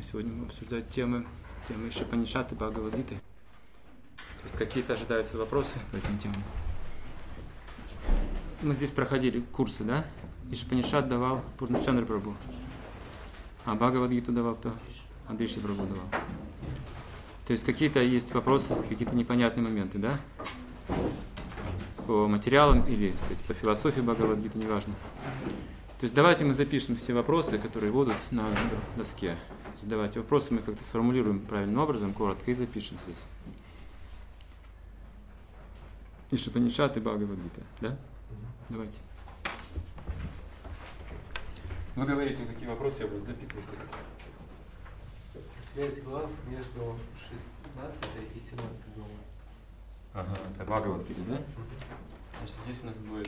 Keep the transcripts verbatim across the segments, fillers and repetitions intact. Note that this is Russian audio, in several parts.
Сегодня мы обсуждаем темы, темы Ишупанишады, Бхагавад-гиты. То есть какие-то ожидаются вопросы по этим темам. Мы здесь проходили курсы, да? Ишупанишад давал Пурначандра Прабху, а Бхагавад-гиту давал кто? Андриши Прабху давал. То есть какие-то есть вопросы, какие-то непонятные моменты, да? По материалам или, так сказать, по философии Бхагавад-гиты, неважно. То есть давайте мы запишем все вопросы, которые будут на доске. Задавайте вопросы, мы как-то сформулируем правильным образом, коротко, и запишем здесь. Ишупанишад и Бхагавад-гита, да? Mm-hmm. Давайте. Вы говорите, какие вопросы я буду записывать. Связь глав между шестнадцатой и семнадцатой главой. Ага, это Бхагавад-гита, да? Mm-hmm. Значит, здесь у нас будет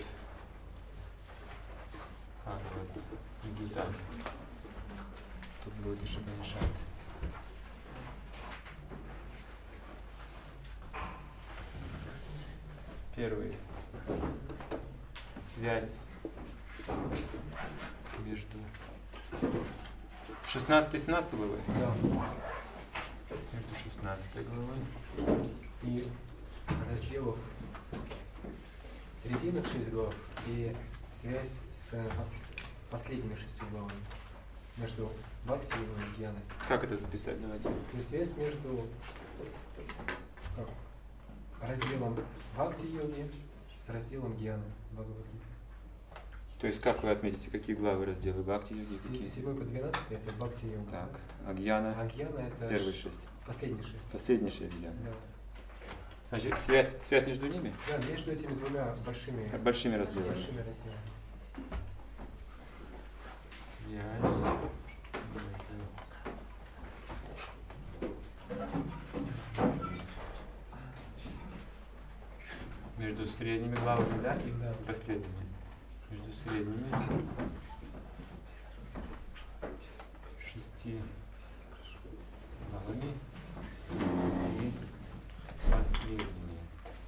Бхагавад-гита. Тут будет Ишупанишад. Первый. Связь между шестнадцатой и семнадцатой главой? Да. Между шестнадцатой главой и разделов срединных шесть глав и связь с последними шестью главами. Между Бхакти и Гьяной. Как это записать? Давайте. То есть связь между как, разделом Бхакти-йоги с разделом Гьяны Бхагавад-гиты. То есть как вы отметите, какие главы разделы Бхакти-йоги? С седьмой по двенадцатый это Бхакти-йога. Так, а Гьяна? А Гьяна это первые шесть. Последние шесть. Последние шесть Гьяны. Да. Значит, связь, связь между ними? Да, между этими двумя большими, большими разделами. Большими разделами. Связь между средними главами, да, и да. последними. Между средними шести главами и последними.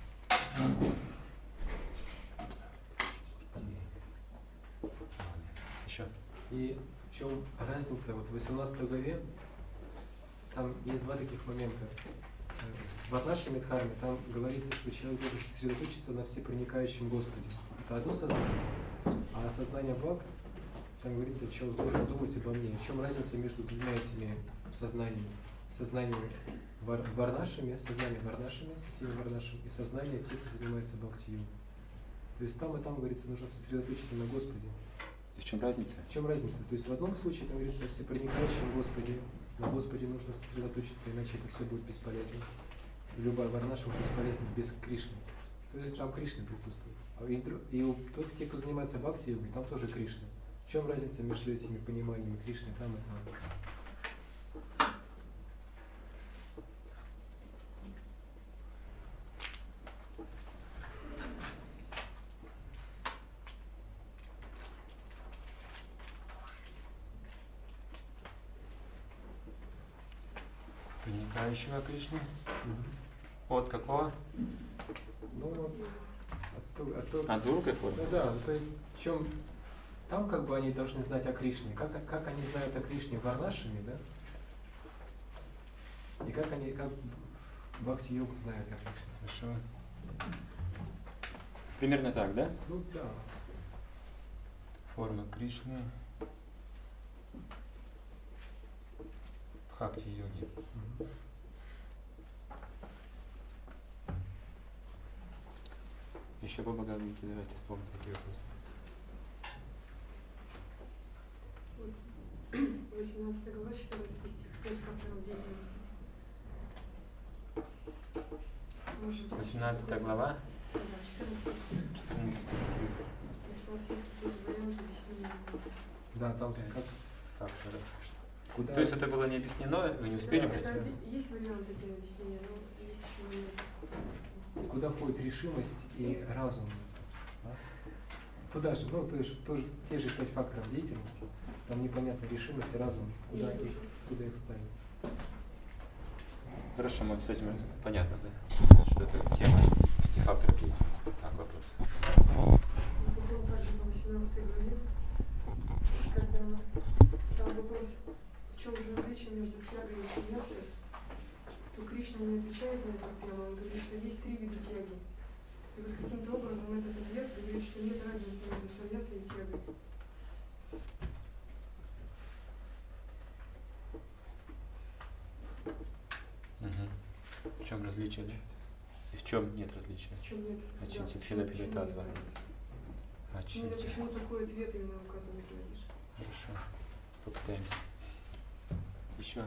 Еще. И в чем разница? Вот в восемнадцатой главе там есть два таких момента. В Варнаши Дхарме там говорится, что человек должен сосредоточиться на всепроникающем Господе. Это одно сознание. А сознание Бхакти, там говорится, что человек должен думать обо мне. В чем разница между двумя этими сознаниями? Сознание вар, варнашами, сознание варнашами, со всеми варнашами, и сознание тех, кто занимается бхакти-йогой. То есть там и там говорится, нужно сосредоточиться на Господе. И в чем разница? В чем разница? То есть в одном случае там говорится о всепроникающем Господе. На Господе нужно сосредоточиться, иначе это все будет бесполезно. Любая варнаша бесполезна без Кришны. То есть там Кришна присутствует. И, и у те, кто занимается бхакти-йогой, там тоже Кришна. В чем разница между этими пониманиями Кришны там и там? Проникающего Кришны? Mm-hmm. От какого? Ну, от, от, от, от другой формы? Да, да, то есть в чем там как бы они должны знать о Кришне, как, как они знают о Кришне варнашами, да? И как они, как бхакти-йогу знают о Кришне. Хорошо. Примерно так, да? Ну да. Форма Кришны. Бхакти-йоги. Mm-hmm. Еще по Бхагавад-гите давайте вспомним, какие вопросы. восемнадцатая глава, четырнадцатый стих. Пять факторов деятельности. восемнадцатая глава? Да, четырнадцатый стих. четырнадцатый стих. Если у вас есть какой-то вариант объяснения. Да, там как факторов. Куда? То есть это было не объяснено, вы не успели да, брать? это, есть варианты для объяснения, но есть еще момент. Куда входит решимость и разум? Да? Туда же, ну, то есть, тоже, те же пять факторов деятельности. Там непонятно решимость и разум. Куда, их, куда их ставить? Хорошо, мы с этим понятно, да? Что это тема пяти факторов деятельности. Так, вопрос. Потом также по восемнадцатой главе, когда стал вопрос, в чем же различие между тьягой и саньясой, то Кришна не отвечает на это прямо. Он говорит, что есть три вида тяги. И вот каким-то образом этот ответ говорит, что нет разницы между саньясой и тягой. Угу. В чем различие, да? И в чем нет различия? В чем нет? А чем Да, сифида почему- почему пилетатва? нет разницы? А Не чем знаю, почему такой ответ именно указан говоришь. Хорошо. Попытаемся. Еще.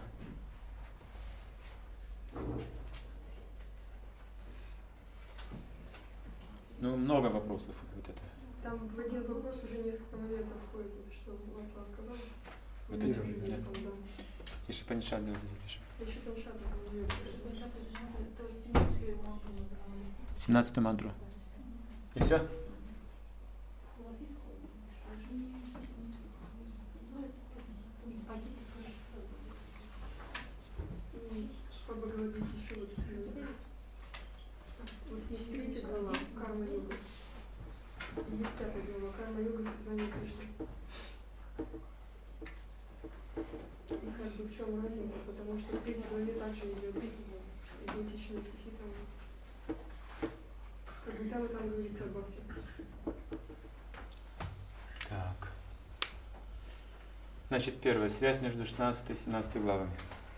Ну, много вопросов вот это. Там в один вопрос уже несколько моментов входит, это что Вацлав сказал. Вот Я эти, уже да. не да. Еще Панишат, давайте запишем. Еще там шатер, у нее семнадцатую мантру. И все? И по Бхагавад-гите еще вот, вот есть третья глава карма-йога. И есть пятая глава карма-йога и сознание Кришны. И как бы в чем разница? Потому что в третьей главе также идет идентичные стихи там. Как бы там и там говорится о бхакти. Так. Значит, первая связь между шестнадцатой и семнадцатой главами.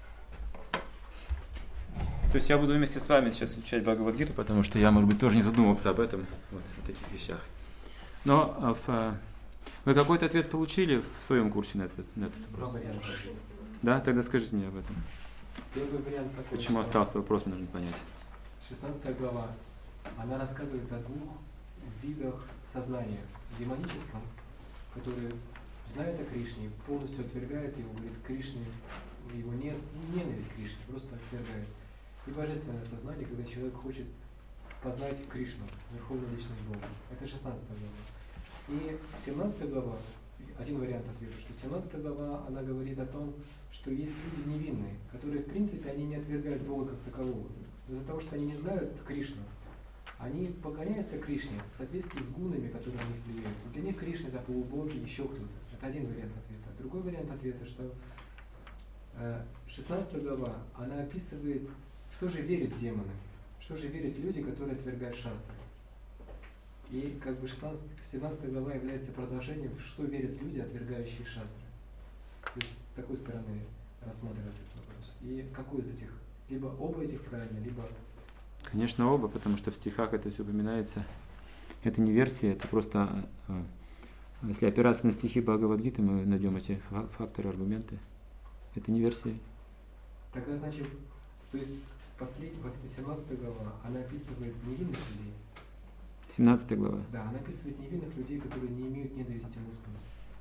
То есть я буду вместе с вами сейчас изучать Бхагавад-гиту, потому что я, может быть, тоже не задумывался об этом, вот, о таких вещах. Но в, вы какой-то ответ получили в своем курсе на этот, на этот вопрос? Два варианта. Да? Тогда скажите мне об этом. Первый вариант такой. Почему остался вопрос, мне нужно понять. шестнадцатая глава, она рассказывает о двух видах сознания. Демоническом, который знает о Кришне, полностью отвергает его, говорит, Кришне, его нет, ненависть к Кришне, просто отвергает. И божественное сознание, когда человек хочет познать Кришну, Верховную Личность Бога. Это шестнадцатая глава. И семнадцатая глава, один вариант ответа, что семнадцатая глава, она говорит о том, что есть люди невинные, которые, в принципе, они не отвергают Бога как такового. Но из-за того, что они не знают Кришну, они поклоняются Кришне в соответствии с гунами, которые на них влияют. И для них Кришна это полубоги, еще кто-то. Это один вариант ответа. Другой вариант ответа, что шестнадцатая глава, она описывает, что же верят демоны, что же верят люди, которые отвергают шастры. И как бы семнадцатая глава является продолжением, в что верят люди, отвергающие шастры. То есть с такой стороны рассматривать этот вопрос. И какой из этих? Либо оба этих правильно, либо... Конечно, оба, потому что в стихах это все упоминается. Это не версия, это просто... Если опираться на стихи Бхагавад-гиты, мы найдем эти факторы, аргументы. Это не версия. Тогда, значит, то есть последняя, вот эта семнадцатая глава, она описывает невинных людей. семнадцатая глава. Да, она описывает невинных людей, которые не имеют ненависти Господу.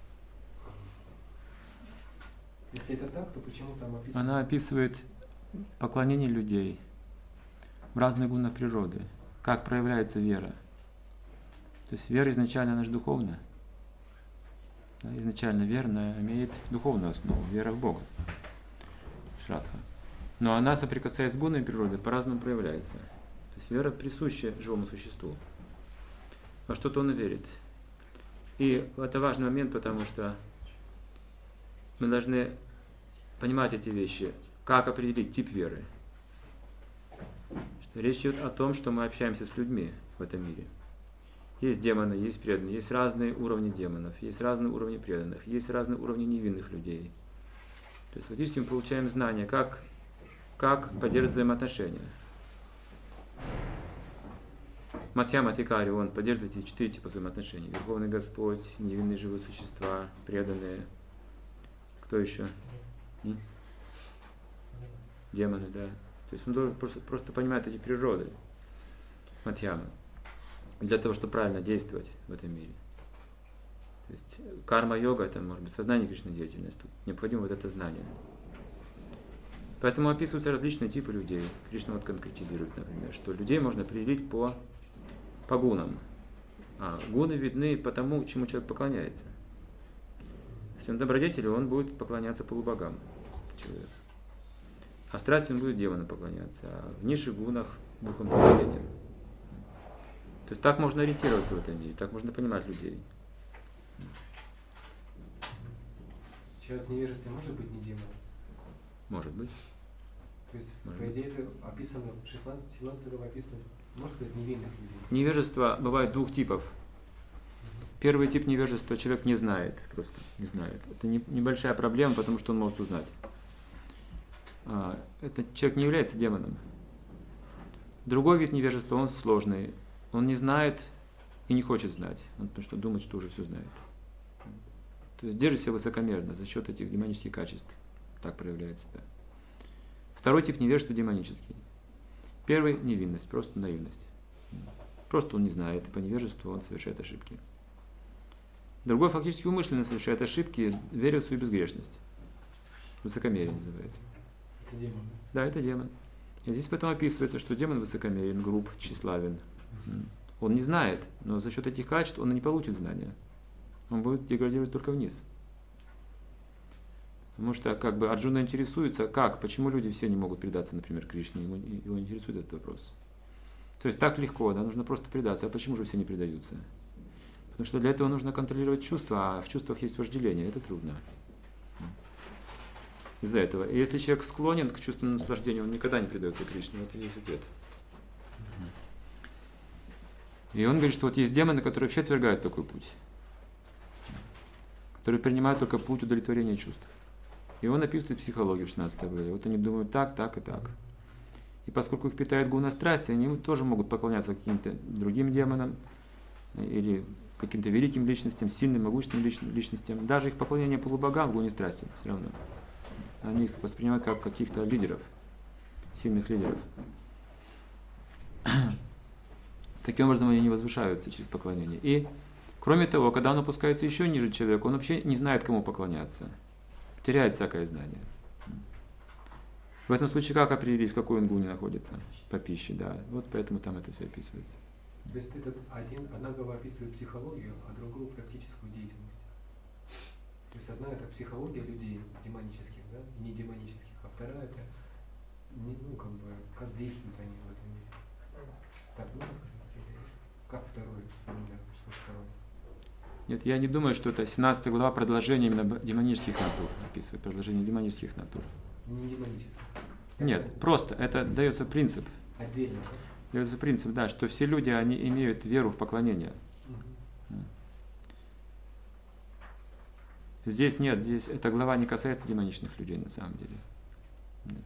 Если это так, то почему там описано? Она описывает поклонение людей в разных гунах природы, как проявляется вера. То есть вера изначально, она же духовная. Да, изначально вера она имеет духовную основу, вера в Бога. Шрадха. Но она, соприкасаясь с гунами природы, по-разному проявляется. То есть вера присуща живому существу. Во что-то он верит. И это важный момент, потому что мы должны понимать эти вещи. Как определить тип веры? Что речь идет о том, что мы общаемся с людьми в этом мире. Есть демоны, есть преданные, есть разные уровни демонов, есть разные уровни преданных, есть разные уровни невинных людей. То есть фактически мы получаем знания, как, как поддерживать взаимоотношения. Мадхьяма Тикари, он поддерживает эти четыре типа взаимоотношений. Верховный Господь, невинные живые существа, преданные. Кто еще? М? Демоны, да. То есть он должен просто, просто понимать эти природы Мадхьямы для того, чтобы правильно действовать в этом мире. То есть карма-йога, это может быть сознание Кришны деятельность. Тут необходимо вот это знание. Поэтому описываются различные типы людей. Кришна вот конкретизирует, например, что людей можно определить по, по гунам. А гуны видны по тому, чему человек поклоняется. Если он добродетель, он будет поклоняться полубогам. Человек. А страстью он будет демонам поклоняться, а в низших гунах духом поклонения. То есть так можно ориентироваться в этом мире, так можно понимать людей. Человек в невежестве может быть не демон? Может быть. То есть, Может по быть. идее, это описано, в шестнадцать-семнадцать глава описано, можно сказать, невинных людей. Невежество бывает двух типов. Первый тип невежества человек не знает, просто не знает. Это не, небольшая проблема, потому что он может узнать. А, этот человек не является демоном. Другой вид невежества, он сложный. Он не знает и не хочет знать. Он потому что думает, что уже все знает. То есть держит себя высокомерно за счет этих демонических качеств. Так проявляет себя. Второй тип невежества демонический. Первый – невинность, просто наивность. Просто он не знает, и по невежеству он совершает ошибки. Другой фактически умышленно совершает ошибки, веря в свою безгрешность. Высокомерие называется. Это демон. Да, это демон. И здесь потом описывается, что демон высокомерен, груб, тщеславен. Он не знает, но за счет этих качеств он не получит знания. Он будет деградировать только вниз. Потому что как бы Арджуна интересуется, как, почему люди все не могут предаться, например, Кришне. Его, его интересует этот вопрос. То есть так легко, да, нужно просто предаться. А почему же все не предаются? Потому что для этого нужно контролировать чувства, а в чувствах есть вожделение, это трудно. Из-за этого. И если человек склонен к чувственному наслаждению, он никогда не предается Кришне, это есть ответ. И он говорит, что вот есть демоны, которые вообще отвергают такой путь. Которые принимают только путь удовлетворения чувств. И он описывает психологию в шестнадцатой главе. Вот они думают так, так и так. И поскольку их питает гуна страсти, они тоже могут поклоняться каким-то другим демонам или каким-то великим личностям, сильным, могущественным личностям. Даже их поклонение полубогам в гуне страсти все равно. Они их воспринимают как каких-то лидеров, сильных лидеров. Таким образом они не возвышаются через поклонение. И, кроме того, когда он опускается еще ниже человека, он вообще не знает, кому поклоняться. Теряет всякое знание. В этом случае как определить, в какой он гуне находится? По пище, да. Вот поэтому там это все описывается. То есть этот один, одна глава описывает психологию, а другую практическую деятельность. То есть одна это психология людей демонических, да, и не демонических, а вторая это, не, ну, как бы, как действуют они в этом мире. Так, можно сказать? Как второй сформулировать, что второй? Нет, я не думаю, что это семнадцатая глава продолжение именно демонических натур описывает, продолжение демонических натур. Не демонических. Нет, это просто это дается принцип. Отдельно, да? Дается принцип, да, что все люди, они имеют веру в поклонение. Угу. Здесь нет, здесь эта глава не касается демоничных людей на самом деле. Нет.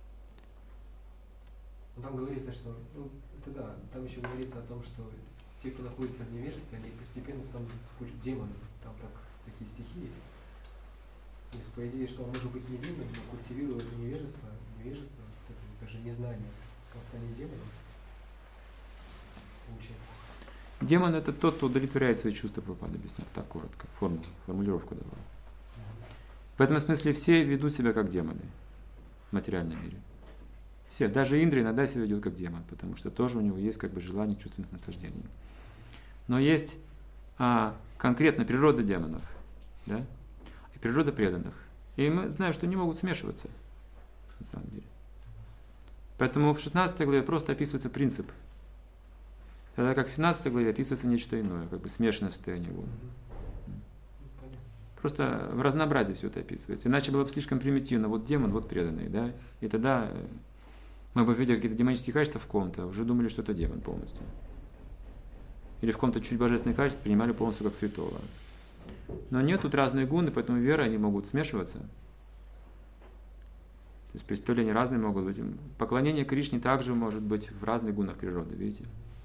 Там говорится, что, ну, это да, там еще говорится о том, что те, кто находится в невежестве, они постепенно станут демонами. Там так, такие стихи есть. То есть, по идее, что он может быть невинным, но культивируя это невежество, невежество, это даже незнание, он станет демоном. Получается. Демон — это тот, кто удовлетворяет свои чувства, Прабхупада объяснял, так коротко, формулу, формулировку давал. В этом смысле все ведут себя как демоны в материальном мире. Все, даже Индра иногда себя ведет как демон, потому что тоже у него есть как бы желание к чувственным наслаждениям. Но есть а, конкретно природа демонов, да, и природа преданных. И мы знаем, что не могут смешиваться, на самом деле. Поэтому в шестнадцатой главе просто описывается принцип. Тогда как в семнадцатой главе описывается нечто иное, как бы смешанное состояние гуна. Просто в разнообразии все это описывается. Иначе было бы слишком примитивно. Вот демон, вот преданный, да. И тогда мы бы видели какие-то демонические качества в ком-то, уже думали, что это демон полностью. Или в ком-то чуть божественные качества принимали полностью как святого. Но нет, тут разные гуны, поэтому веры, они могут смешиваться. То есть представления разные могут быть. Поклонение Кришне также может быть в разных гунах природы, видите?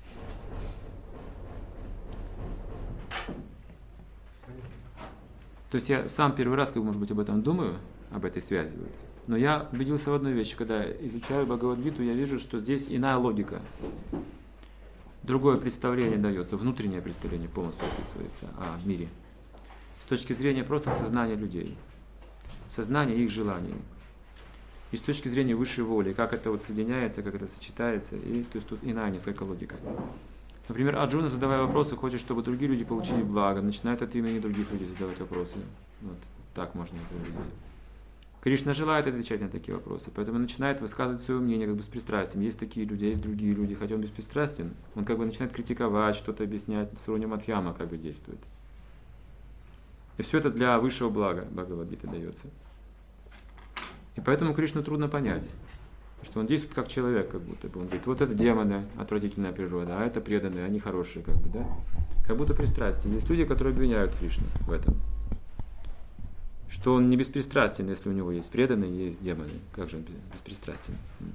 То есть я сам первый раз, как может быть, об этом думаю, об этой связи. Но я убедился в одной вещи, когда изучаю Бхагавад-гиту, я вижу, что здесь иная логика. Другое представление дается, внутреннее представление полностью описывается о мире. С точки зрения просто сознания людей, сознания их желаний. И с точки зрения высшей воли, как это вот соединяется, как это сочетается. И то есть тут иная несколько логика. Например, Арджуна, задавая вопросы, хочет, чтобы другие люди получили благо, начинает от имени других людей задавать вопросы. Вот так можно это увидеть. Кришна желает отвечать на такие вопросы, поэтому начинает высказывать свое мнение как бы с пристрастием. Есть такие люди, есть другие люди, хотя он беспристрастен, он как бы начинает критиковать, что-то объяснять, Суруни Мадхьяма как бы действует. И все это для высшего блага Бхагавад-гиты дается. И Поэтому Кришну трудно понять, что он действует как человек, как будто бы. Он говорит, вот это демоны, отвратительная природа, а это преданные, они хорошие, как бы, да? Как будто пристрастие. Есть люди, которые обвиняют Кришну в этом. Что он не беспристрастен, если у него есть преданные, есть демоны. Как же он беспристрастен?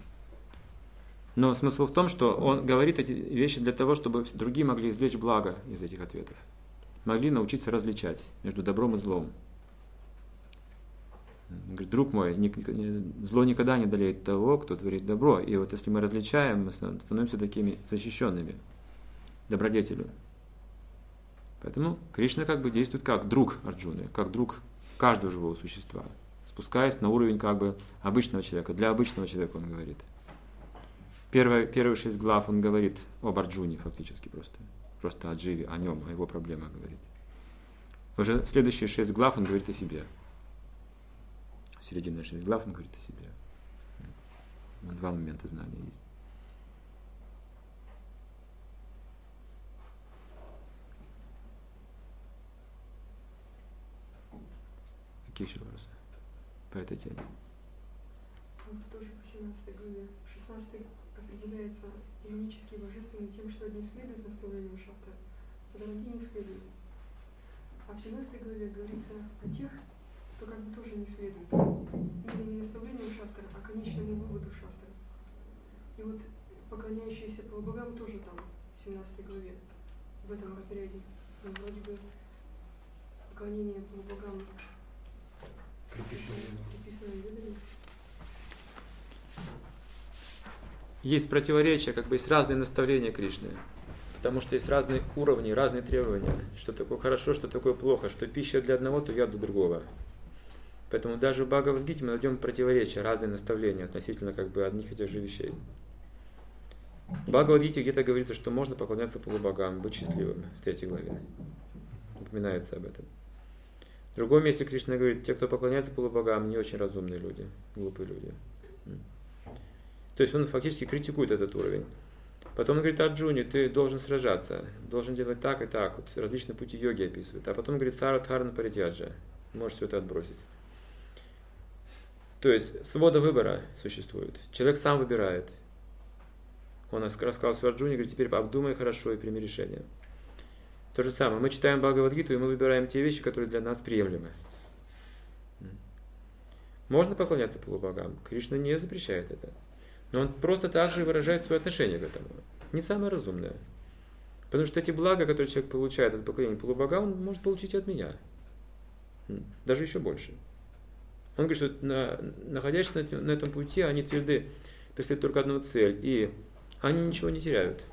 Но смысл в том, что он говорит эти вещи для того, чтобы другие могли извлечь благо из этих ответов. Могли научиться различать между добром и злом. Он говорит, друг мой, зло никогда не одолеет того, кто творит добро. И вот если мы различаем, мы становимся такими защищенными добродетелю. Поэтому Кришна как бы действует как друг Арджуны, как друг каждого живого существа, спускаясь на уровень как бы обычного человека. Для обычного человека он говорит. Первые, первые шесть глав он говорит об Арджуне фактически просто. Просто о Дживе, о нем, о его проблемах говорит. Уже следующие шесть глав он говорит о себе. Середина шесть глав он говорит о себе. Два момента знания есть. Какие еще вопросы по этой теме? Тоже по семнадцатой главе. В шестнадцатой определяется демонический и божественный тем, что одни следуют наставлению шастра, а другие не следуют. А в семнадцатой главе говорится о тех, кто как бы тоже не следует. Именно не наставлению шастра, а конечному выводу шастра. И вот поклоняющиеся полубогам тоже там, в семнадцатой главе, в этом разряде. Но вроде бы поклонение полубогам приписано ведами. Есть противоречия, как бы есть разные наставления Кришны. Потому что есть разные уровни, разные требования. Что такое хорошо, что такое плохо. Что пища для одного, то яд для другого. Поэтому даже в Бхагавад-гите мы найдем противоречия, разные наставления относительно как бы одних и тех же вещей. В Бхагавад-гите где-то говорится, что можно поклоняться полубогам, быть счастливым, в третьей главе. Упоминается об этом. В другом месте Кришна говорит, те, кто поклоняется полубогам, не очень разумные люди, глупые люди. То есть он фактически критикует этот уровень. Потом он говорит, Арджуне, ты должен сражаться, должен делать так и так. Вот различные пути йоги описывают. А потом говорит, Сарадхарана Паритяджа, можешь все это отбросить. То есть свобода выбора существует. Человек сам выбирает. Он рассказал свою Арджуне, говорит, теперь обдумай хорошо и прими решение. То же самое. Мы читаем Бхагавад-гиту, и мы выбираем те вещи, которые для нас приемлемы. Можно поклоняться полубогам. Кришна не запрещает это. Но он просто также выражает свое отношение к этому. Не самое разумное. Потому что эти блага, которые человек получает от поклонения полубогам, он может получить и от меня. Даже еще больше. Он говорит, что на, находясь на, на этом пути, они тверды, преследуют только одну цель. И они ничего не теряют.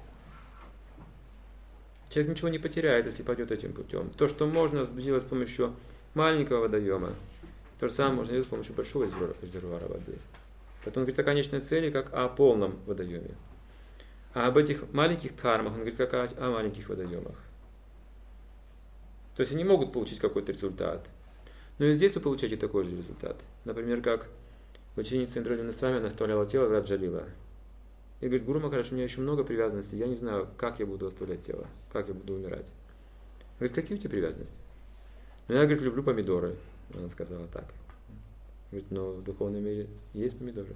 Человек ничего не потеряет, если пойдет этим путем. То, что можно сделать с помощью маленького водоема, то же самое можно сделать с помощью большого резервуара воды. Поэтому он говорит о конечной цели, как о полном водоеме. А об этих маленьких дхармах он говорит как о, о маленьких водоемах. То есть они могут получить какой-то результат. Но и здесь вы получаете такой же результат. Например, как ученица Индрадина с вами наставляла тело в Раджалила. И говорит, Гуру Махарадж, у меня еще много привязанностей, я не знаю, как я буду оставлять тело, как я буду умирать. Говорит, какие у тебя привязанности? Ну, я, говорит, люблю помидоры. Она сказала так. Говорит, но в духовном мире есть помидоры.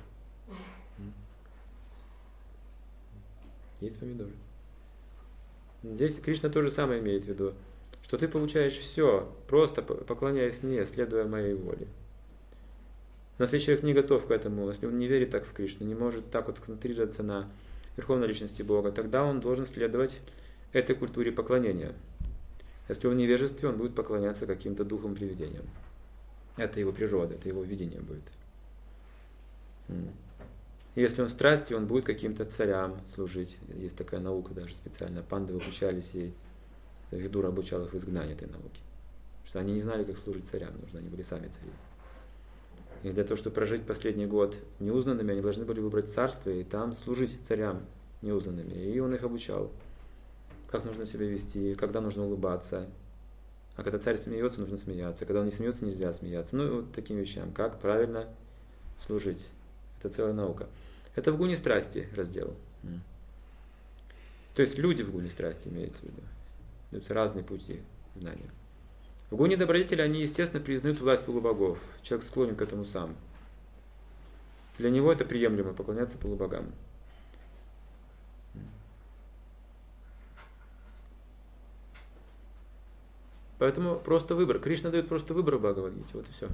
Есть помидоры. Здесь Кришна то же самое имеет в виду, что ты получаешь все, просто поклоняясь мне, следуя моей воле. Но если человек не готов к этому, если он не верит так в Кришну, не может так вот сконцентрироваться на Верховной Личности Бога, тогда он должен следовать этой культуре поклонения. Если он в невежестве, он будет поклоняться каким-то духом привидениям. Это его природа, это его видение будет. Если он в страсти, он будет каким-то царям служить. Есть такая наука даже специально. Пандавы обучались ей. Видура обучал их в изгнании этой науки. Потому что они не знали, как служить царям. Нужно, они были сами цари. И для того, чтобы прожить последний год неузнанными, они должны были выбрать царство и там служить царям неузнанными. И он их обучал, как нужно себя вести, когда нужно улыбаться. А когда царь смеется, нужно смеяться. Когда он не смеется, нельзя смеяться. Ну и вот таким вещам. Как правильно служить. Это целая наука. Это в гуне страсти раздел. То есть люди в гуне страсти имеется в виду. Это разные пути знания. В гуне добродетели они, естественно, признают власть полубогов. Человек склонен к этому сам. Для него это приемлемо, поклоняться полубогам. Поэтому просто выбор. Кришна дает просто выбор в Бхагавад-гите. Вот и все.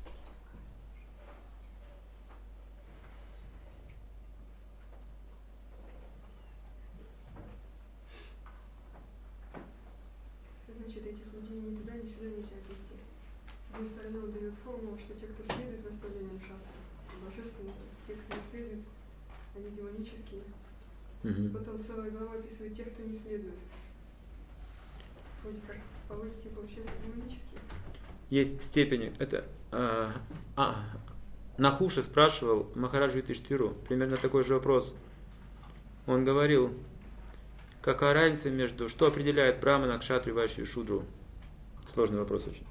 Значит, этих людей ни туда, ни сюда нельзя отвести. С одной стороны, он дает формулу, что те, кто следует наставлениям шастры, божественные, те, кто не следует, они демонические. Угу. Потом целая глава описывает тех, кто не следует. Вроде как по логике получается демонические. Есть степени. Это а, а, Нахуша спрашивал Махараджу Юдхиштхиру примерно такой же вопрос. Он говорил, какая разница между, что определяет брамана, кшатрию, вайшью и шудру? Сложный вопрос очень.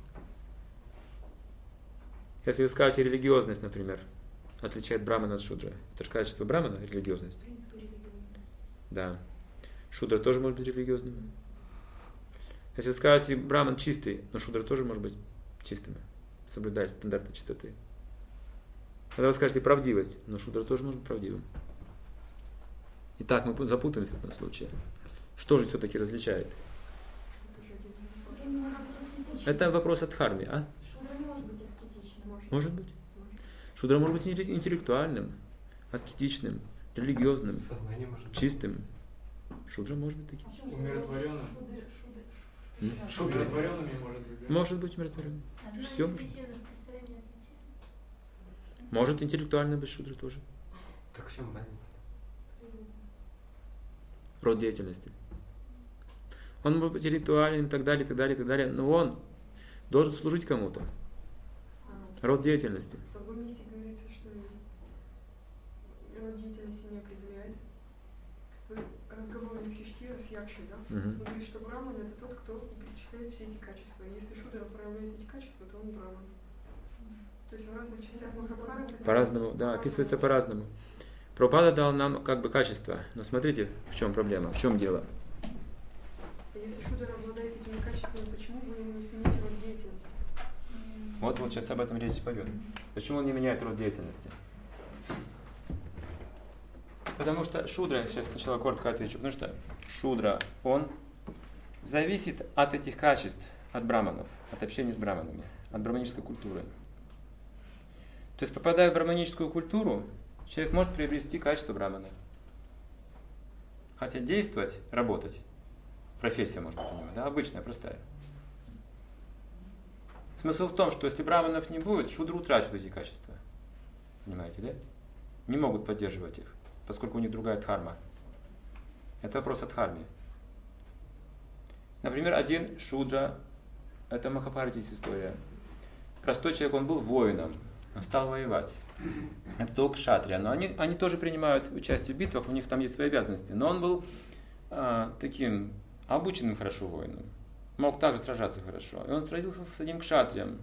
Если вы скажете религиозность, например, отличает брамана от шудры. Это же качество брамана, религиозность. Да. Шудра тоже может быть религиозным. Если вы скажете браман чистый, но шудра тоже может быть чистым, соблюдая стандарты чистоты. Когда вы скажете правдивость, но шудра тоже может быть правдивым. Итак, мы запутаемся в этом случае. Что же все-таки различает? Это вопрос от дхармы, а? Шудра может быть аскетичным. Может быть. Шудра может быть интеллектуальным, аскетичным, религиозным, чистым. Шудра может быть таким. Умиротворенным. М? Умиротворенными может быть, да? Может быть умиротворенным. А Все может. Может интеллектуально быть шудра тоже. Как в чем разница? Род деятельности. Он может быть интеллектуален и так далее, и так далее, и так далее, но он должен служить кому-то. Род деятельности. В другом месте говорится, что род деятельности не определяет. Разговор Юдхиштхира с Якшей, да? Угу. Он говорит, что браман это тот, кто перечисляет все эти качества. Если шудра проявляет эти качества, то он браман. То есть в разных частях Махабхараты... По-разному, да, описывается по-разному. Прабхупада дал нам как бы качество, но смотрите, в чем проблема, в чем дело. Если шудра обладает этими качествами, почему вы ему не смените род деятельности? Вот, вот сейчас об этом речь пойдет. Почему он не меняет род деятельности? Потому что шудра, сейчас сначала коротко отвечу, потому что шудра, он зависит от этих качеств, от браманов, от общения с браманами, от браманической культуры. То есть, попадая в браманическую культуру, человек может приобрести качество брамана. Хотя действовать, работать, профессия может быть у него, да, обычная, простая. Смысл в том, что если браманов не будет, шудры утратят эти качества. Понимаете, да? Не могут поддерживать их, поскольку у них другая дхарма. Это вопрос о дхарме. Например, один шудра, это Махабхарата история. Простой человек, он был воином, он стал воевать. Это только кшатрия, но они, они тоже принимают участие в битвах, у них там есть свои обязанности. Но он был а, таким обученным хорошо воином, мог также сражаться хорошо. И он сразился с одним кшатрием,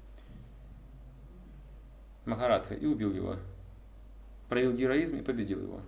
Махарадха, и убил его. Проявил героизм и победил его.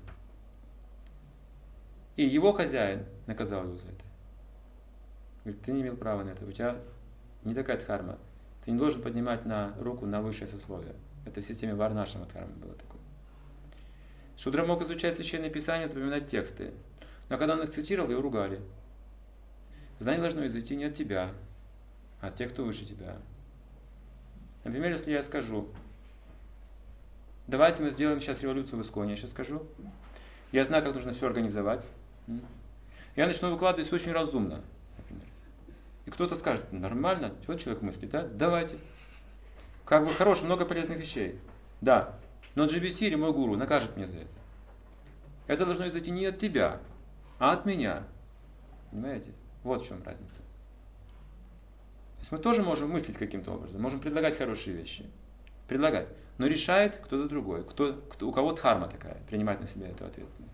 И его хозяин наказал его за это. Говорит, ты не имел права на это, у тебя не такая дхарма. Ты не должен поднимать на руку на высшее сословие. Это в системе Варнашрама дхармы было такое. Шудра мог изучать священные писания, запоминать тексты. Но когда он их цитировал, его ругали. Знание должно изойти не от тебя, а от тех, кто выше тебя. Например, если я скажу, давайте мы сделаем сейчас революцию в Исконе, я сейчас скажу. Я знаю, как нужно все организовать. Я начну выкладывать все очень разумно. Например. И кто-то скажет, нормально, вот человек мыслит, да? Давайте. Как бы хорошо, много полезных вещей. Да. Но джи би си, мой гуру, накажет меня за это. Это должно изойти не от тебя, а от меня. Понимаете? Вот в чем разница. То есть мы тоже можем мыслить каким-то образом, можем предлагать хорошие вещи. Предлагать. Но решает кто-то другой. Кто, кто, у кого дхарма такая, принимать на себя эту ответственность.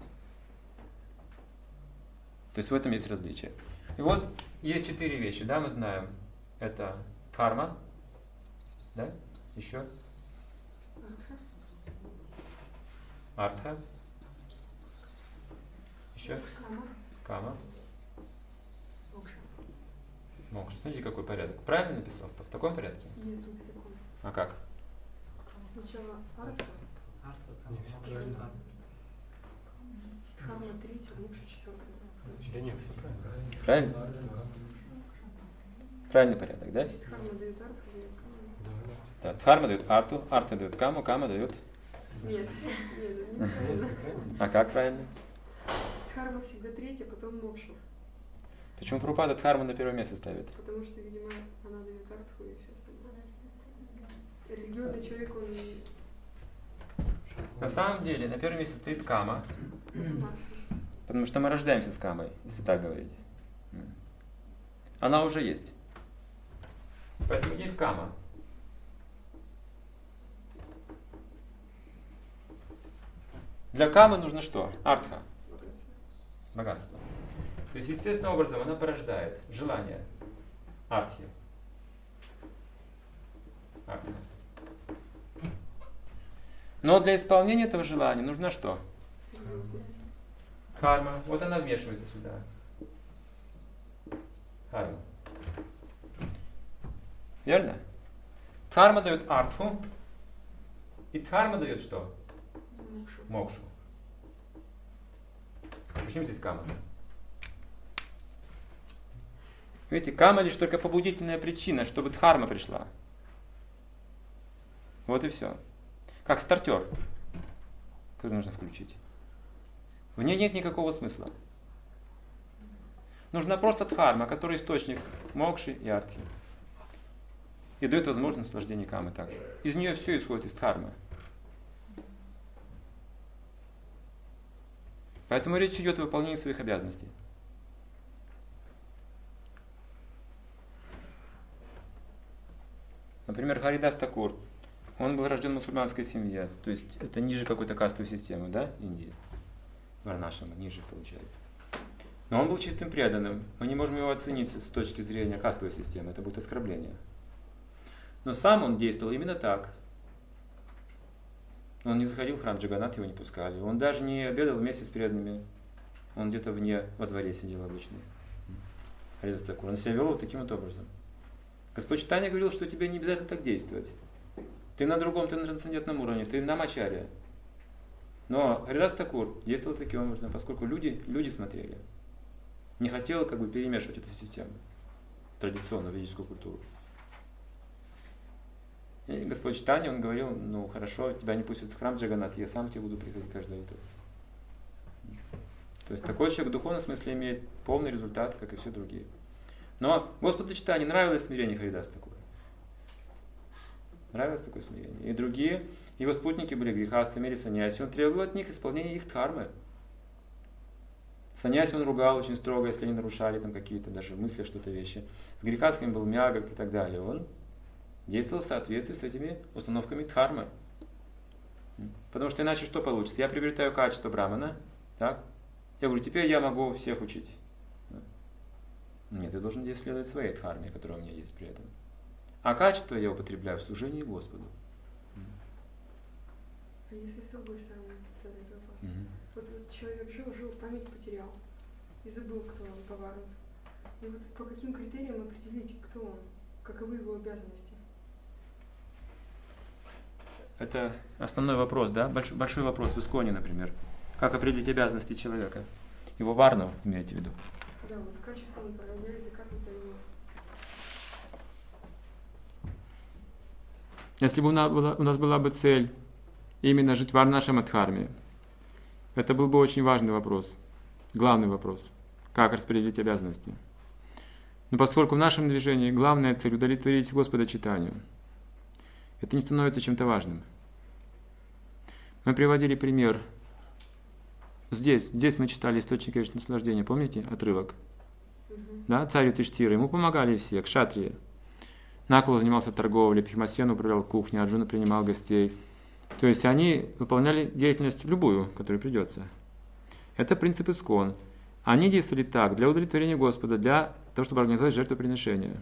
То есть в этом есть различие. И вот есть четыре вещи, да, мы знаем. Это дхарма, да, еще. Артха. Еще. Кама. Мокша. Смотрите, какой порядок. Правильно написал? В таком порядке? Нет, не в таком. А как? Сначала артха, Артха, Все правильно. Дхарма третья, мокша четвертая. Да нет, все правильно. Правильно? Правильный порядок, да? Дхарма дает артху, дает каму. Да, Да, дхарма дает арту, арта дает каму, кама дает... Нет, нет, ну неправильно. А как правильно? Дхарма всегда третья, потом мокша. Почему Прабхупада дхарму на первое место ставит? Потому что, видимо, она дает артху и все остальное. Религиозный человек, он На самом деле, на первом месте стоит кама, марша. потому что мы рождаемся с камой, если так говорить. Она уже есть. Поэтому есть кама. Для камы нужно что? Артха. Богатство. То есть, естественным образом, она порождает желание. Артхи. Артха. Но для исполнения этого желания нужно что? Карма. Вот она вмешивается сюда. Карма. Верно? Дхарма дает артху. И дхарма дает что? Мокшу. Мокшу. Почему здесь кама? Видите, кама лишь только побудительная причина, чтобы дхарма пришла. Вот и все. Как стартер, который нужно включить. В ней нет никакого смысла. Нужна просто дхарма, который источник мокши и артхи. И дает возможность наслаждения камы также. Из нее все исходит из дхармы. Поэтому речь идет о выполнении своих обязанностей. Например, Харидас Такур. Он был рожден в мусульманской семье. То есть это ниже какой-то кастовой системы, да, Индии? Варнашама, ниже получается. Но он был чистым преданным. Мы не можем его оценить с точки зрения кастовой системы. Это будет оскорбление. Но сам он действовал именно так. Он не заходил в храм Джаганнат, его не пускали. Он даже не обедал вместе с преданными. Он где-то вне, во дворе сидел обычно. Харидас Такур. Он себя вел вот таким вот образом. Господь Чайтанья говорил, что тебе не обязательно так действовать. Ты на другом, ты на трансцендентном уровне, ты на мачаре. Но Харидас Такур действовал таким образом, поскольку люди, люди смотрели. Не хотел как бы перемешивать эту систему, традиционную ведическую культуру. И Господь Чайтанья, он говорил, ну хорошо, тебя не пустят в храм Джаганнат, я сам к тебе буду приходить каждое утро. То есть такой человек в духовном смысле имеет полный результат, как и все другие. Но Господу Чайтанье нравилось смирение Харидаса Такура. Нравилось такое смирение. И другие его спутники были грехастами или саньяси. Он требовал от них исполнения их дхармы. Саньяси он ругал очень строго, если они нарушали там какие-то даже мысли, что-то вещи. С грехастами был мягок и так далее. Он действовал в соответствии с этими установками дхармы. Потому что иначе что получится? Я приобретаю качество брамана, так? Я говорю, теперь я могу всех учить. Нет, я должен следовать своей дхарме, которая у меня есть при этом. А качество я употребляю в служении Господу. А если с другой стороны задать вопрос? Mm-hmm. Вот, вот человек жил, жил, память потерял и забыл, кто он по варну. И вот по каким критериям определить, кто он, каковы его обязанности? Это основной вопрос, да? Большой, большой вопрос в Исконе, например. Как определить обязанности человека? Его варну, имеете в виду? Да, вот качество он проявляет, и как это его... Если бы у нас была, у нас была бы цель именно жить в Варнашама Дхарме, это был бы очень важный вопрос, главный вопрос, как распределить обязанности. Но поскольку в нашем движении главная цель удовлетворить Господа Чайтанью, это не становится чем-то важным. Мы приводили пример. Здесь, здесь мы читали источник вечного наслаждения, помните отрывок? Угу. Да, царь Юдхиштира, ему помогали все, кшатрии. Накула занимался торговлей, Бхимасена управлял кухней, Арджуна принимал гостей. То есть они выполняли деятельность любую, которая придется. Это принцип Искон. Они действовали так, для удовлетворения Господа, для того, чтобы организовать жертвоприношение.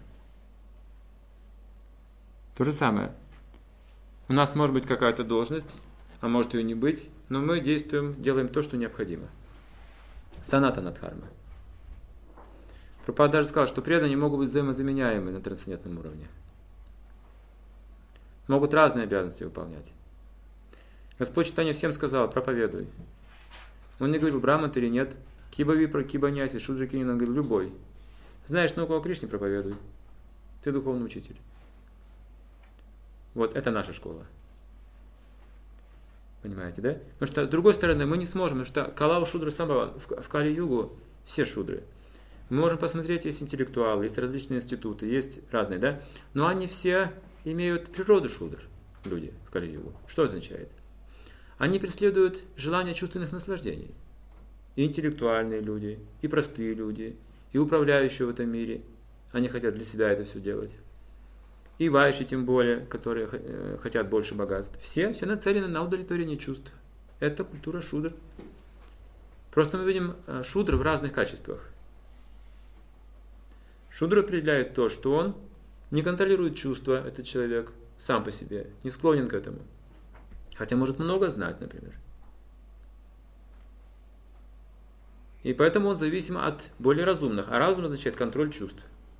То же самое. У нас может быть какая-то должность, а может ее не быть, но мы действуем, делаем то, что необходимо. Санатана дхарма. Прабхупада даже сказал, что преданные могут быть взаимозаменяемы на трансцендентном уровне. Могут разные обязанности выполнять. Господь Чайтанья всем сказал, проповедуй. Он не говорил, браман ты или нет, киба випра, киба няси, шуджи кинин, он говорил, любой. Знаешь науку о Кришне, проповедуй. Ты духовный учитель. Вот это наша школа. Понимаете, да? Потому что, с другой стороны, мы не сможем, потому что Калау Шудра Самбхава, в, в Кали-югу все шудры. Мы можем посмотреть, есть интеллектуалы, есть различные институты, есть разные, да? Но они все имеют природу шудр, люди в Кали-югу. Что означает? Они преследуют желание чувственных наслаждений. И интеллектуальные люди, и простые люди, и управляющие в этом мире. Они хотят для себя это все делать. И вайши, тем более, которые э, хотят больше богатств. Все, все нацелены на удовлетворение чувств. Это культура шудр. Просто мы видим э, шудр в разных качествах. Шудр определяет то, что он не контролирует чувства, этот человек, сам по себе, не склонен к этому. Хотя может много знать, например. И поэтому он зависим от более разумных. А разум означает контроль чувств.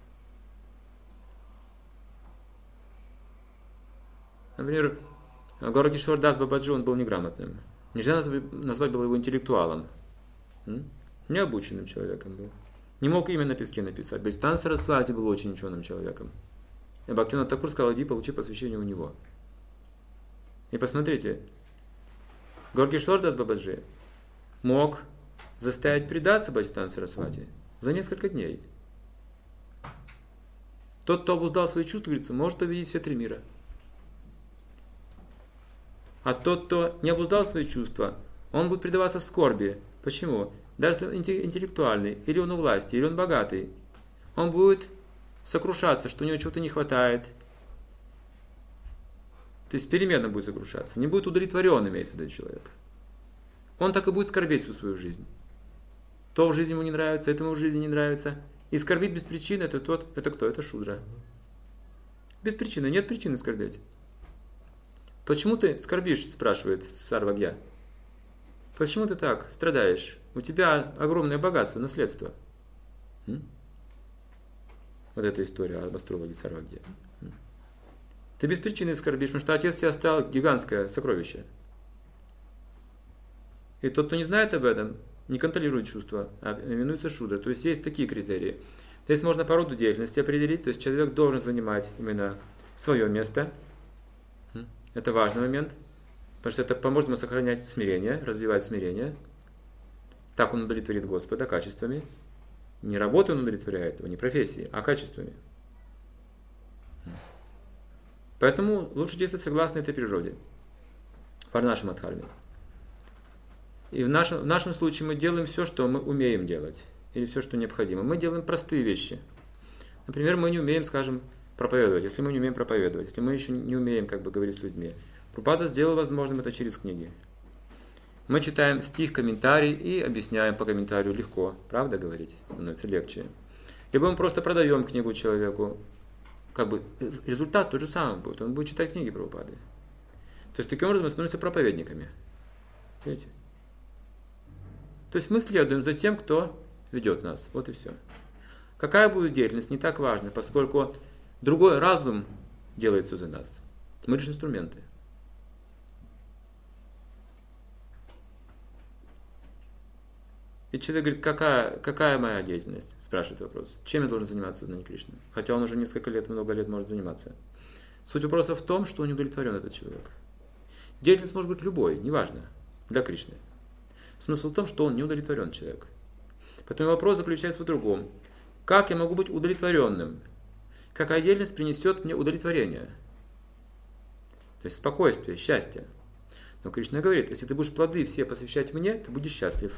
Например, Горакишвар Дас Бабаджи, он был неграмотным. Нельзя назвать было его интеллектуалом. Необученным человеком был. Не мог имя на песке написать. Бхактивинода Сарасвати был очень ученым человеком. И Бхактивинод Такур сказал, иди получи посвящение у него. И посмотрите, Горакишвар Дас Бабаджи мог заставить предаться Бхактивинода Сарасвати за несколько дней. Тот, кто обуздал свои чувства, говорится, может победить все три мира. А тот, кто не обуздал свои чувства, он будет предаваться скорби. Почему? Даже если он интеллектуальный, или он у власти, или он богатый, он будет сокрушаться, что у него чего-то не хватает. То есть переменно будет сокрушаться. Не будет удовлетворен, имеется в виду человек. Он так и будет скорбеть всю свою жизнь. То в жизни ему не нравится, этому в жизни не нравится. И скорбить без причины, это тот, это кто? Это шудра. Без причины, нет причины скорбеть. Почему ты скорбишь, спрашивает Сарвагья. Почему ты так страдаешь? У тебя огромное богатство, наследство. М? Вот эта история об астрологе Сарвагья. М? Ты без причины скорбишь, потому что отец тебе оставил гигантское сокровище. И тот, кто не знает об этом, не контролирует чувства, а именуется шудра. То есть есть такие критерии. То есть можно по роду деятельности определить, то есть человек должен занимать именно свое место. Это важный момент, потому что это поможет ему сохранять смирение, развивать смирение. Так он удовлетворит Господа качествами. Не работой он удовлетворяет его, не профессией, а качествами. Поэтому лучше действовать согласно этой природе. Варнаши Мадхарме. И в нашем, в нашем случае мы делаем все, что мы умеем делать. Или все, что необходимо. Мы делаем простые вещи. Например, мы не умеем, скажем, проповедовать, если мы не умеем проповедовать, если мы еще не умеем, как бы, говорить с людьми. Прабхупада сделал возможным это через книги. Мы читаем стих, комментарий и объясняем по комментарию легко. Правда говорить? Становится легче. Либо мы просто продаем книгу человеку. Как бы результат тот же самый будет. Он будет читать книги Прабхупады. То есть таким образом мы становимся проповедниками. Видите? То есть мы следуем за тем, кто ведет нас. Вот и все. Какая будет деятельность, не так важно, поскольку другой разум делает все за нас. Мы лишь инструменты. И человек говорит, какая, какая моя деятельность? Спрашивает вопрос. Чем я должен заниматься в Сознании Кришны? Хотя он уже несколько лет, много лет может заниматься. Суть вопроса в том, что он не удовлетворен, этот человек. Деятельность может быть любой, неважно, для Кришны. Смысл в том, что он не удовлетворен человек. Поэтому вопрос заключается в другом. Как я могу быть удовлетворенным? Какая деятельность принесет мне удовлетворение? То есть спокойствие, счастье. Но Кришна говорит, если ты будешь плоды все посвящать мне, ты будешь счастлив.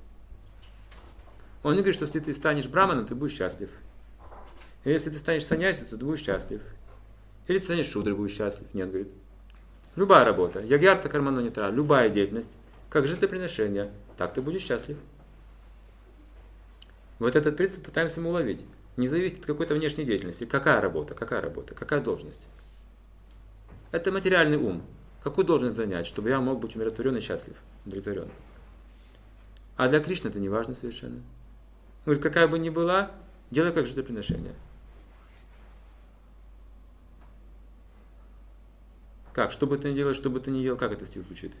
Он не говорит, что если ты станешь браманом, ты будешь счастлив. Или если ты станешь саньяси, то ты будешь счастлив. Или ты станешь шудрой, будешь счастлив. Нет, говорит. Любая работа, ягьярта, кармано нитра, любая деятельность, как жертвоприношение, так ты будешь счастлив. Вот этот принцип пытаемся мы уловить. Не зависит от какой-то внешней деятельности. Какая работа, какая работа, какая должность. Это материальный ум. Какую должность занять, чтобы я мог быть умиротворен и счастлив, удовлетворен. А для Кришны это не важно совершенно. Говорит, какая бы ни была, делай как жертвоприношение. Как? Что бы ты ни делал, что бы ты ни ел, как этот стих звучит?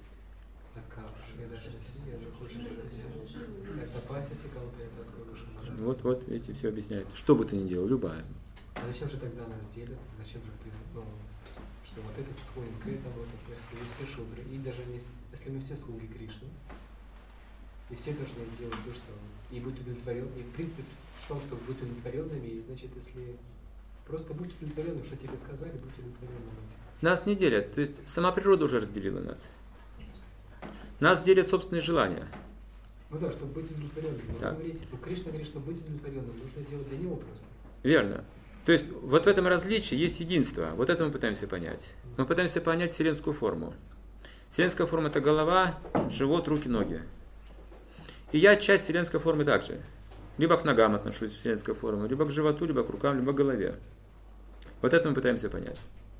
Вот, вот, видите, все объясняется. Что бы ты ни делал, любая. А зачем же тогда нас делят? Зачем же, ну, что вот этот склонен к этому, если мы все шудры, и даже не, если мы все слуги Кришны, и все должны делать то, что и быть удовлетворенными. И принцип в том, что быть удовлетворенными, и значит, если просто будь удовлетворенным, что тебе сказали, будь удовлетворенным. Нас не делят, то есть сама природа уже разделила нас. Нас делят собственные желания. Ну да, чтобы быть удовлетворенным. Но да. говорите, ну, Кришна говорит, что быть удовлетворенным нужно делать для него просто. Верно. То есть вот в этом различии есть единство. Вот это мы пытаемся понять. Мы пытаемся понять вселенскую форму. Вселенская форма – это голова, живот, руки, ноги. И я часть вселенской формы также. Либо к ногам отношусь, вселенской формы, либо к животу, либо к рукам, либо к голове. Вот это мы пытаемся понять.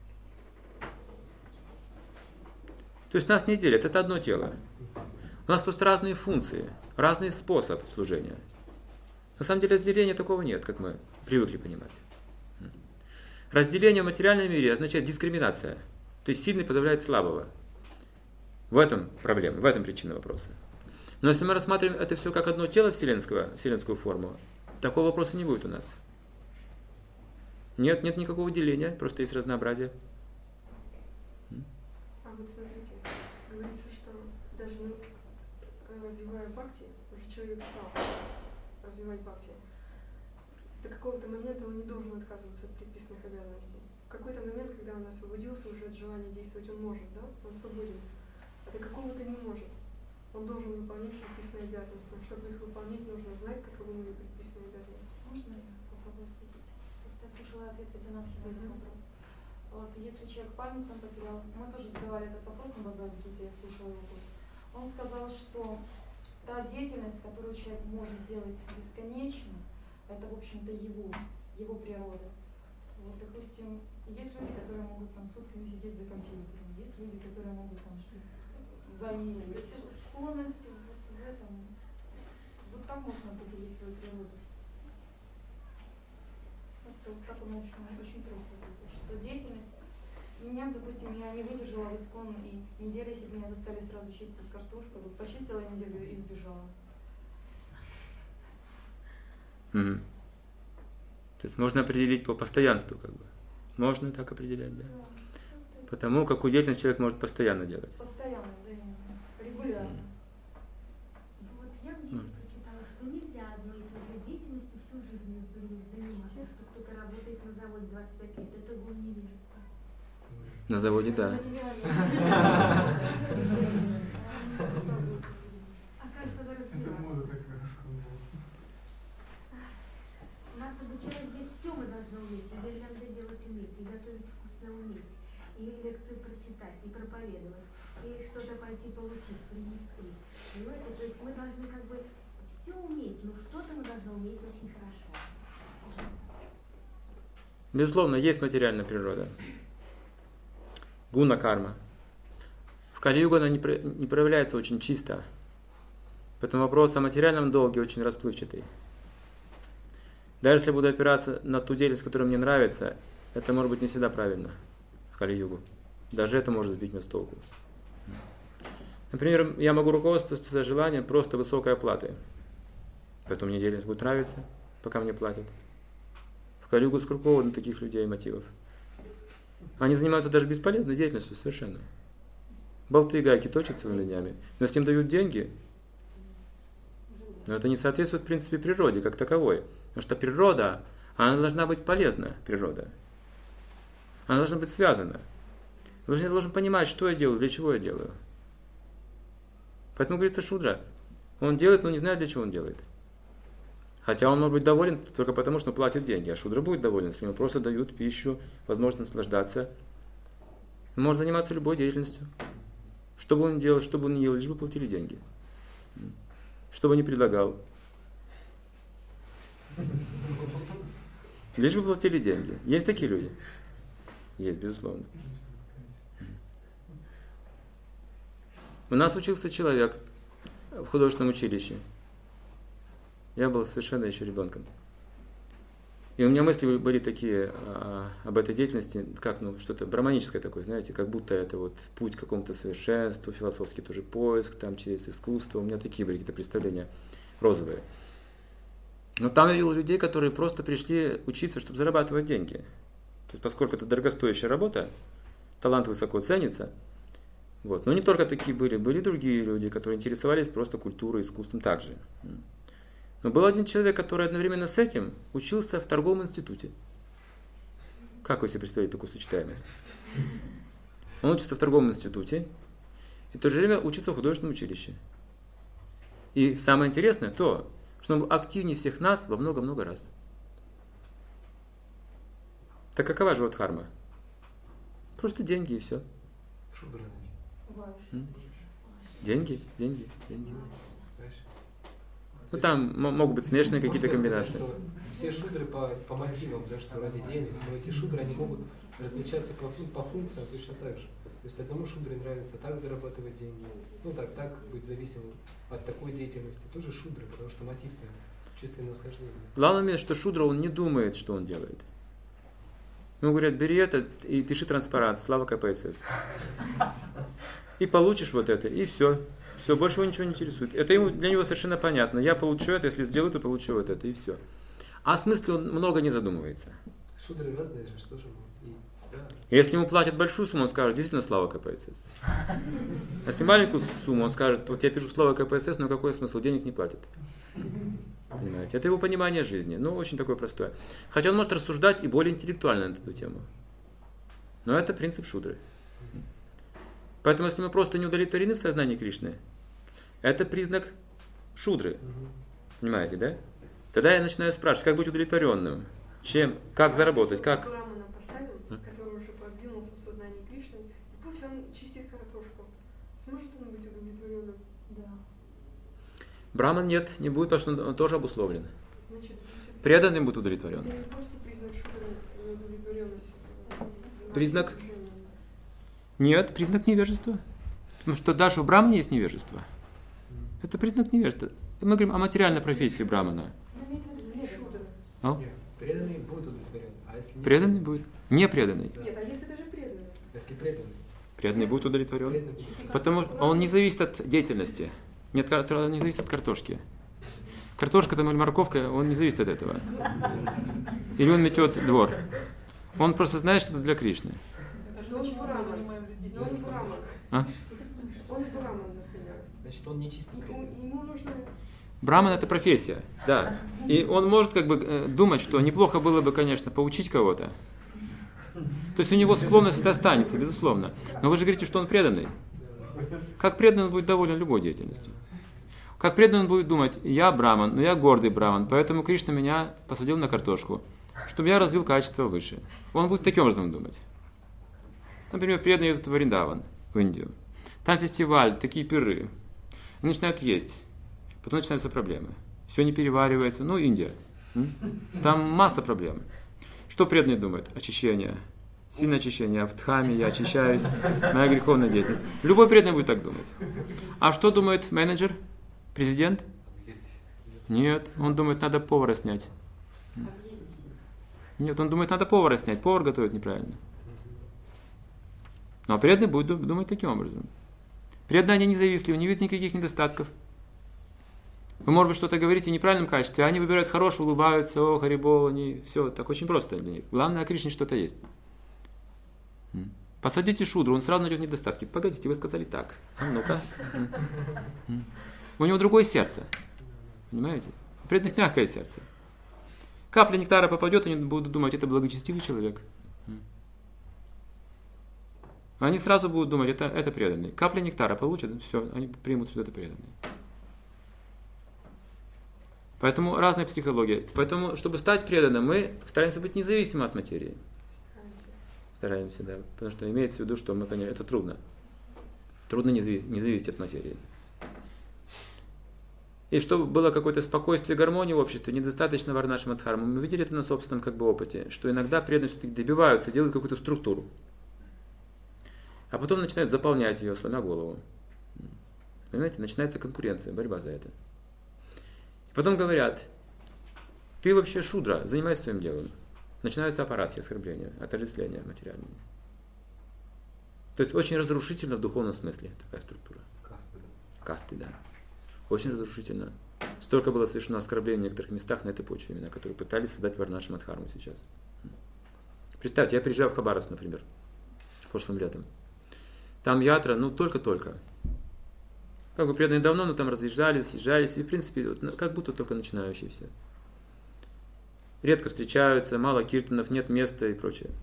То есть нас не делят, это одно тело. У нас просто разные функции, разный способ служения. На самом деле разделения такого нет, как мы привыкли понимать. Разделение в материальном мире означает дискриминация. То есть сильный подавляет слабого. В этом проблема, в этом причина вопроса. Но если мы рассматриваем это все как одно тело вселенского, вселенскую форму, такого вопроса не будет у нас. Нет, нет никакого деления, просто есть разнообразие. А вот смотрите, говорится, что даже ну, развивая бхакти, уже человек стал развивать бхакти, до какого-то момента он не должен отказываться от предписанных обязанностей. В какой-то момент, когда он освободился уже от желания действовать, он может, да? Он свободен. А до какого-то не может. Он должен выполнять предписанные обязанности. Но чтобы их выполнять, нужно знать, каковы были предписанные обязанности. Можно я попробую ответить? Просто я слушала ответ Веденатхи на этот вопрос. Вот, если человек память там потерял, мы тоже задавали этот вопрос на Бхагавад-гите, я слушала его вопрос. Он сказал, что та деятельность, которую человек может делать бесконечно, это, в общем-то, его, его природа. Вот, допустим, есть люди, которые могут там сутками сидеть за компьютером, есть люди, которые могут там гонить. Склонность вот в этом, вот там можно определить свою природу. Это как он очень, очень просто ответил, что деятельность, меня, допустим, я не выдержала в искон, и неделю, если бы меня заставили сразу чистить картошку, вот почистила неделю и сбежала. Mm-hmm. То есть можно определить по постоянству, как бы. Можно так определять, да. да. Потому какую деятельность человек может постоянно делать. Постоянно, да, регулярно. Вот я где-то прочитала, что нельзя одной и той же деятельностью всю жизнь заниматься, что кто-то работает на заводе двадцать пять лет, это был невежество. На заводе, да. А как что-то развиваться? Нас обучают здесь все мы должны уметь, и гирлянды делать уметь, и готовить вкусно уметь, и лекцию прочитать, и проповедовать, и что-то пойти получить, принести. Понимаете? То есть мы должны как бы все уметь, но что-то мы должны уметь очень хорошо. Безусловно, есть материальная природа. Гуна карма. В Кали-югу она не, про, не проявляется очень чисто. Поэтому вопрос о материальном долге очень расплывчатый. Даже если я буду опираться на ту деятельность, которая мне нравится, это может быть не всегда правильно в Кали-югу. Даже это может сбить меня с толку. Например, я могу руководствоваться желанием просто высокой оплаты. Поэтому мне деятельность будет нравиться, пока мне платят. В Кали-югу скрупулировано таких людей и мотивов. Они занимаются даже бесполезной деятельностью совершенно. Болты и гайки точат целыми днями, но если им дают деньги, но это не соответствует, в принципе, природе как таковой. Потому что природа, она должна быть полезна, природа. Она должна быть связана. Я должен понимать, что я делаю, для чего я делаю. Поэтому говорится шудра. Он делает, но не знает, для чего он делает. Хотя он может быть доволен только потому, что платит деньги. А шудра будет доволен, если ему просто дают пищу, возможность наслаждаться. Он может заниматься любой деятельностью. Что бы он делал, что бы он ни делал, лишь бы платили деньги. Что бы ни предлагал. Лишь бы платили деньги. Есть такие люди? Есть, безусловно. У нас учился человек в художественном училище. Я был совершенно еще ребенком. И у меня мысли были такие а, об этой деятельности, как ну, что-то браманическое такое, знаете, как будто это вот путь к какому-то совершенству, философский тоже поиск, там через искусство. У меня такие были какие-то представления розовые. Но там я видел людей, которые просто пришли учиться, чтобы зарабатывать деньги. То есть, поскольку это дорогостоящая работа, талант высоко ценится. Вот. Но не только такие были, были другие люди, которые интересовались просто культурой, искусством также. Но был один человек, который одновременно с этим учился в торговом институте. Как вы себе представляете такую сочетаемость? Он учится в торговом институте и в то же время учится в художественном училище. И самое интересное то, что он был активнее всех нас во много-много раз. Так какова же вот дхарма? Просто деньги и все. Шудра. М? Деньги, деньги, деньги. Ну там могут быть смешанные какие-то комбинации. Сказать, все шудры по, по мотивам, да, что ради денег, но эти шудры они могут различаться по, по функциям точно так же. То есть одному шудре нравится так зарабатывать деньги, ну так, так быть зависимым от такой деятельности. Тоже шудры, потому что мотив-то чувственное восхождение. Главный момент, что шудра, он не думает, что он делает. Ему говорят, бери это и пиши транспарант, слава КПСС. И получишь вот это, и все. Все, больше его ничего не интересует. Это ему, для него совершенно понятно. Я получу это, если сделаю, то получу вот это, и все. А о смысле он много не задумывается. Шудры разные же, что же и, да. Если ему платят большую сумму, он скажет, действительно, слава КПСС. А если маленькую сумму, он скажет, вот я пишу слава КПСС, но какой смысл, денег не платят. Понимаете? Это его понимание жизни. Ну, очень такое простое. Хотя он может рассуждать и более интеллектуально на эту тему. Но это принцип шудры. Поэтому, если мы просто не удовлетворены в сознании Кришны, это признак шудры. Понимаете, да? Тогда я начинаю спрашивать, как быть удовлетворенным? Чем? Как заработать? Как? Брамана поставил, который уже продвинулся в сознании Кришны, и пусть он чистит картошку. Сможет он быть удовлетворенным? Да. Браман нет, не будет, потому что он тоже обусловлен. Значит, Преданный будет удовлетворен. это не просто признак шудры, но удовлетворенность. Признак? Нет, признак невежества. Потому что даже у брамана есть невежество. Это признак невежества. Мы говорим о материальной профессии брамана. А? Нет, преданный будет удовлетворен. А если не Преданный будет. Не преданный. Нет, а если даже преданный? Если преданный. Преданный будет удовлетворен. Преданный. Потому что он не зависит от деятельности. Нет, не зависит от картошки. Картошка там или морковка, он не зависит от этого. Или он метет двор. Он просто знает, что это для Кришны. Но он Браман. Но он Браман. А? Он Браман, например. Значит, он не чистый преданный. Ему, ему нужно... Браман это профессия, да. И он может как бы думать, что неплохо было бы, конечно, поучить кого-то. То есть у него склонность это останется, безусловно. Но вы же говорите, что он преданный. Как преданный он будет доволен любой деятельностью. Как преданный он будет думать, я браман, но я гордый браман, поэтому Кришна меня посадил на картошку, чтобы я развил качество выше. Он будет таким образом думать. Например, преданные идут в Вриндаван, в Индию. Там фестиваль, такие пиры. Они начинают есть. Потом начинаются проблемы. Все не переваривается. Ну, Индия. Там масса проблем. Что преданный думает? Очищение. Сильное очищение. А в дхаме я очищаюсь. Моя греховная деятельность. Любой преданный будет так думать. А что думает менеджер? Президент? Нет. Он думает, надо повара снять. Нет, он думает, надо повара снять. Повар готовит неправильно. Но преданный будет думать таким образом. Преданные они независимы, не видят никаких недостатков. Вы, может быть, что-то говорите в неправильном качестве, а они выбирают хорошее, улыбаются, о, харибол, они, все, так очень просто для них. Главное, о Кришне что-то есть. Посадите шудру, он сразу найдет недостатки. Погодите, вы сказали так. А ну-ка. У него другое сердце. Понимаете? У преданных мягкое сердце. Капля нектара попадет, они будут думать, это благочестивый человек. Они сразу будут думать, это, это преданный. Капля нектара получат, все, они примут, что это преданный. Поэтому разная психология. Поэтому, чтобы стать преданным, мы стараемся быть независимы от материи. Стараемся. Стараемся, да. Потому что имеется в виду, что мы, конечно, это трудно. Трудно не зависеть, не зависеть от материи. И чтобы было какое-то спокойствие и гармония в обществе, недостаточно варнашрама дхармы. Мы видели это на собственном как бы, опыте, что иногда преданные все-таки добиваются, делают какую-то структуру. А потом начинают заполнять ее, сломя голову. Понимаете, начинается конкуренция, борьба за это. И потом говорят, Ты вообще шудра, занимайся своим делом. Начинаются аппаратки, оскорбления, отождествления материальные. То есть очень разрушительно в духовном смысле такая структура. Касты, да. Касты, да. Очень разрушительно. Столько было совершено оскорблений в некоторых местах на этой почве, именно, которые пытались создать Варнашрама Дхарму сейчас. Представьте, я приезжаю в Хабаровск, например, прошлым летом. Там ятра, ну, только-только. Как бы преданные давно, но там разъезжались, съезжались, и, в принципе, вот, как будто только начинающие все. Редко встречаются, мало киртанов, нет места и прочее.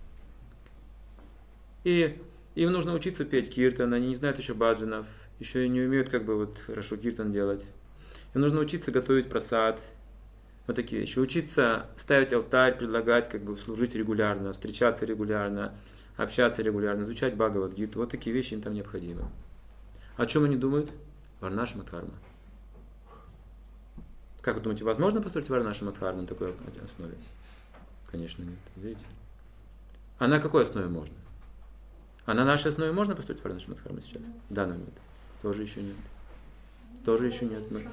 И им нужно учиться петь киртан, они не знают еще баджанов, еще и не умеют как бы вот хорошо киртан делать. Им нужно учиться готовить прасад, вот такие вещи. Учиться ставить алтарь, предлагать, как бы служить регулярно, встречаться регулярно, общаться регулярно, изучать Бхагавад-гиту. Вот такие вещи им там необходимы. О чем они думают? Варнашрама Дхарма. Как вы думаете, возможно построить Варнашрама Дхарму на такой основе? Конечно нет. Видите? А на какой основе можно? А на нашей основе можно построить Варнашрама Дхарму сейчас? В данный момент. Тоже еще нет. Тоже еще нет. Мы...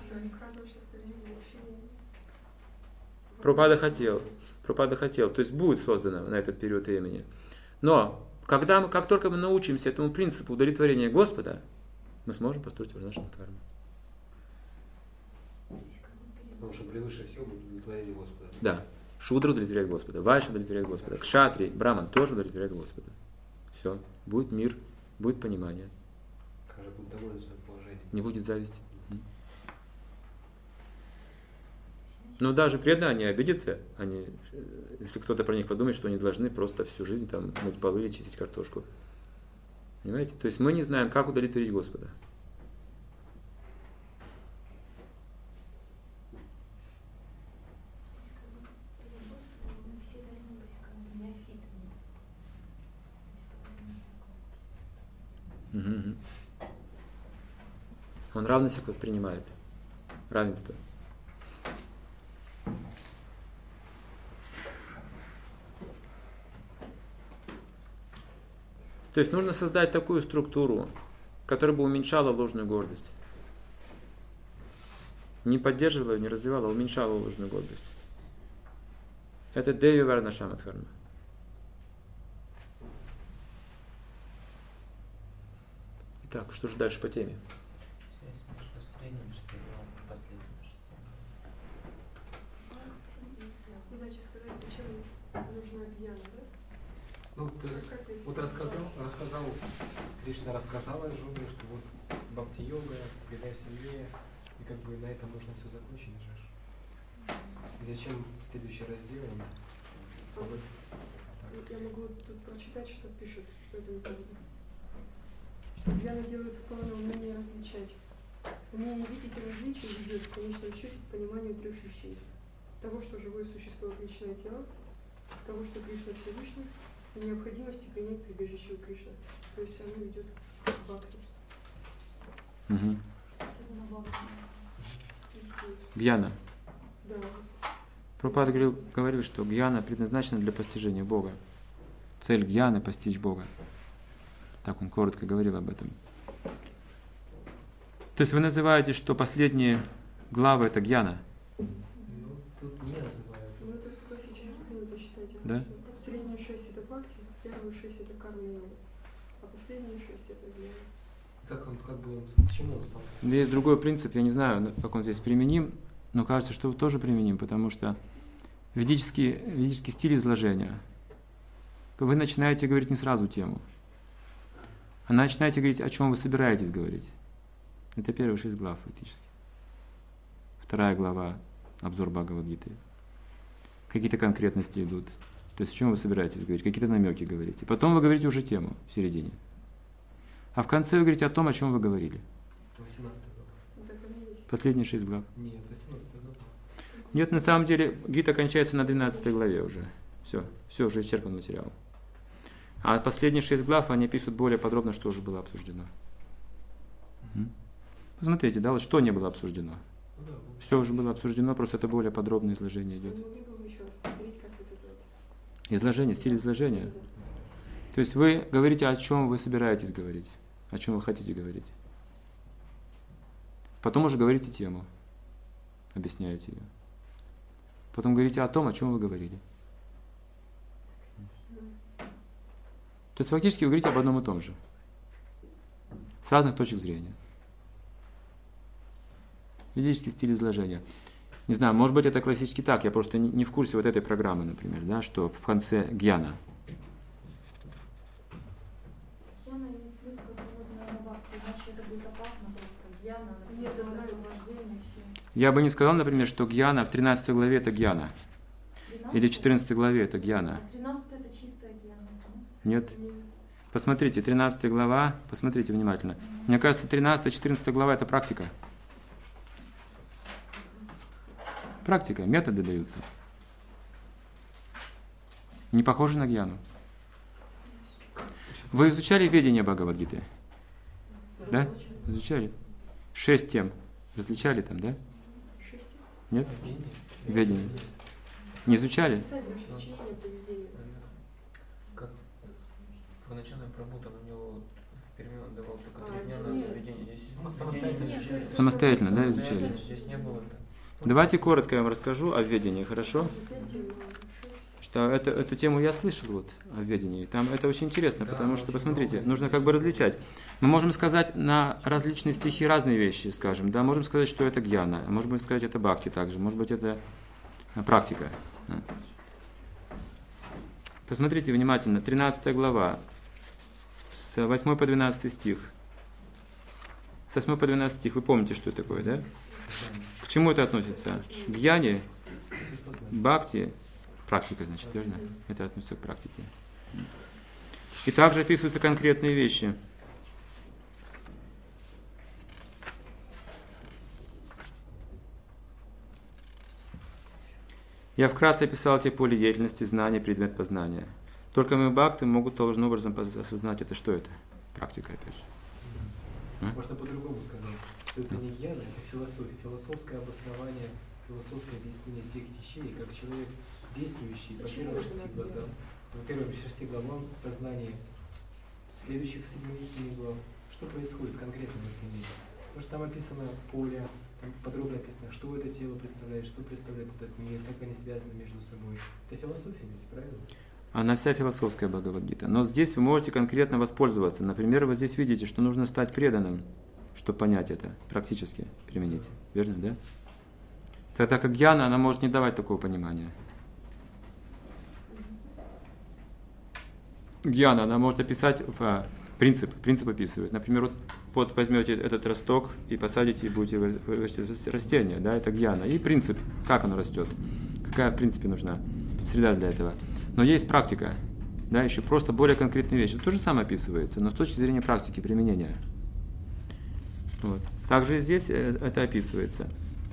Прабхупада хотел. Прабхупада хотел. То есть будет создано на этот период времени. Но когда мы, как только мы научимся этому принципу удовлетворения Господа, мы сможем построить Варнашрама Дхарму. Потому что превыше всего будет удовлетворение Господа. Да. Шудра удовлетворяет Господа, Вайшя удовлетворяет Господа, Кшатри, Браман тоже удовлетворяет Господа. Все. Будет мир, будет понимание. Каждый будет доволен своим положением. Не будет зависти. Но даже преданные, они обидятся, они, если кто-то про них подумает, что они должны просто всю жизнь там мыть полы или чистить картошку. Понимаете? То есть мы не знаем, как удовлетворить Господа. Угу. Он равно всех воспринимает. Равенство. То есть нужно создать такую структуру, которая бы уменьшала ложную гордость. Не поддерживала ее, не развивала, а уменьшала ложную гордость. Это Деви Варнашрама Дхарма. Итак, что же дальше по теме? Связь между средним штилем и последним штилем. Иначе сказать, зачем нужна гьяна, да? Ну, то есть, Как вы вот рассказал, рассказал, Кришна рассказал Арджуне, что вот бхакти-йога, предайся мне, и как бы на этом можно все закончить же. И зачем следующий раздел? Я могу тут прочитать, что пишут в этом книге. Что гьяна делает упор на умение различать. Умение видеть и различия ведет в конечном счете к пониманию трех вещей. Того, что живое существо отличное от тела, того, что Кришна Всевышний, и необходимости принять прибежище у Кришны. То есть оно ведет к бхакти. Угу. Гьяна. Да. Прабхупада говорил, говорил, что гьяна предназначена для постижения Бога. Цель гьяны — постичь Бога. Так он коротко говорил об этом. То есть вы называете, что последние главы — это гьяна? Ну, тут не называют. Ну, это классически принято считать. Да? Что средние шесть это бхакти, первые шесть это карма йога, а последние шесть это гьяна. Как он, как бы, он, к чему он стал? Есть другой принцип, я не знаю, как он здесь применим, но кажется, что тоже применим, потому что ведический, ведический стиль изложения, вы начинаете говорить не сразу тему, а начинаете говорить, о чем вы собираетесь говорить. Это первые шесть глав фактически. Вторая глава — обзор Бхагавад-гиты. Какие-то конкретности идут. То есть о чем вы собираетесь говорить, какие-то намеки говорите. Потом вы говорите уже тему в середине. А в конце вы говорите о том, о чем вы говорили. восемнадцатая глава. Так оно и есть. Последние шесть глав. Нет, восемнадцатая глава. Нет, на самом деле Гита кончается на двенадцатой главе уже. Все, все, уже исчерпан материал. А последние шесть глав, они описывают более подробно, что уже было обсуждено. Угу. Посмотрите, да, вот что не было обсуждено. Ну, да, вот. Все уже было обсуждено, просто это более подробное изложение идет. Вы могли бы еще раз повторить, как это делать? Изложение, стиль изложения. То есть вы говорите, о чем вы собираетесь говорить, о чем вы хотите говорить. Потом уже говорите тему, объясняете ее. потом говорите о том, о чем вы говорили. То есть фактически вы говорите об одном и том же. С разных точек зрения. Ведический стиль изложения. Не знаю, может быть это классически так, я просто не в курсе вот этой программы, например, да, что в конце гьяна. Гьяна имеет смысл, как мы на бхакти, иначе это будет опасно просто. Гьяна, Нет, это она- освобождение, все. Я бы не сказал, например, что гьяна в тринадцатой главе это гьяна. Или в четырнадцатой главе это гьяна. А тринадцатая это чистая гьяна. Нет? Нет. Посмотрите, тринадцатая глава, посмотрите внимательно. Мне кажется, тринадцатая, четырнадцатая глава это практика. Практика, методы даются. Не похоже на гьяну. Вы изучали ведение Бхагавад-гиты? Да? Изучали? Шесть тем. Различали там, да? Шесть. Нет? Ведение. Не изучали? Писать даже сочинение поведения. Как поначалу Прабhu там у него в Перми он давал только А, три дня это на нет. введение. Здесь Ну, самостоятельно введение- изучали. Самостоятельно, да, изучали? Здесь не было. Давайте коротко я вам расскажу о ведении, хорошо? Пять тем, шесть. Что это, эту тему я слышал вот о ведении. Там это очень интересно, Да, потому она что, очень посмотрите, много. нужно как бы различать. Мы можем сказать на различные стихи разные вещи, скажем, да, можем сказать, что это гьяна, а можем сказать, это бхакти также, может быть, это э, практика. Да. Посмотрите внимательно, тринадцатая глава, с восьмой по двенадцатый стих. С восьмой по двенадцатый стих, вы помните, что это такое, да? К чему это относится? К гьяне, бхакти, практика, значит, верно? Это относится к практике. И также описываются конкретные вещи. Я вкратце описал те поле деятельности, знания, предмет познания. Только мы бхакты могут должным образом осознать это. Что это? Практика, опять же. Можно по-другому сказать, что это не гьяна, это философия, философское обоснование, философское объяснение тех вещей, как человек, действующий по первым шести глазам, по первым шести главам сознания следующих семи, семи глав. Что происходит конкретно в этом мире? Потому что там описано поле, там подробно описано, что это тело представляет, что представляет этот мир, как они связаны между собой. Это философия ведь, правильно? Она вся философская Бхагавад-гита. Но здесь вы можете конкретно воспользоваться. Например, вы здесь видите, что нужно стать преданным, чтобы понять это, практически применить. Верно, да? Тогда как гьяна, она может не давать такого понимания. Гьяна, она может описать в, принцип, принцип описывает. Например, вот, вот возьмете этот росток и посадите, и будете выращивать растение, да, это гьяна. И принцип, как оно растет, какая в принципе нужна среда для этого. Но есть практика, да, еще просто более конкретные вещи. То же самое описывается, но с точки зрения практики, применения. Вот. Также здесь это описывается.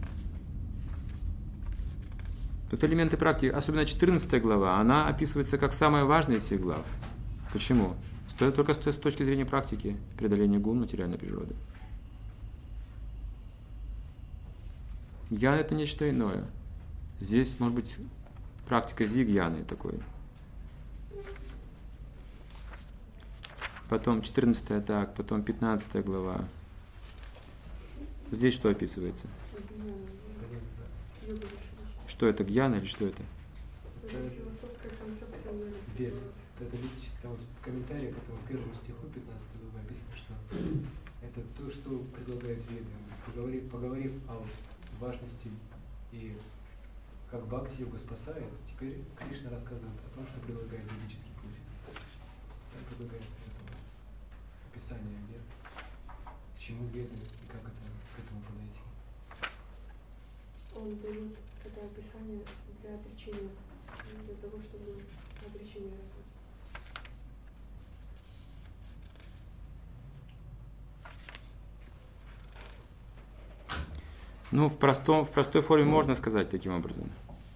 Тут элементы практики, особенно четырнадцатая глава, она описывается как самая важная из всех глав. Почему? Стоит только с точки зрения практики преодоления гун материальной природы. Гьяна — это нечто иное. Здесь, может быть, практика вигьяны такой. Потом четырнадцатая так, потом пятнадцатая глава. Здесь что описывается? Йога. Что это, гьяна или что это? Это философская концепция йоги. Вед. Это видите, там вот в комментариях к этому первому стиху пятнадцатой главы описано, что это то, что предлагает Веды. Поговорив, поговорив о важности и как бхакти-йога спасает, теперь Кришна рассказывает о том, что предлагает ведический путь. Он предлагает это описание вед, к чему веды и как это, к этому подойти. Он дает это описание для отречения, для того, чтобы отречение работать. Ну, в, простом, в простой форме можно сказать таким образом,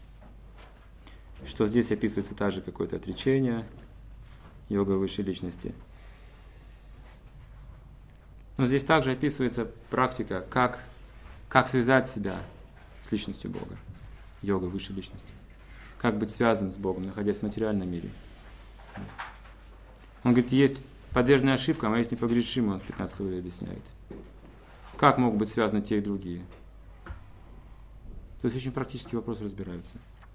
что здесь описывается также какое-то отречение, йога высшей личности. Но здесь также описывается практика, как, как связать себя с личностью Бога, йога высшей личности. Как быть связанным с Богом, находясь в материальном мире. Он говорит, есть подверженные ошибкам, а есть непогрешимые, он в пятнадцатой главе объясняет. Как могут быть связаны те и другие? То есть очень практические вопросы разбираются.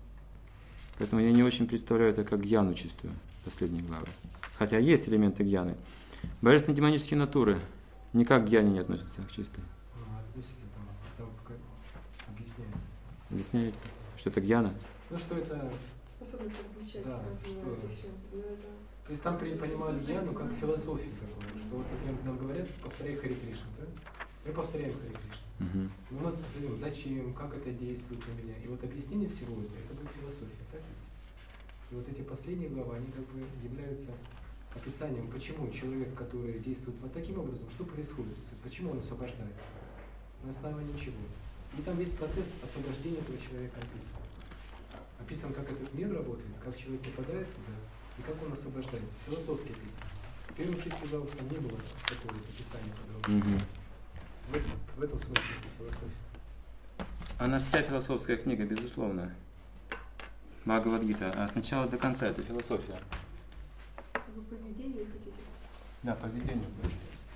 Поэтому я не очень представляю это как гьяну чистую, последние главы. Хотя есть элементы гьяны. Божественные демонические натуры никак к гьяне не относятся к чистой. Ну, относится там, там как объясняется. Объясняется, что это гьяна? Ну, что это... Способность различать, Да, развивать что- и все. Но это... То есть там при- понимают гьяну как философию такую, что вот, например, нам говорят, повторяй Хари Кришна, да? Мы повторяем Хари Кришна. Угу. Но у нас зачем, зачем, как это действует на меня. И вот объяснение всего этого, это будет философия, так ведь? И вот эти последние главы, они как бы являются описанием, почему человек, который действует вот таким образом, что происходит, почему он освобождается. На основании чего. И там весь процесс освобождения этого человека описан. Описан, как этот мир работает, как человек попадает туда, и как он освобождается. Философски описано. В первых шести главах там не было такого вот описания подробного. Угу. В, этом, в этом смысле это философия. Она вся философская книга, безусловно. Бхагавад-гита. А от начала до конца это философия. Вы поведение хотите? Да, поведение больше.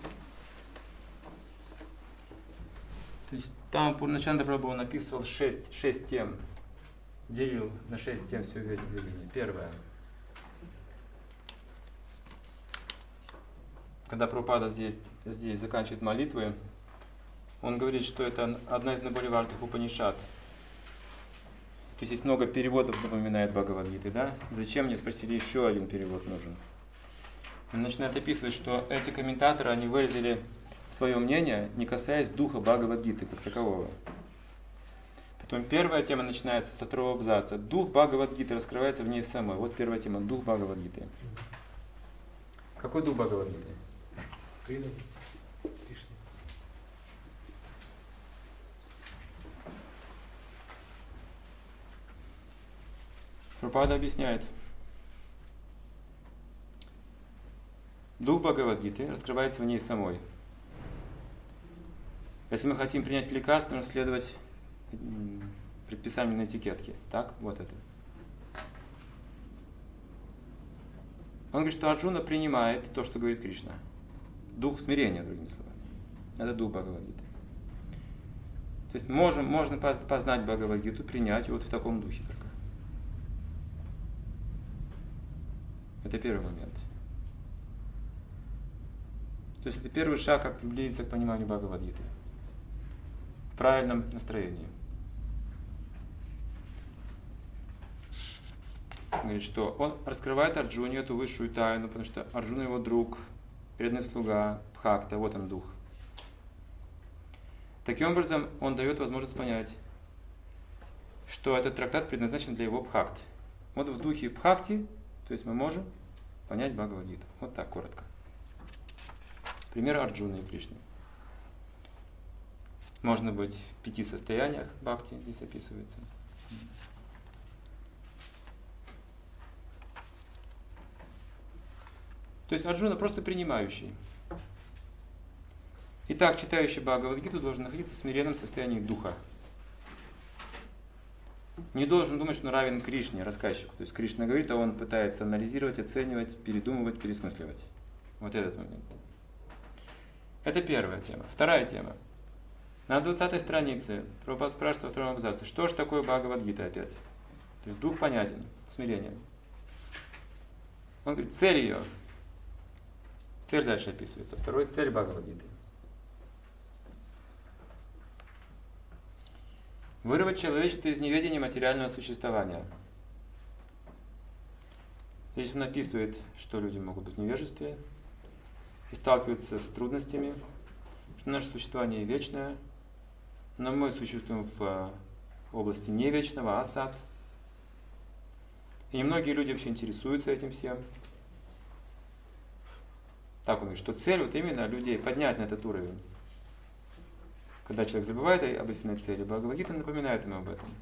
То есть там Пурначанда Прабху написывал шесть, шесть тем. Делил на шесть тем все видение. Первое. Когда Прабхупада здесь, здесь заканчивает молитвы, он говорит, что это одна из наиболее важных Упанишад. То есть есть много переводов, напоминает Бхагавад-гиты, да? Зачем мне, спросили, еще один перевод нужен? Он начинает описывать, что эти комментаторы, они выразили свое мнение, не касаясь духа Бхагавад-гиты как такового. Потом первая тема начинается со второго абзаца. Дух Бхагавад-гиты раскрывается в ней самой. Вот первая тема. Дух Бхагавад-гиты. Какой дух Бхагавад-гиты? Преданность Кришне. Прабхупада объясняет. Дух Бхагавад-гиты раскрывается в ней самой. Если мы хотим принять лекарство, нужно следовать предписанию на этикетке. Так, вот это. Он говорит, что Арджуна принимает то, что говорит Кришна. Дух смирения, другими словами. Это дух Бхагавад-гиты. То есть можем, можно познать Бхагавад-гиту, принять вот в таком духе только. Это первый момент. То есть это первый шаг, как приблизиться к пониманию Бхагавад-гиты. В правильном настроении. Говорит, что он раскрывает Арджуне эту высшую тайну, потому что Арджуна его друг, преданный слуга, Бхакта, вот он дух. Таким образом, он дает возможность понять, что этот трактат предназначен для его Бхакти. Вот в духе Бхакти, то есть мы можем понять Бхагавад-гиту. Вот так, коротко. Пример Арджуны и Кришны. Можно быть в пяти состояниях Бхакти, здесь описывается. То есть Арджуна просто принимающий. Итак, читающий Бхагавад-гиту должен находиться в смиренном состоянии духа. Не должен думать, что он равен Кришне, рассказчику. То есть Кришна говорит, а он пытается анализировать, оценивать, передумывать, пересмысливать. Вот этот момент. Это первая тема. Вторая тема. На двадцатой странице Прабхупада спрашивает во втором абзаце, что же такое Бхагавад-гита опять? То есть дух понятен, смирение. Он говорит, цель ее. Цель дальше описывается. Второй цель Бхагавад-гиты. Вырвать человечество из неведения материального существования. Здесь он описывает, что люди могут быть в невежестве и сталкиваются с трудностями, что наше существование вечное, но мы существуем в области не вечного, асад. И немногие люди вообще интересуются этим всем. Так он говорит, что цель вот именно людей поднять на этот уровень. Когда человек забывает об истинной цели, Бхагавад-гита напоминает ему об этом.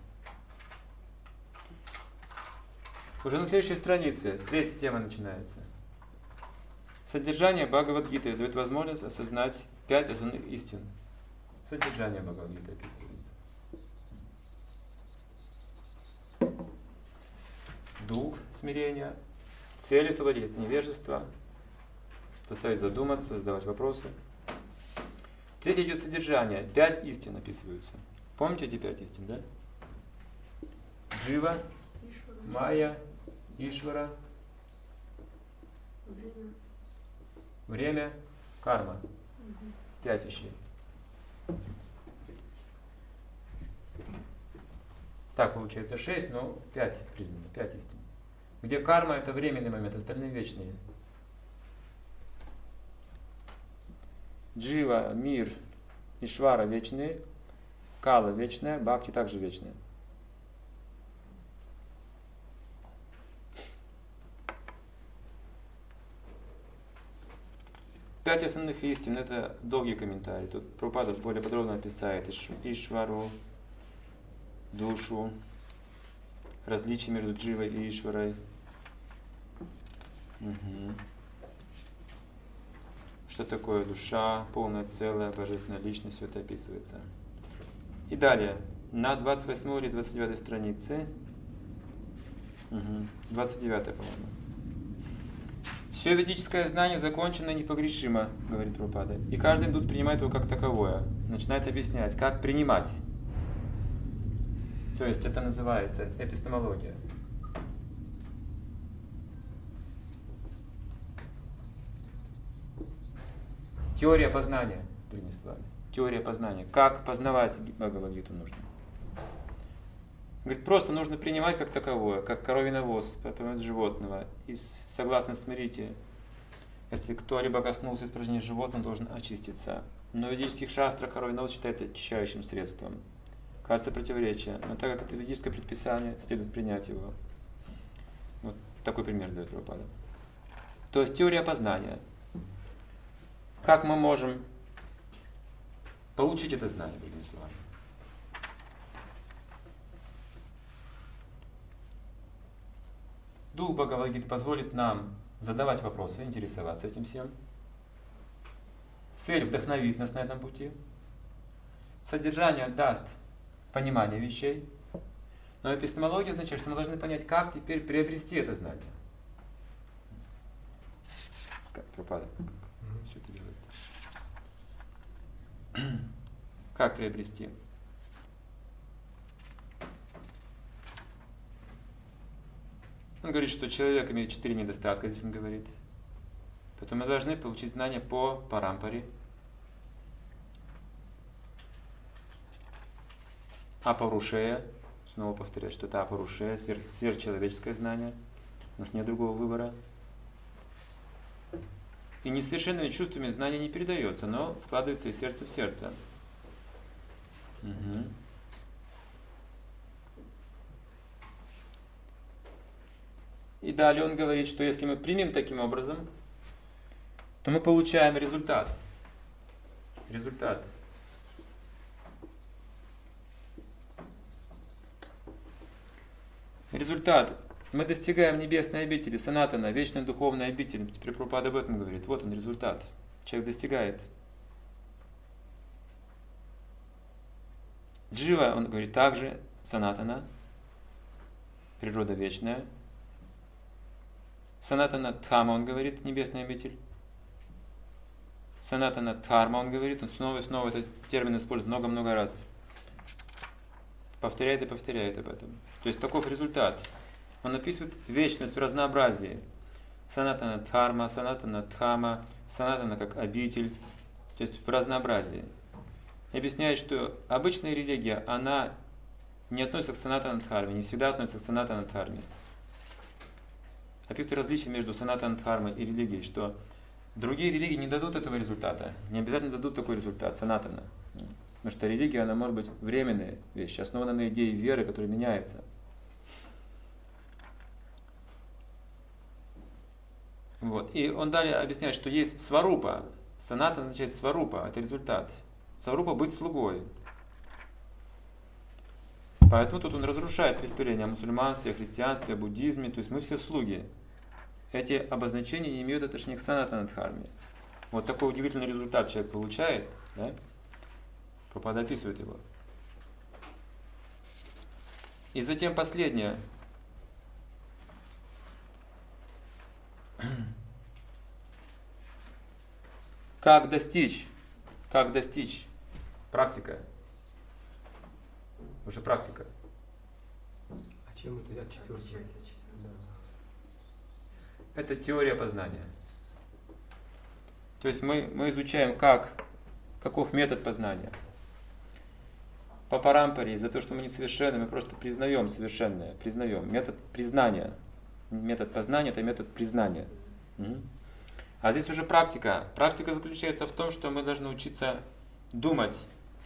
Уже на следующей странице третья тема начинается. Содержание Бхагавад-гиты дает возможность осознать пять основных истин. Содержание Бхагавад-гиты описывается. Дух смирения, цель освободить от невежества, заставить задуматься, задавать вопросы. Третье идет содержание. Пять истин описываются. Помните эти пять истин, да? Джива, Майя, Ишвара, Время. время, карма. Мгм. Пять вещей. Так получается шесть, но пять признано, пять истин. Где карма — это временный момент, остальные вечные. Джива, мир, Ишвара вечные, Кала вечная, Бхакти также вечная. Пять основных истин — это долгий комментарий. Тут Прабхупада более подробно описает Иш, Ишвару, душу, различия между Дживой и Ишварой. Угу. Что такое душа, полная, целая, божественная личность, все это описывается. И далее, на двадцать восьмой или двадцать девятой странице, угу, двадцать девятая, по-моему. Все ведическое знание закончено и непогрешимо, говорит Прабхупада. И каждый индус принимает его как таковое. Начинает объяснять, как принимать. То есть это называется эпистемология. Теория познания, другими словами. Теория познания. Как познавать Бхагавад-гиту нужно. Говорит, просто нужно принимать как таковое, как коровий навоз, помет животного. И согласно Смрити, если кто-либо коснулся испражнения животного, должен очиститься. Но в ведических шастрах коровий навоз считается очищающим средством. Кажется противоречие, но так как это ведическое предписание, следует принять его. Вот такой пример дает Прабхупада. То есть теория познания. Как мы можем получить это знание, другими словами? Дух Бхагавад-гиты позволит нам задавать вопросы, интересоваться этим всем. Цель вдохновит нас на этом пути. Содержание даст понимание вещей. Но эпистемология означает, что мы должны понять, как теперь приобрести это знание. Как Прабхупада все это делает. Как приобрести? Он говорит, что человек имеет четыре недостатка, здесь он говорит. Поэтому мы должны получить знания по парампаре. Апарушея, снова повторяю, что это апарушея, сверх, сверхчеловеческое знание. У нас нет другого выбора. И несовершенными чувствами знание не передается, но вкладывается из сердца в сердце. Угу. И далее он говорит, что если мы примем таким образом, то мы получаем результат. Результат. Результат. Мы достигаем небесной обители, санатана, вечной духовной обители. Теперь Прабхупада об этом говорит. Вот он результат. Человек достигает. Джива, он говорит, также санатана, природа вечная. Санатана Дхама, он говорит, небесная обитель. Санатана Дхарма, он говорит, он снова и снова этот термин использует много-много раз. Повторяет и повторяет об этом. То есть таков результат. Он описывает вечность в разнообразии. Санатана Дхарма, Санатана Дхама, Санатана как обитель. То есть в разнообразии. И объясняет, что обычная религия, она не относится к Санатана Дхарме, не всегда относится к Санатана Дхарме. Описывает различия между Санатана Дхармой и религией, что другие религии не дадут этого результата, не обязательно дадут такой результат, санатана. Потому что религия, она может быть временная вещь, основана на идее веры, которая меняется. Вот. И он далее объясняет, что есть сварупа. Санатана означает сварупа, это результат. Сварупа — быть слугой. Поэтому тут он разрушает представление о мусульманстве, о христианстве, о буддизме. То есть мы все слуги. Эти обозначения не имеют отношения к санатана дхарме. Вот такой удивительный результат человек получает. Да? Прабхупада описывает его. И затем последнее. Как достичь? Как достичь? Практика. Уже практика. Чем это от четвертого? Отличается от четвертого. Да. Это теория познания. То есть мы, мы изучаем, как, каков метод познания. По парампаре, за то, что мы несовершенны, мы просто признаем совершенное, признаем. Метод признания. Метод познания – это метод признания. Угу. А здесь уже практика. Практика заключается в том, что мы должны учиться думать.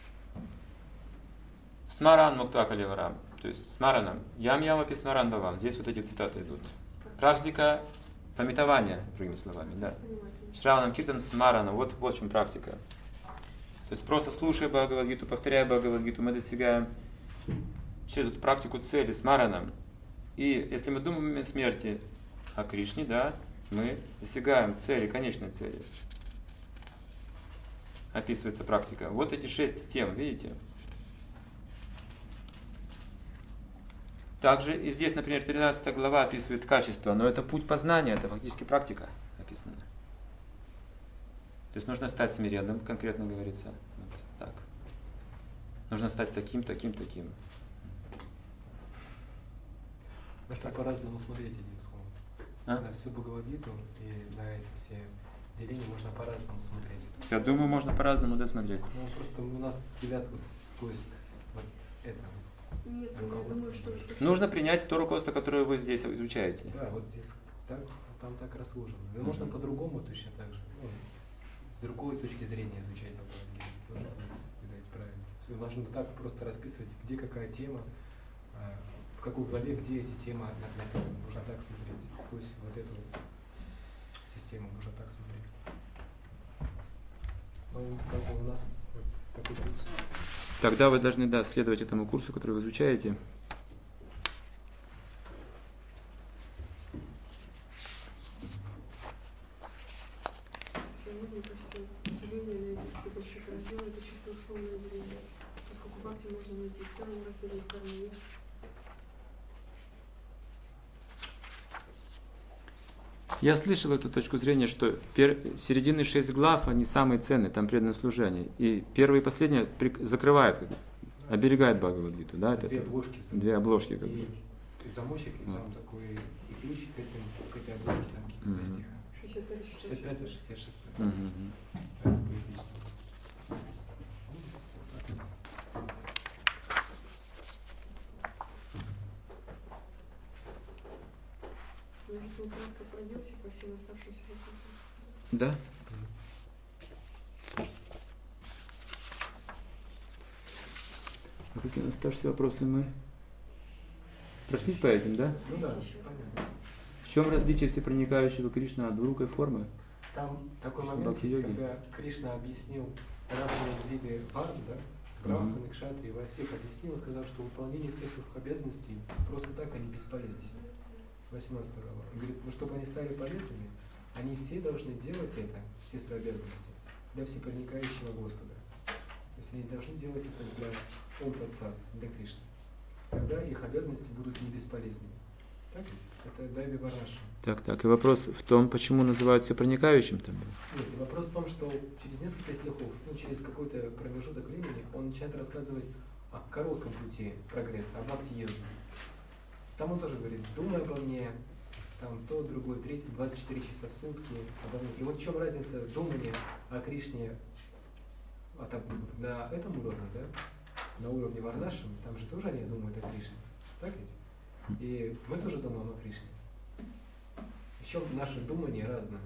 Смаран муктва каливарам. То есть смараном. Ям яма писмаран бавам. Здесь вот эти цитаты идут. Практика пометования, другими словами. Да. Шраванам киртан смарана. Вот, вот в чем практика. То есть просто слушая Бхагавад-гиту, повторяя Бхагавад-гиту, мы достигаем через эту практику цели смараном. И если мы думаем в момент смерти о Кришне, да, мы достигаем цели, конечной цели. Описывается практика. Вот эти шесть тем, видите? Также и здесь, например, тринадцатая глава описывает качество, но это путь познания, это фактически практика описана. То есть нужно стать смиренным, конкретно говорится. Вот так. Нужно стать таким, таким, таким. Можно по-разному смотреть, одним словом. А? На всю Бхагавад-гиту и на эти все деления можно по-разному смотреть. Я думаю, можно по-разному досмотреть. Ну, просто у нас взгляд вот сквозь вот это. Нет, я думаю, что... Нужно принять то руководство, которое вы здесь изучаете. Да, вот здесь так, там так разложено. Да, можно Мгм. по-другому точно так же. Ну, с, с другой точки зрения изучать Бхагавад-гиту. Тоже будет, видать, правильно. Все нужно так просто расписывать, где какая тема, а, в какой главе, где эти темы на- написаны. Нужно так смотреть. Сквозь вот эту вот систему нужно так смотреть. Ну, как бы у нас вот такой курс. Тогда вы должны, да, следовать этому курсу, который вы изучаете. Мне кажется, деление на эти больших разделы это чисто условное деление, поскольку бхакти можно найти в первом разделе, в втором нет. Я слышал эту точку зрения, что пер... середины шесть глав, они самые ценные, там преданное служение. И первые и последние при... закрывают, как бы, оберегают Бхагавад-гиту. Да, это, Две обложки. две обложки, как бы. И, и замочек, и Вот. там такой и ключик к, этим, к этой обложке, там какие-то Мгм. стиха. шестьдесят пять шестьдесят пять шестьдесят шесть. Мгм. Да, поэтично. Может, вы кратко пройдете по всем оставшимся вопросам? Да. А какие у нас оставшиеся вопросы мы? Прошлись по этим, да? Ну да, понятно. В чем различие всепроникающего Кришны от двурукой формы? Там такой Что момент, есть, бхакти-йоги? когда Кришна объяснил разные виды варн, да, брахманы, кшатри, во всех объяснил и сказал, что выполнение всех их обязанностей просто так они бесполезны. восемнадцатая глава. И говорит, ну чтобы они стали полезными, они все должны делать это, все свои обязанности, для всепроникающего Господа. То есть они должны делать это для Ом Тат Сат, для Кришны. Тогда их обязанности будут не бесполезными. Так ведь? Это Дайви Варнаша. Так, так. И вопрос в том, почему называют всепроникающим там? Нет, и вопрос в том, что через несколько стихов, ну, через какой-то промежуток времени, он начинает рассказывать о коротком пути прогресса, о бхакти-йоге. Там он тоже говорит, думай обо мне, там то, другое, третье, двадцать четыре часа в сутки обо мне. И вот в чем разница думания о Кришне а так, на этом уровне, да, на уровне Варнашем, там же тоже они думают о Кришне, так ведь? И мы тоже думаем о Кришне. В чем наше думание разное?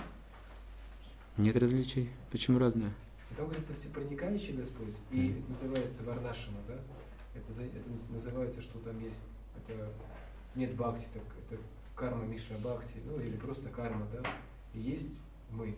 Нет различий. Почему разное? И там говорится всепроникающий Господь, и это называется Варнашема, да? Это, за- это наз- называется, что там есть, это нет бхакти, так, это карма Мишра Бхакти, ну или просто карма, да? И есть мы.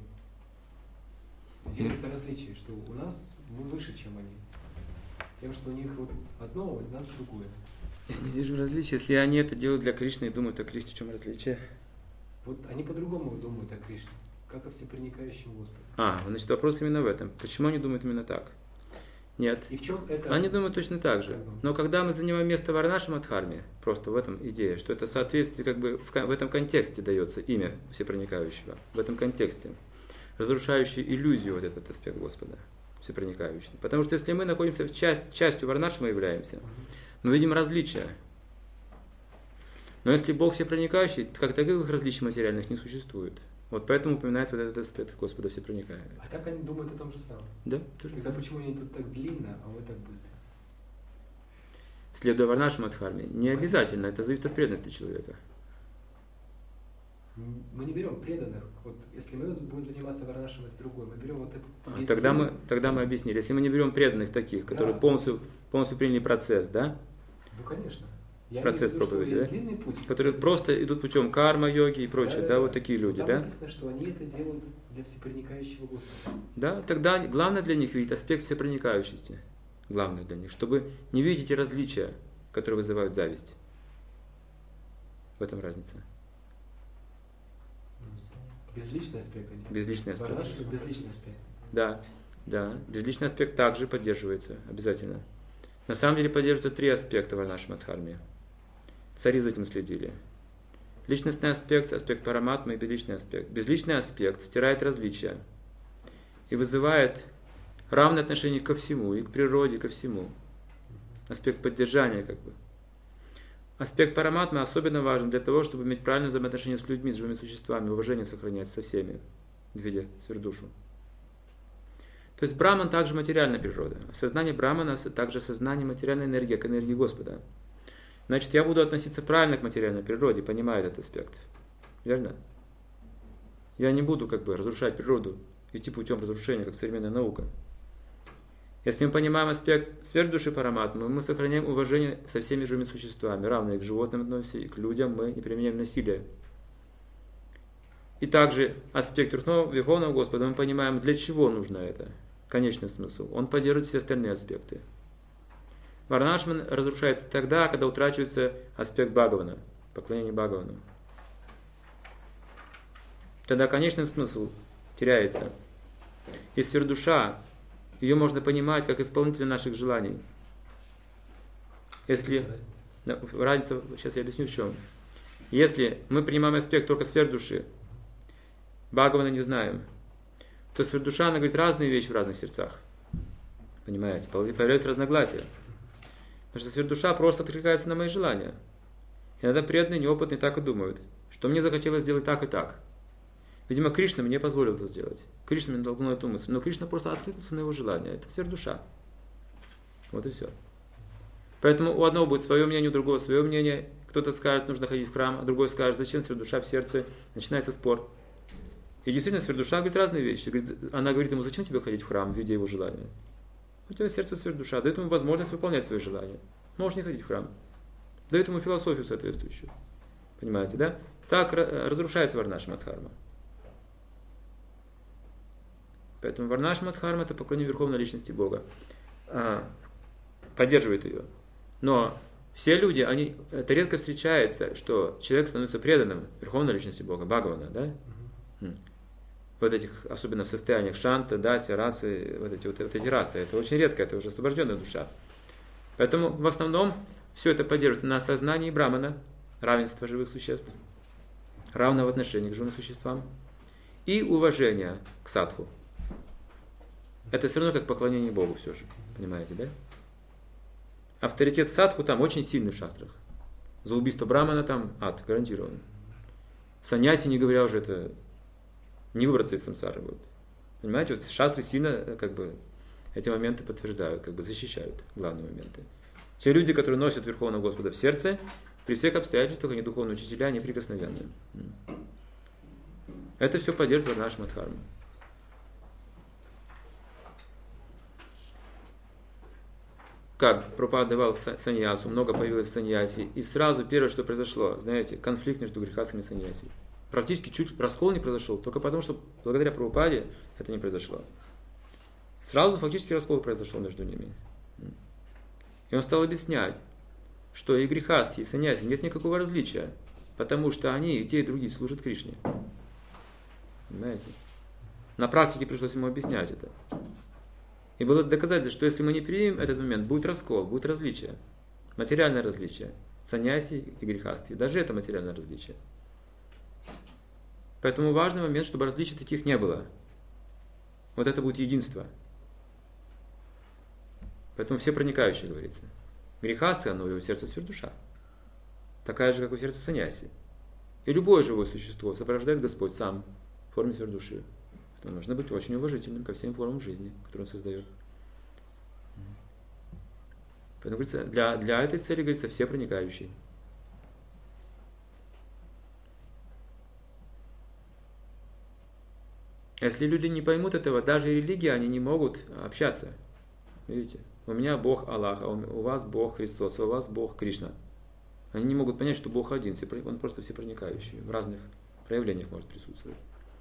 Здесь это различие, что у нас мы выше, чем они. Тем, что у них вот одно, а у нас другое. Я не вижу различия. Если они это делают для Кришны и думают о Кришне, в чем различие? Вот они по-другому думают о Кришне, как о всепроникающем Господе. А, значит, вопрос именно в этом. Почему они думают именно так? Нет. И в чем это? Они думают точно так же. Но когда мы занимаем место в Варнашем Адхарме, просто в этом идея, что это соответствие, как бы в, кон- в этом контексте дается имя всепроникающего, в этом контексте, разрушающий иллюзию вот этот аспект Господа, всепроникающий. Потому что если мы находимся в часть, частью Варнашема являемся, мы видим различия. Но если Бог всепроникающий, как таковых различий материальных не существует. Вот поэтому упоминается вот этот аспект Господа всепроникаемого. А так они думают о том же самом. Да, то же Тогда самое. почему они тут так длинно, а мы так быстро? Следуя Варнашему Дхарме, не обязательно, это зависит от преданности человека. Мы не берем преданных. Вот если мы будем заниматься Варнашем, это другое. Мы берем вот это. А тогда, мы, тогда мы объяснили. Если мы не берем преданных таких, которые Да. полностью, полностью приняли процесс, да? Ну, конечно. Я Процесс имею в виду, проповеди, что да? есть длинный путь. Которые просто идут путем карма-йоги и прочее, да, да, вот такие люди, там да? написано, что они это делают для всепроникающего Господа. Да, тогда главное для них видеть аспект всепроникающести. Главное для них, чтобы не видеть эти различия, которые вызывают зависть. В этом разница. Безличный аспект. Они. Безличный аспект. Варнаш это безличный аспект. Да, да. Безличный аспект также поддерживается обязательно. На самом деле поддерживаются три аспекта в нашей Дхарме. Цари за этим следили. Личностный аспект, аспект параматмы и безличный аспект. Безличный аспект стирает различия и вызывает равное отношение ко всему, и к природе, ко всему. Аспект поддержания как бы. Аспект параматмы особенно важен для того, чтобы иметь правильное взаимоотношение с людьми, с живыми существами, уважение сохранять со всеми, видя сверхдушу. То есть Браман также материальная природа. Сознание Брамана также сознание материальной энергии, к энергии Господа. Значит, я буду относиться правильно к материальной природе, понимая этот аспект. Верно? Я не буду как бы разрушать природу, идти путем разрушения, как современная наука. Если мы понимаем аспект сверхдуши параматмы, мы сохраняем уважение со всеми живыми существами, равные к животным относимся, и к людям мы не применяем насилие. И также аспект Верховного Господа мы понимаем, для чего нужно это. Конечный смысл. Он поддерживает все остальные аспекты. Варнашман разрушается тогда, когда утрачивается аспект Бхагавана, поклонение Бхагавану. Тогда конечный смысл теряется. И сверхдуша, ее можно понимать как исполнителя наших желаний. Если... Разница, сейчас я объясню в чем. Если мы принимаем аспект только сверхдуши, Бхагавана не знаем, то сверхдуша, она говорит разные вещи в разных сердцах. Понимаете? Появляются разногласия. Потому что сверхдуша просто откликается на мои желания. Иногда преданные, неопытные так и думают, что мне захотелось сделать так и так. Видимо, Кришна мне позволил это сделать. Кришна мне толкнул эту мысль. Но Кришна просто откликнулся на его желание. Это сверхдуша. Вот и все. Поэтому у одного будет свое мнение, у другого свое мнение. Кто-то скажет, нужно ходить в храм, а другой скажет, зачем сверхдуша в сердце. Начинается спор. И действительно, сверхдуша говорит разные вещи. Она говорит ему, зачем тебе ходить в храм, видя его желание. У тебя сердце сверхдуша, дает ему возможность выполнять свои желания. Можешь не ходить в храм. Дает ему философию соответствующую. Понимаете, да? Так разрушается Варнашма Дхарма. Поэтому Варнашма Дхарма — это поклонение Верховной Личности Бога. Поддерживает ее. Но все люди, они, это редко встречается, что человек становится преданным Верховной Личности Бога, Бхагавана, да? Mm-hmm. Вот этих, особенно в состояниях шанта, дася, расы, вот эти, вот, вот эти расы. Это очень редко, это уже освобожденная душа. Поэтому в основном все это поддерживает на сознании Брамана, равенство живых существ, равного отношения к живым существам и уважение к садху. Это все равно как поклонение Богу все же, понимаете, да? Авторитет садху там очень сильный в шастрах. За убийство Брамана там ад гарантирован. Саньяси, не говоря уже, это не выбраться из самсары будет. Понимаете, вот шастры сильно как бы эти моменты подтверждают, как бы защищают главные моменты. Те люди, которые носят Верховного Господа в сердце, при всех обстоятельствах они духовные учителя, они неприкосновенные. Это все поддерживает нашу Дхарму. Как Прабхупада давал саньясу, много появилось саньяси, и сразу первое, что произошло, знаете, конфликт между грехастами и саньяси. Практически чуть раскол не произошел, только потому, что благодаря Прабхупаде это не произошло. Сразу фактически раскол произошел между ними. И он стал объяснять, что и грехасти, и саньяси нет никакого различия, потому что они, и те, и другие, служат Кришне. Понимаете? На практике пришлось ему объяснять это. И было доказательство, что если мы не примем этот момент, будет раскол, будет различие. Материальное различие. Саньяси и грехасти. Даже это материальное различие. Поэтому важный момент, чтобы различий таких не было. Вот это будет единство. Поэтому все проникающие, говорится. Грехасты, оно его сердце сверхдуша. такая же, как у сердца саньяси. И любое живое существо сопровождает Господь сам в форме сверхдуши. Поэтому нужно быть очень уважительным ко всем формам жизни, которые Он создает. Поэтому, говорится, для, для этой цели, говорится, все проникающие. Если люди не поймут этого, даже религии, они не могут общаться. Видите? У меня Бог Аллах, а у вас Бог Христос, а у вас Бог Кришна. Они не могут понять, что Бог один, Он просто всепроникающий, в разных проявлениях может присутствовать.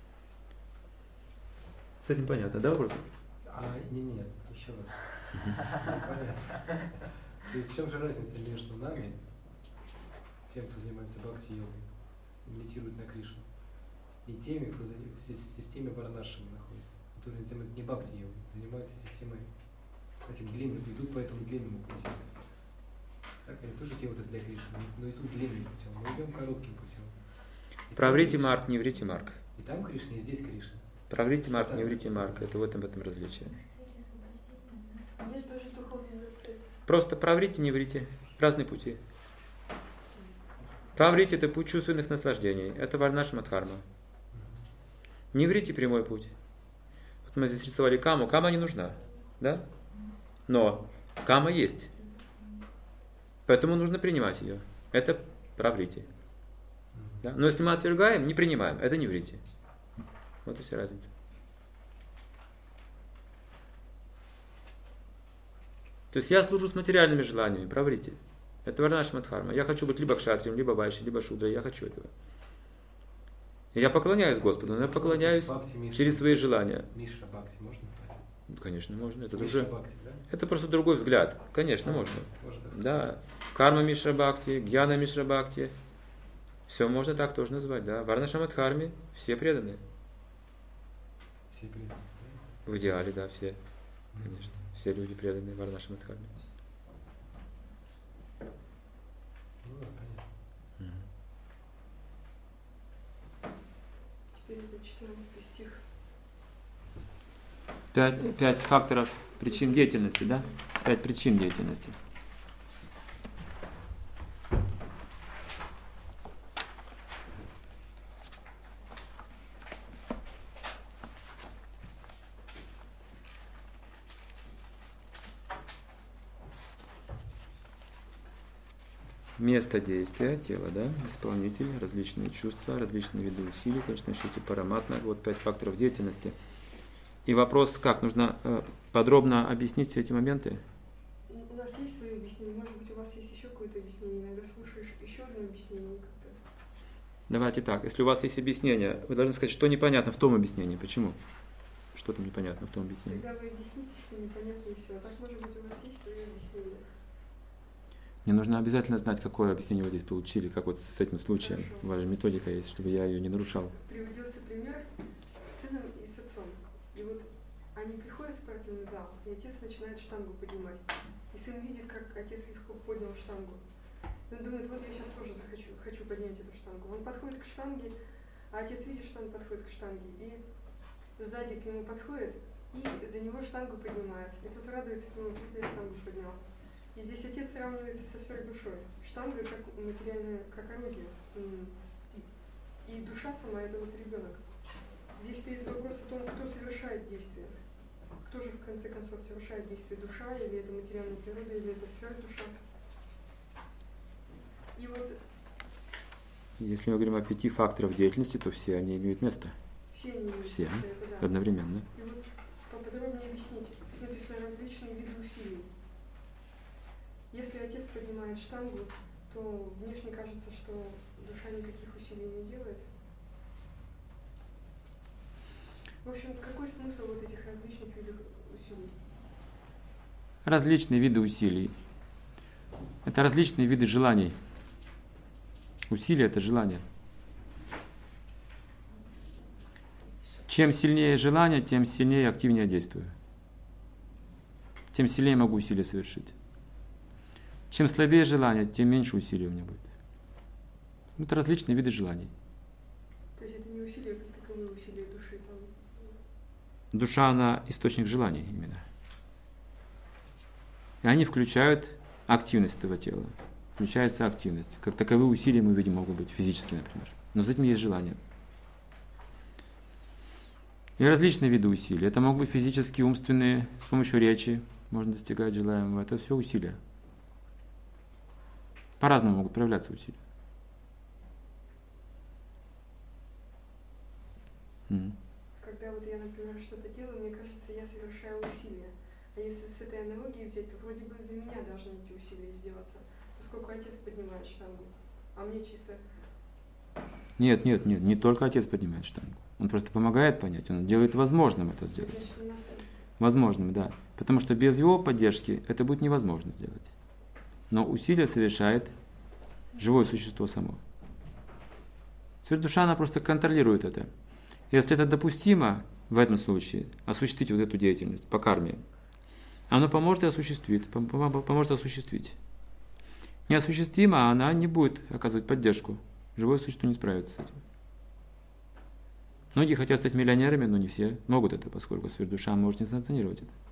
С этим понятно, да, вопрос? А, не, нет, еще раз. Понятно. То есть в чем же разница между нами, тем, кто занимается бхакти-йогой, медитирует на Кришну, и теми, кто в системе Варнашрама находится, которые занимаются не бхакти-йогой, занимаются системой этим длинным, идут по этому длинному пути. Так, они тоже делают это для Кришны, но идут длинным путем, мы идем коротким путем. И Проврите Марк, не врите Марк. И там Кришна, и здесь Кришна. Проврите Марк, не врите Марк. Это в этом, в этом различие. Есть тоже духовная цель. Просто проврите, не врите. Разные пути. Проврите — это путь чувственных наслаждений. Это Варнашрама дхарма. Не врите — прямой путь. Вот мы здесь рисовали каму. Кама не нужна. Да? Но кама есть. Поэтому нужно принимать ее. Это проврите. Да? Но если мы отвергаем, не принимаем. Это не врите. Вот и вся разница. То есть я служу с материальными желаниями, проврите. Это Варнашрама дхарма. Я хочу быть либо кшатрием, либо вайшей, либо шудрой. Я хочу этого. И я поклоняюсь Господу, но я поклоняюсь Бхакти, через свои желания. Мишра Бхакти можно назвать? Конечно, можно. Это, Мишра уже, Бхакти, да? это просто другой взгляд. Конечно, А, можно. можно так сказать. Да. Карма Мишра Бхакти, Гьяна Мишра Бхакти. Все можно так тоже назвать. Да. Варнашрама дхарме все преданные. Все преданные, да? В идеале, да, все. Конечно. Все люди преданные Варнашрама дхарме. Ну да, понятно. Теперь это четырнадцатый стих. Пять, пять факторов причин деятельности, да? Пять причин деятельности. Место действия тела, да, исполнитель, различные чувства, различные виды усилий, конечно, еще типа ароматно, вот пять факторов деятельности. И вопрос, как, нужно э, подробно объяснить все эти моменты? У нас есть свои объяснения, может быть, у вас есть еще какое-то объяснение, иногда слушаешь еще одно объяснение как-то. Давайте так, если у вас есть объяснение, вы должны сказать, что непонятно в том объяснении, почему? Что там непонятно в том объяснении? Когда вы объясните, что непонятно и все, а так, может быть, у вас есть свои объяснения. Мне нужно обязательно знать, какое объяснение вы здесь получили, как вот с этим случаем. Хорошо. У вас же методика есть, чтобы я ее не нарушал. Приводился пример с сыном и с отцом. И вот они приходят в спортивный зал, и отец начинает штангу поднимать. И сын видит, как отец легко поднял штангу. И он думает, вот я сейчас тоже захочу, хочу поднять эту штангу. Он подходит к штанге, а отец видит, что он подходит к штанге. И сзади к нему подходит, и за него штангу поднимает. И тот радуется, думает, вот я штангу поднял. И здесь отец сравнивается со сверхдушой. Штанга как материальное, как орудие. И душа сама — это вот ребенок. Здесь стоит вопрос о том, кто совершает действие. Кто же в конце концов совершает действие, душа, или это материальная природа, или это сверхдуша. И вот Если мы говорим о пяти факторах деятельности, то все они имеют место. все они имеют Все, место, это да. одновременно. И вот поподробнее объяснить. Тут написано различные виды усилий. Если отец поднимает штангу, то внешне кажется, что душа никаких усилий не делает. В общем, какой смысл вот этих различных видов усилий? Различные виды усилий. Это различные виды желаний. Усилие — это желание. Чем сильнее желание, тем сильнее и активнее действую. Тем сильнее могу усилия совершить. Чем слабее желание, тем меньше усилий у меня будет. Это различные виды желаний. То есть это не усилия, как таковые усилия души? Там... Душа, она источник желаний именно. И они включают активность этого тела. включается активность. Как таковые усилия мы видим могут быть физические, например. Но за этим есть желание. И различные виды усилий. Это могут быть физические, умственные, с помощью речи можно достигать желаемого. Это все усилия. По-разному могут проявляться усилия. Mm. Когда вот я, например, что-то делаю, мне кажется, я совершаю усилия. А если с этой аналогией взять, то вроде бы за меня должны эти усилия сделаться, поскольку отец поднимает штангу, а мне чисто... Нет, нет, нет, не только отец поднимает штангу. Он просто помогает понять, он делает возможным это сделать. Возможным, да. Потому что без его поддержки это будет невозможно сделать. Но усилие совершает живое существо само. Сверхдуша, она просто контролирует это. Если это допустимо в этом случае, осуществить вот эту деятельность по карме, оно поможет и осуществит, поможет осуществить. Неосуществимо, а она не будет оказывать поддержку. Живое существо не справится с этим. Многие хотят стать миллионерами, но не все могут это, поскольку сверхдуша может не санкционировать это.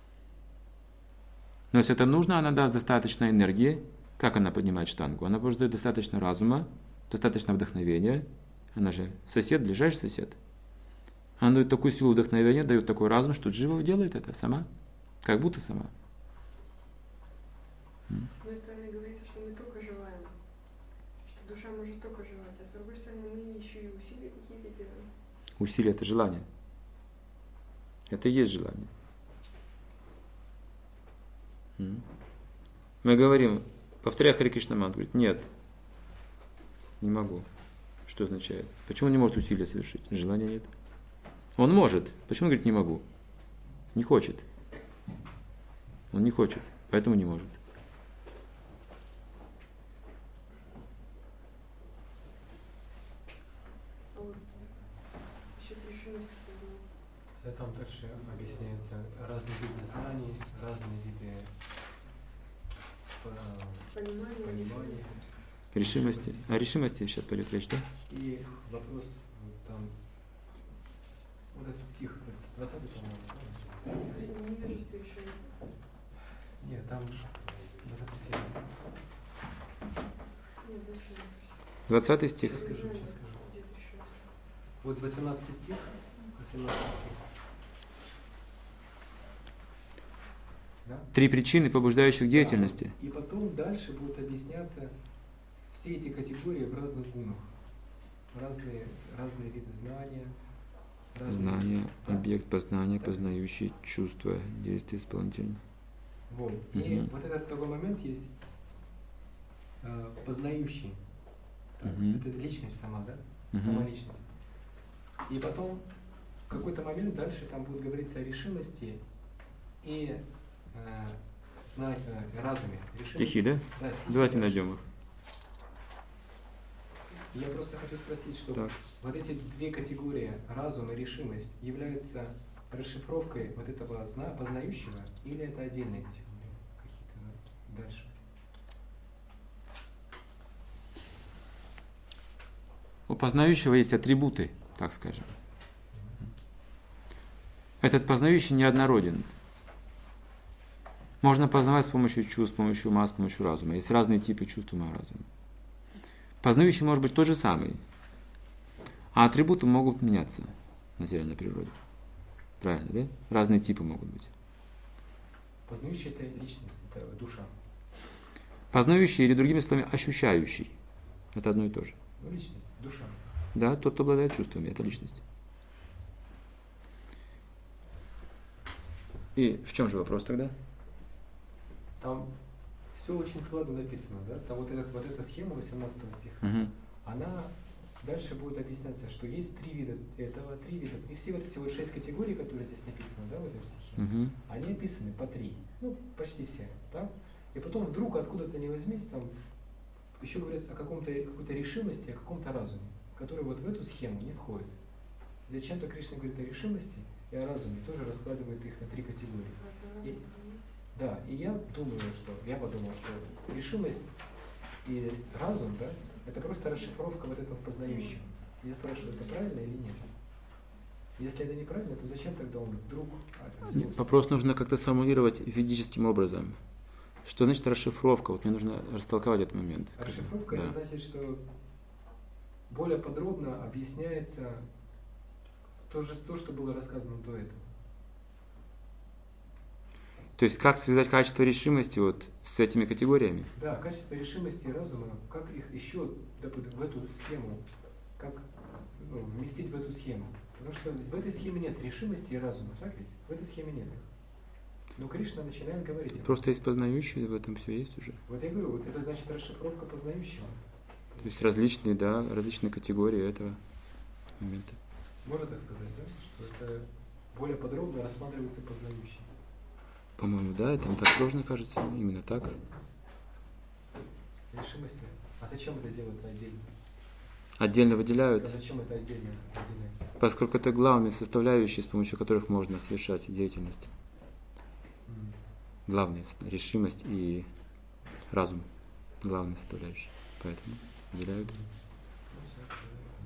Но если это нужно, она даст достаточно энергии. Как она поднимает штангу? Она просто дает достаточно разума, достаточно вдохновения. Она же сосед, ближайший сосед. Она дает такую силу вдохновения, дает такой разум, что Джива делает это сама. Как будто сама. С одной стороны говорится, что мы только желаем, что душа может только желать, а с другой стороны мы еще и усилия какие-то делаем. Усилие – это желание. Это и есть желание. Мы говорим, повторяя Харе Кришна мантру, говорит, нет, не могу. Что означает? Почему он не может усилия совершить? Желания нет. Он может. Почему он говорит не могу? Не хочет. Он не хочет, поэтому не может. А вот насчет решимости. Да, там также объясняются разные виды знаний, разные виды Понимание, понимания. Решимости. О решимости сейчас пойдет речь, да? И вопрос вот там, вот этот стих, двадцатый, по-моему. Невежество решимости. Нет, там двадцатый стих. Нет, дальше. Двадцатый стих. Сейчас скажу, сейчас скажу. Вот восемнадцатый стих. восемнадцатый стих. Да? Три причины, побуждающих к деятельности. Да. И потом дальше будут объясняться все эти категории в разных гунах. Разные, разные виды знания. Разные, Знание, да? объект познания, Да. познающий, чувство, действие исполнительное. Вот. И Мгм. вот этот такой момент есть э, познающий. Так, Мгм. это личность сама, да? Мгм. Сама личность. И потом в какой-то момент дальше там будет говориться о решимости и э, знать, э, разуме. Решимости. Стихи, да? Да, стихи. Давайте найдем их. Я просто хочу спросить, что Так. вот эти две категории, разум и решимость, являются расшифровкой вот этого зна- познающего, или это отдельные категории какие-то, да? Дальше. У познающего есть атрибуты, так скажем. Этот познающий неоднороден. Можно познавать с помощью чувств, с помощью ума, с помощью разума. Есть разные типы чувств, ума, разума. Познающий может быть тот же самый, а атрибуты могут меняться в материальной природе. Правильно, да? Разные типы могут быть. Познающий — это личность, это душа. Познающий, или другими словами, ощущающий. Это одно и то же. Ну, личность, душа. Да, тот, кто обладает чувствами, это личность. И в чем же вопрос тогда? Там все очень складно написано, да? Там вот, этот, вот эта схема восемнадцатого стиха, Угу. она дальше будет объясняться, что есть три вида этого, три вида. И все вот эти вот шесть категорий, которые здесь написаны, да, в этом стихе, Угу. они описаны по три. Ну, почти все, так? И потом вдруг откуда-то не возьмись, там еще говорится о каком-то, какой-то решимости, о каком-то разуме, который вот в эту схему не входит. Зачем-то Кришна говорит о решимости и о разуме, тоже раскладывает их на три категории. И- Да, и я думаю, что, я подумал, что решимость и разум, да, это просто расшифровка вот этого познающего. Я спрашиваю, это правильно или нет? Если это неправильно, то зачем тогда он вдруг... а, это сделал? Вопрос нужно как-то сформулировать ведическим образом. Что значит расшифровка? Вот мне нужно растолковать этот момент. Расшифровка Да. это значит, что более подробно объясняется то, же, то, что было рассказано до этого. То есть как связать качество решимости вот с этими категориями? Да, качество решимости и разума, как их еще в эту схему, как ну, вместить в эту схему. Потому что в этой схеме нет решимости и разума, так ведь? В этой схеме нет их. Но Кришна начинает говорить. Просто есть познающие, в этом все есть уже. Вот я говорю, вот это значит расшифровка познающего. То есть различные, да, различные категории этого момента. Можно так сказать, да? Что это более подробно рассматривается познающим. По-моему, да, это не так сложно, кажется, именно так. Решимости. А зачем это делают отдельно? Отдельно выделяют, А зачем это отдельно выделяют? поскольку это главные составляющие, с помощью которых можно совершать деятельность. М. Главная решимость и разум. Главные составляющие. Поэтому выделяют. Ну, всё, всё.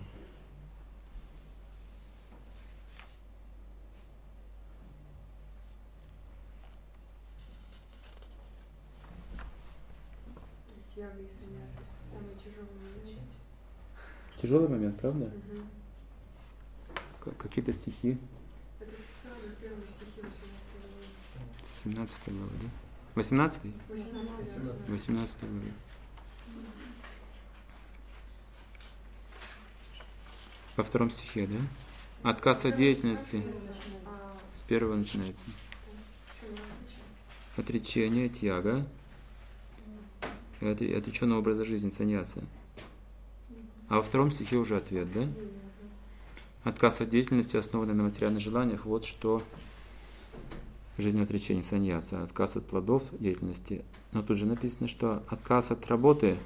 Тьяга и саньяса — самый тяжелый момент. Тяжелый момент, правда? Мгм. К- Какие-то стихи. Это самые первые стихи восемнадцатой главы. семнадцатая глава, да? восемнадцатый? восемнадцатый. восемнадцатая глава. Во втором стихе, да? Отказ от деятельности. А, С первого начинается. что я отвечаю? Отречение, тьяга. И отре- отреченного образа жизни, саньяса. А во втором стихе уже ответ, да? Отказ от деятельности, основанный на материальных желаниях, вот что жизнь отречения, саньяса. Отказ от плодов деятельности. Но тут же написано, что отказ от работы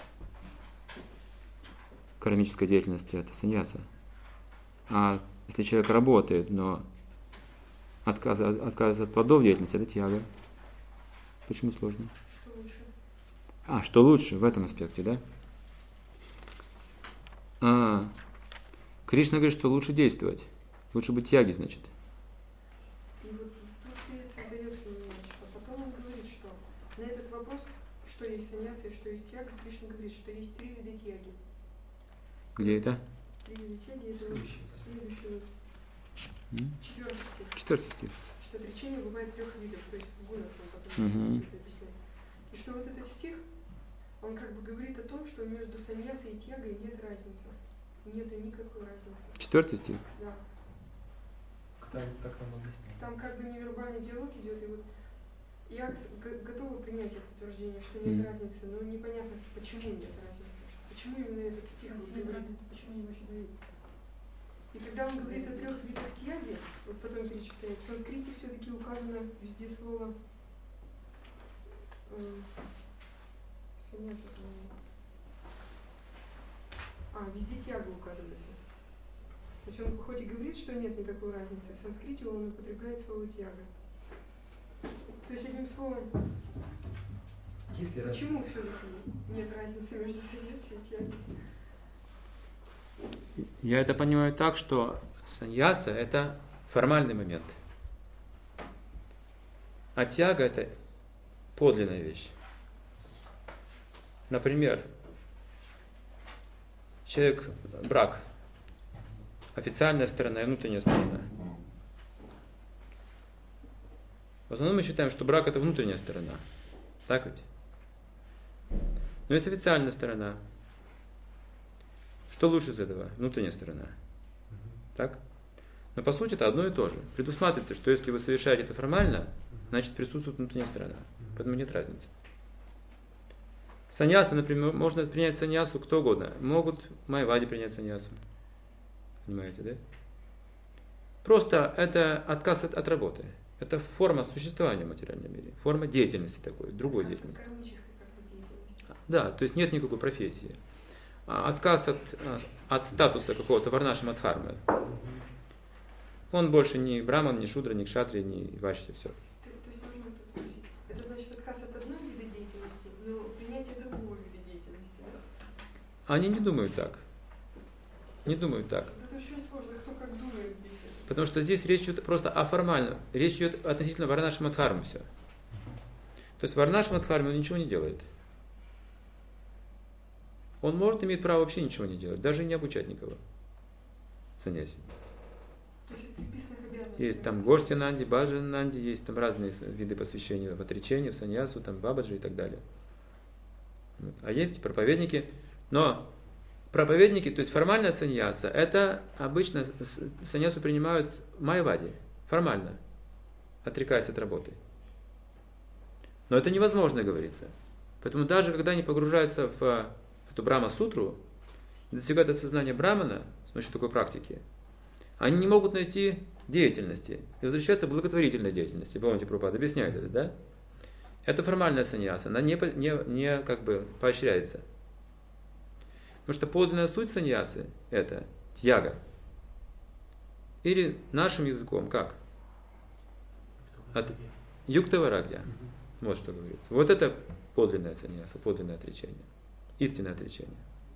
кармической деятельности — это саньяса. А если человек работает, но отказ, отказ от плодов деятельности — это тьяга. Почему сложно? Что лучше? А, что лучше в этом аспекте, да? А, Кришна говорит, что лучше действовать. Лучше быть тьяги, значит. И вот тут и создается немножечко. Потом он говорит, что на этот вопрос, что есть саньяса и что есть тьяга, Кришна говорит, что есть три вида тьяги. Где это? Три вида тьяги — это Следующий. следующий, М? четвертый стих. Четвертый стих. Что отречение бывает трех видов, то есть в гунах он потом Мгм. это объясняет. И что вот этот стих, он как бы говорит о том, что между саньясой и тьягой нет разницы. Нету никакой разницы. Четвертый стих. Да. Так, так нам объясняют. Там как бы невербальный диалог идет, и вот я г- г- готова принять это утверждение, что нет Мгм. разницы, но непонятно, почему нет разницы. Почему именно этот стих вот говорит. Почему не вообще даются? И когда он говорит о трех видах тьяги, вот потом перечисляет, в санскрите все-таки указано везде слово эм, саньяса, по-моему. А, везде тьяга указывается. То есть он хоть и говорит, что нет никакой разницы, в санскрите он употребляет слово тьяга. То есть одним словом, Есть ли почему разница? все-таки нет разницы между саньясой и тьягой? Я это понимаю так, что саньяса — это формальный момент. А тьяга — это подлинная вещь. Например, человек, брак, официальная сторона и внутренняя сторона. В основном мы считаем, что брак — это внутренняя сторона. Так ведь? Но есть официальная сторона. Что лучше из этого? Внутренняя сторона. Так? Но по сути это одно и то же. Предусматривается, что если вы совершаете это формально, значит присутствует внутренняя сторона. Поэтому нет разницы. Саньяса, например, можно принять саньясу кто угодно. Могут майвади принять саньясу. Понимаете, да? Просто это отказ от, от работы. Это форма существования в материальном мире. Форма деятельности такой, другой деятельности. Кармической как бы деятельности. Да, то есть нет никакой профессии. А отказ от, от статуса какого-то варнаши дхармы. Он больше не браман, не шудра, не кшатри, не вайшья, все. То, то есть можно тут спросить, это значит отказ от одной вида деятельности, но принятие другого вида деятельности, да? Они не думают так. Не думают так. Вот это очень сложно, кто как думает здесь. Потому что здесь речь идет просто о формальном. Речь идет относительно варнаши дхармы все. То есть варнашрама дхарме он ничего не делает. Он может, имеет право вообще ничего не делать, даже и не обучать никого. Саньяси. То есть это предписанных обязанностей. Есть там гошти нанди, баджа нанди, есть там разные виды посвящения в отречение, в саньясу, там бабаджи и так далее. А есть проповедники, но проповедники, то есть формальная саньяса, это обычно саньясу принимают в майяваде, формально, отрекаясь от работы. Но это невозможно, говорится. Поэтому даже когда они погружаются в, в эту Брахма-сутру, достигают осознания Брахмана с помощью такой практики, они не могут найти деятельности и возвращаются к благотворительной деятельности. Помните, Прабхупада объясняет это, да? Это формальная саньяса, она не, не, не как бы поощряется. Потому что подлинная суть саньясы – это тьяга. Или нашим языком как? От юктаварагья. Вот что говорится. Вот это подлинная саньяса, подлинное отречение. Истинное отречение.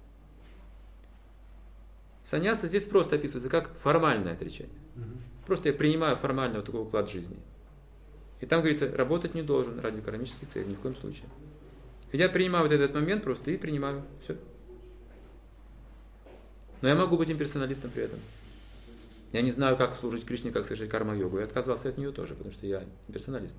Саньяса здесь просто описывается как формальное отречение. Просто я принимаю формально вот такой уклад жизни. И там говорится, работать не должен ради кармических целей, ни в коем случае. И я принимаю вот этот момент просто и принимаю. Все. Но я могу быть имперсоналистом при этом. Я не знаю, как служить Кришне, как совершить карма-йогу. Я отказался от нее тоже, потому что я имперсоналист.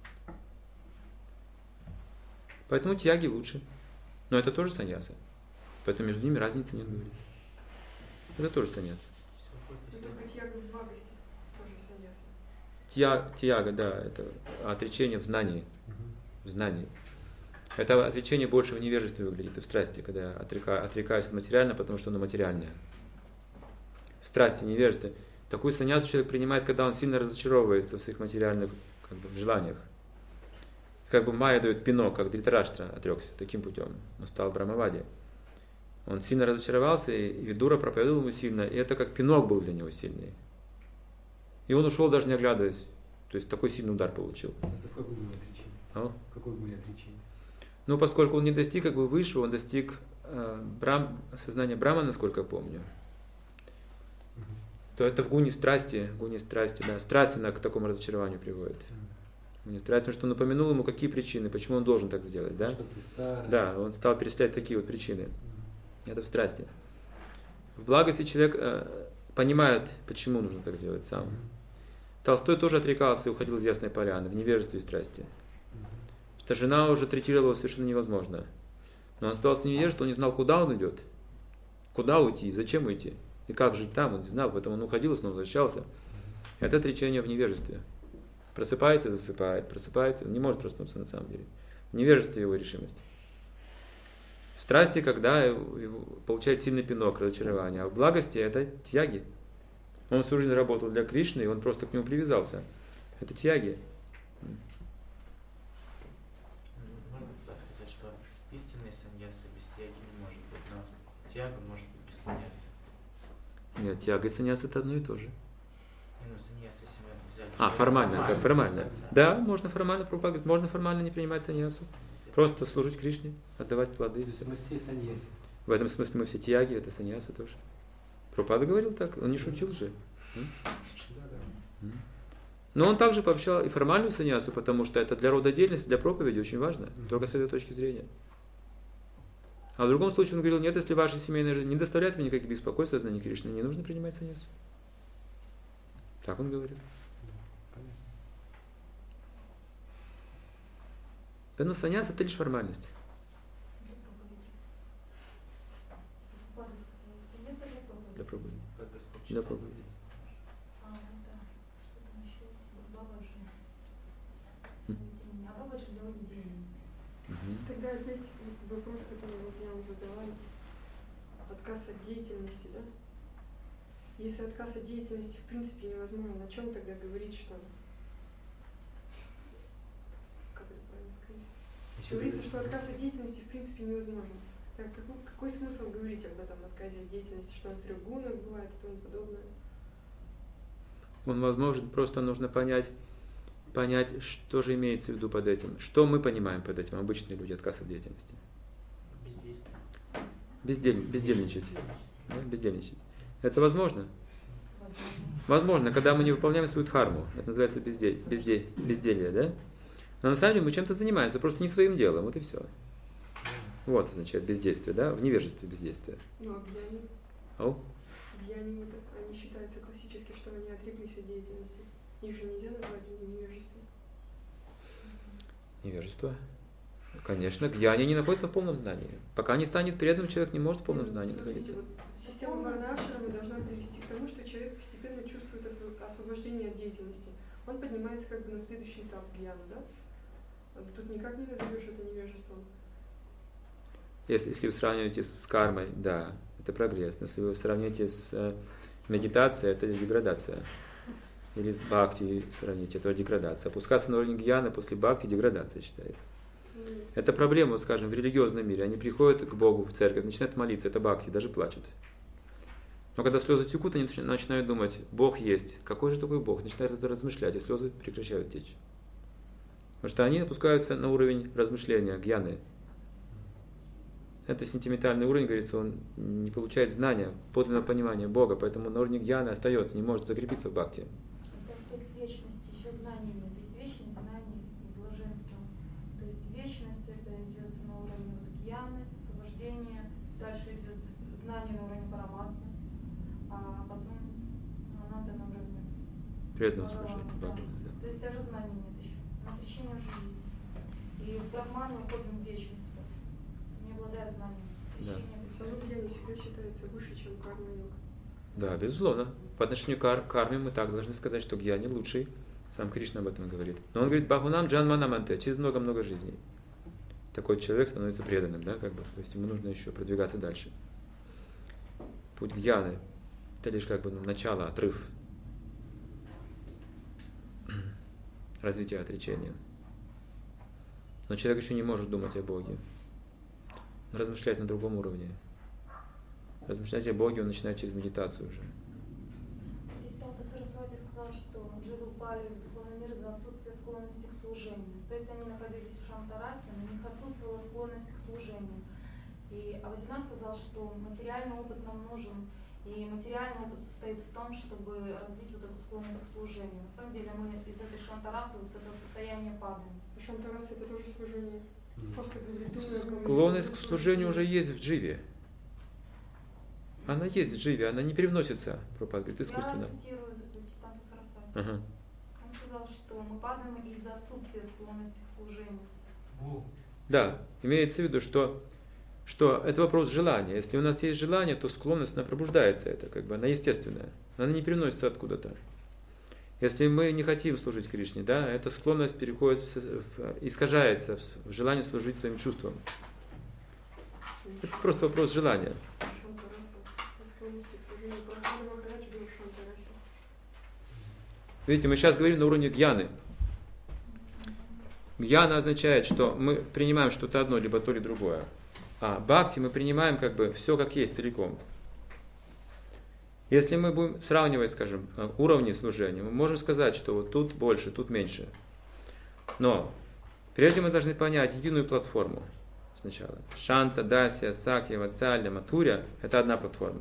Поэтому тьяги лучше. Но это тоже саньяса. Поэтому между ними разницы не говорится. Это тоже саньяса. Но только тьяга в благости тоже саньяса. Тьяга, тьяга, да, это отречение в знании. В знании. Это отречение больше в невежестве выглядит и в страсти, когда я отрека, отрекаюсь от материального, потому что оно материальное. В страсти, невежестве. Такую саньясу человек принимает, когда он сильно разочаровывается в своих материальных как бы, желаниях. Как бы Майя дает пинок, как Дритараштра отрекся таким путем. Он стал Брамавади. Он сильно разочаровался, и Видура проповедовал ему сильно, и это как пинок был для него сильный. И он ушел, даже не оглядываясь. То есть такой сильный удар получил. Это в какой были отречение? А? В какой были отречение? Ну, поскольку он не достиг как бы высшего, он достиг э, брам, сознания Брахмана, насколько я помню, угу. то это в гуне страсти, гуне страсти, да, страсти к такому разочарованию приводит. Угу. Гуне страсти, потому что он напомянул ему, какие причины, почему он должен так сделать, да? Да, он стал перечислять такие вот причины. Угу. Это в страсти. В благости человек э, понимает, почему нужно так сделать сам. Угу. Толстой тоже отрекался и уходил из Ясной Поляны в невежестве и страсти. Что жена уже третировала совершенно невозможно. Но он остался невежеством, он не знал, куда он идет. Куда уйти, зачем уйти. И как жить там, он не знал, поэтому он уходил и снова возвращался. Это отречение в невежестве. Просыпается, засыпает, просыпается, он не может проснуться на самом деле. В невежестве его решимость. В страсти, когда получает сильный пинок, разочарование. А в благости это тьяги. Он всю жизнь работал для Кришны, и он просто к нему привязался. Это тьяги. Тьяга может быть без саньяса. Нет, тьяга и саньяса это одно и то же. Ну, саньяса, если мы взяли. А, формально, как формально. Да, можно формально пропагать, можно формально не принимать саньясу. Просто служить Кришне, отдавать плоды. То есть мы все саньяси. В этом смысле мы все тьяги, это саньяса тоже. Прабхупада говорил так, он не шутил же. Да, да. Но он также пообещал и формальную саньясу, потому что это для рода деятельности, для проповеди очень важно, только с этой точки зрения. А в другом случае он говорил, нет, если ваша семейная жизнь не доставляет мне никаких беспокойств, сознание Кришны, не нужно принимать саньясу. Так он говорил. Поэтому саньяс это лишь формальность. Для проповеди. Для проповеди. А, да. Что там еще? Бабаджи. А бабаджи для уединения. Тогда опять вопрос, который вот я вам задавала, отказ от деятельности, да? Если отказ от деятельности в принципе невозможно, о чем тогда говорить, что... Как это правильно сказать? Говорится, что отказ от деятельности в принципе невозможно. Так, какой, какой смысл говорить об этом отказе от деятельности, что он в трех гунах бывает и тому подобное? Он возможен, просто нужно понять, понять, что же имеется в виду под этим. Что мы понимаем под этим, обычные люди, отказ от деятельности? Бездель, бездельничать. Да, бездельничать. Это возможно? Возможно, когда мы не выполняем свою дхарму. Это называется бездель, бездель, безделье, да? Но на самом деле мы чем-то занимаемся, просто не своим делом, вот и все. Вот означает бездействие, да, в невежестве бездействие. Ну, а гьяни? О? Гьяни, вот, они считаются классически, что они отреклись от деятельности. Их же нельзя назвать невежеством. Невежество? Конечно, гьяни не находится в полном знании. Пока не станет преданным, человек не может в полном знании находиться. Вот, система варна-ашрамы должна привести к тому, что человек постепенно чувствует освобождение от деятельности. Он поднимается как бы на следующий этап гьяна, да? Тут никак не назовешь это невежеством. Если, если вы сравниваете с кармой, да, это прогресс. Но если вы сравните с э, медитацией, это деградация. Или с бхакти сравните, это деградация. Опускаться на уровень гьяна после бхакти деградация считается. Mm. Это проблема, скажем, в религиозном мире. Они приходят к Богу в церковь, начинают молиться, это бхакти, даже плачут. Но когда слезы текут, они начинают думать, Бог есть. Какой же такой Бог? Начинают это размышлять, и слезы прекращают течь. Потому что они опускаются на уровень размышления, гьяны. Это сентиментальный уровень, говорится, он не получает знания, подлинного понимания Бога, поэтому на уровне гьяны остается, не может закрепиться в бхакти. Это аспект вечности, еще знания нет. Есть вечность, знание и блаженство. То есть вечность это идет на уровне вот гьяны, освобождения, дальше идет знание на уровне параматмы, а потом ананда на уровне преданного служения. Да. Да. То есть даже знаний нет еще. Но отречение уже есть. И в брахмане мы входим в вечность. Обладая знанием. Да. Самый гьяни всегда считается выше, чем карма-йога. Да, безусловно. По отношению к кар- карме мы так должны сказать, что гьяни лучший. Сам Кришна об этом говорит. Но он говорит, бахунам джанманаманте, через много-много жизней. Такой человек становится преданным, да, как бы. То есть ему нужно еще продвигаться дальше. Путь гьяны – это лишь как бы ну, начало, отрыв развития отречения. Но человек еще не может думать о Боге. Размышлять на другом уровне. Размышлять о Боге он начинает через медитацию уже. Здесь Танта Сарасвати сказал, что дживы упали в духовный мир из-за отсутствия склонности к служению. То есть они находились в Шантарасе, но у них отсутствовала склонность к служению. И Авадина сказал, что материальный опыт нам нужен, и материальный опыт состоит в том, чтобы развить вот эту склонность к служению. На самом деле мы из этой Шантарасы, вот с этого состояния падаем. Шантараса это тоже служение. Склонность к служению уже есть в дживе. Она есть в дживе, она не переносится, Прабхупада говорит, искусственно. Я цитирую Танта Сарасвати. Ага. Он сказал, что мы падаем из-за отсутствия склонности к служению. Да, имеется в виду, что, что это вопрос желания. Если у нас есть желание, то склонность, она пробуждается, это как бы, она естественная. Она не переносится откуда-то. Если мы не хотим служить Кришне, да, эта склонность переходит в, в, искажается в, в желание служить своим чувствам. Это просто вопрос желания. Видите, мы сейчас говорим на уровне гьяны. Гьяна означает, что мы принимаем что-то одно, либо то, или другое. А бхакти мы принимаем как бы все как есть целиком. Если мы будем сравнивать, скажем, уровни служения, мы можем сказать, что вот тут больше, тут меньше. Но прежде мы должны понять единую платформу сначала. Шанта, Дасья, Сакья, Ватсалья, Матуря – это одна платформа.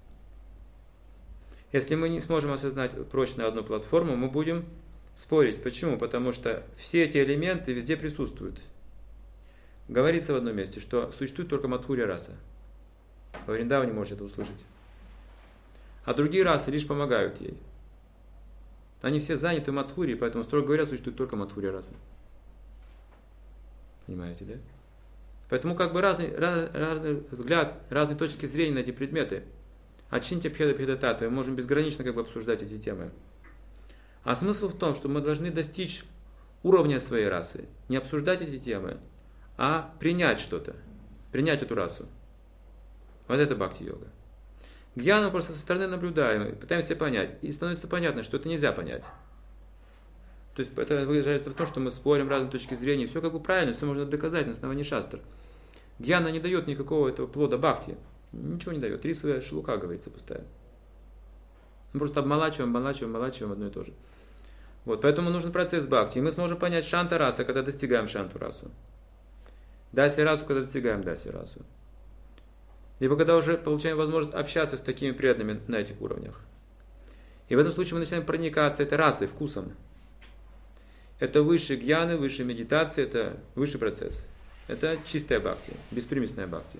Если мы не сможем осознать прочно одну платформу, мы будем спорить. Почему? Потому что все эти элементы везде присутствуют. Говорится в одном месте, что существует только Матхурья раса. Во Вриндаване можете это услышать. А другие расы лишь помогают ей. Они все заняты Матхурией, поэтому, строго говоря, существует только Матхурья раса. Понимаете, да? Поэтому как бы разный, раз, разный взгляд, разные точки зрения на эти предметы. Ачинтя Пхеда Пхедатата, мы можем безгранично как бы обсуждать эти темы. А смысл в том, что мы должны достичь уровня своей расы. Не обсуждать эти темы, а принять что-то. Принять эту расу. Вот это бхакти-йога. Гьяну просто со стороны наблюдаем, пытаемся понять. И становится понятно, что это нельзя понять. То есть это выражается в том, что мы спорим разные точки зрения. Все как бы правильно, все можно доказать на основании шастр. Гьяна не дает никакого этого плода бхакти. Ничего не дает. Рисовая шелуха, говорится, пустая. Мы просто обмолачиваем, обмолачиваем, обмолачиваем одно и то же. Вот, поэтому нужен процесс бхакти. И мы сможем понять шанта раса, когда достигаем шанту расу. Даси расу, когда достигаем даси расу. Либо когда уже получаем возможность общаться с такими преданными на этих уровнях. И в этом случае мы начинаем проникаться этой расой, вкусом. Это выше гьяны, выше медитации, это высший процесс. Это чистая бхакти, беспримесная бхакти.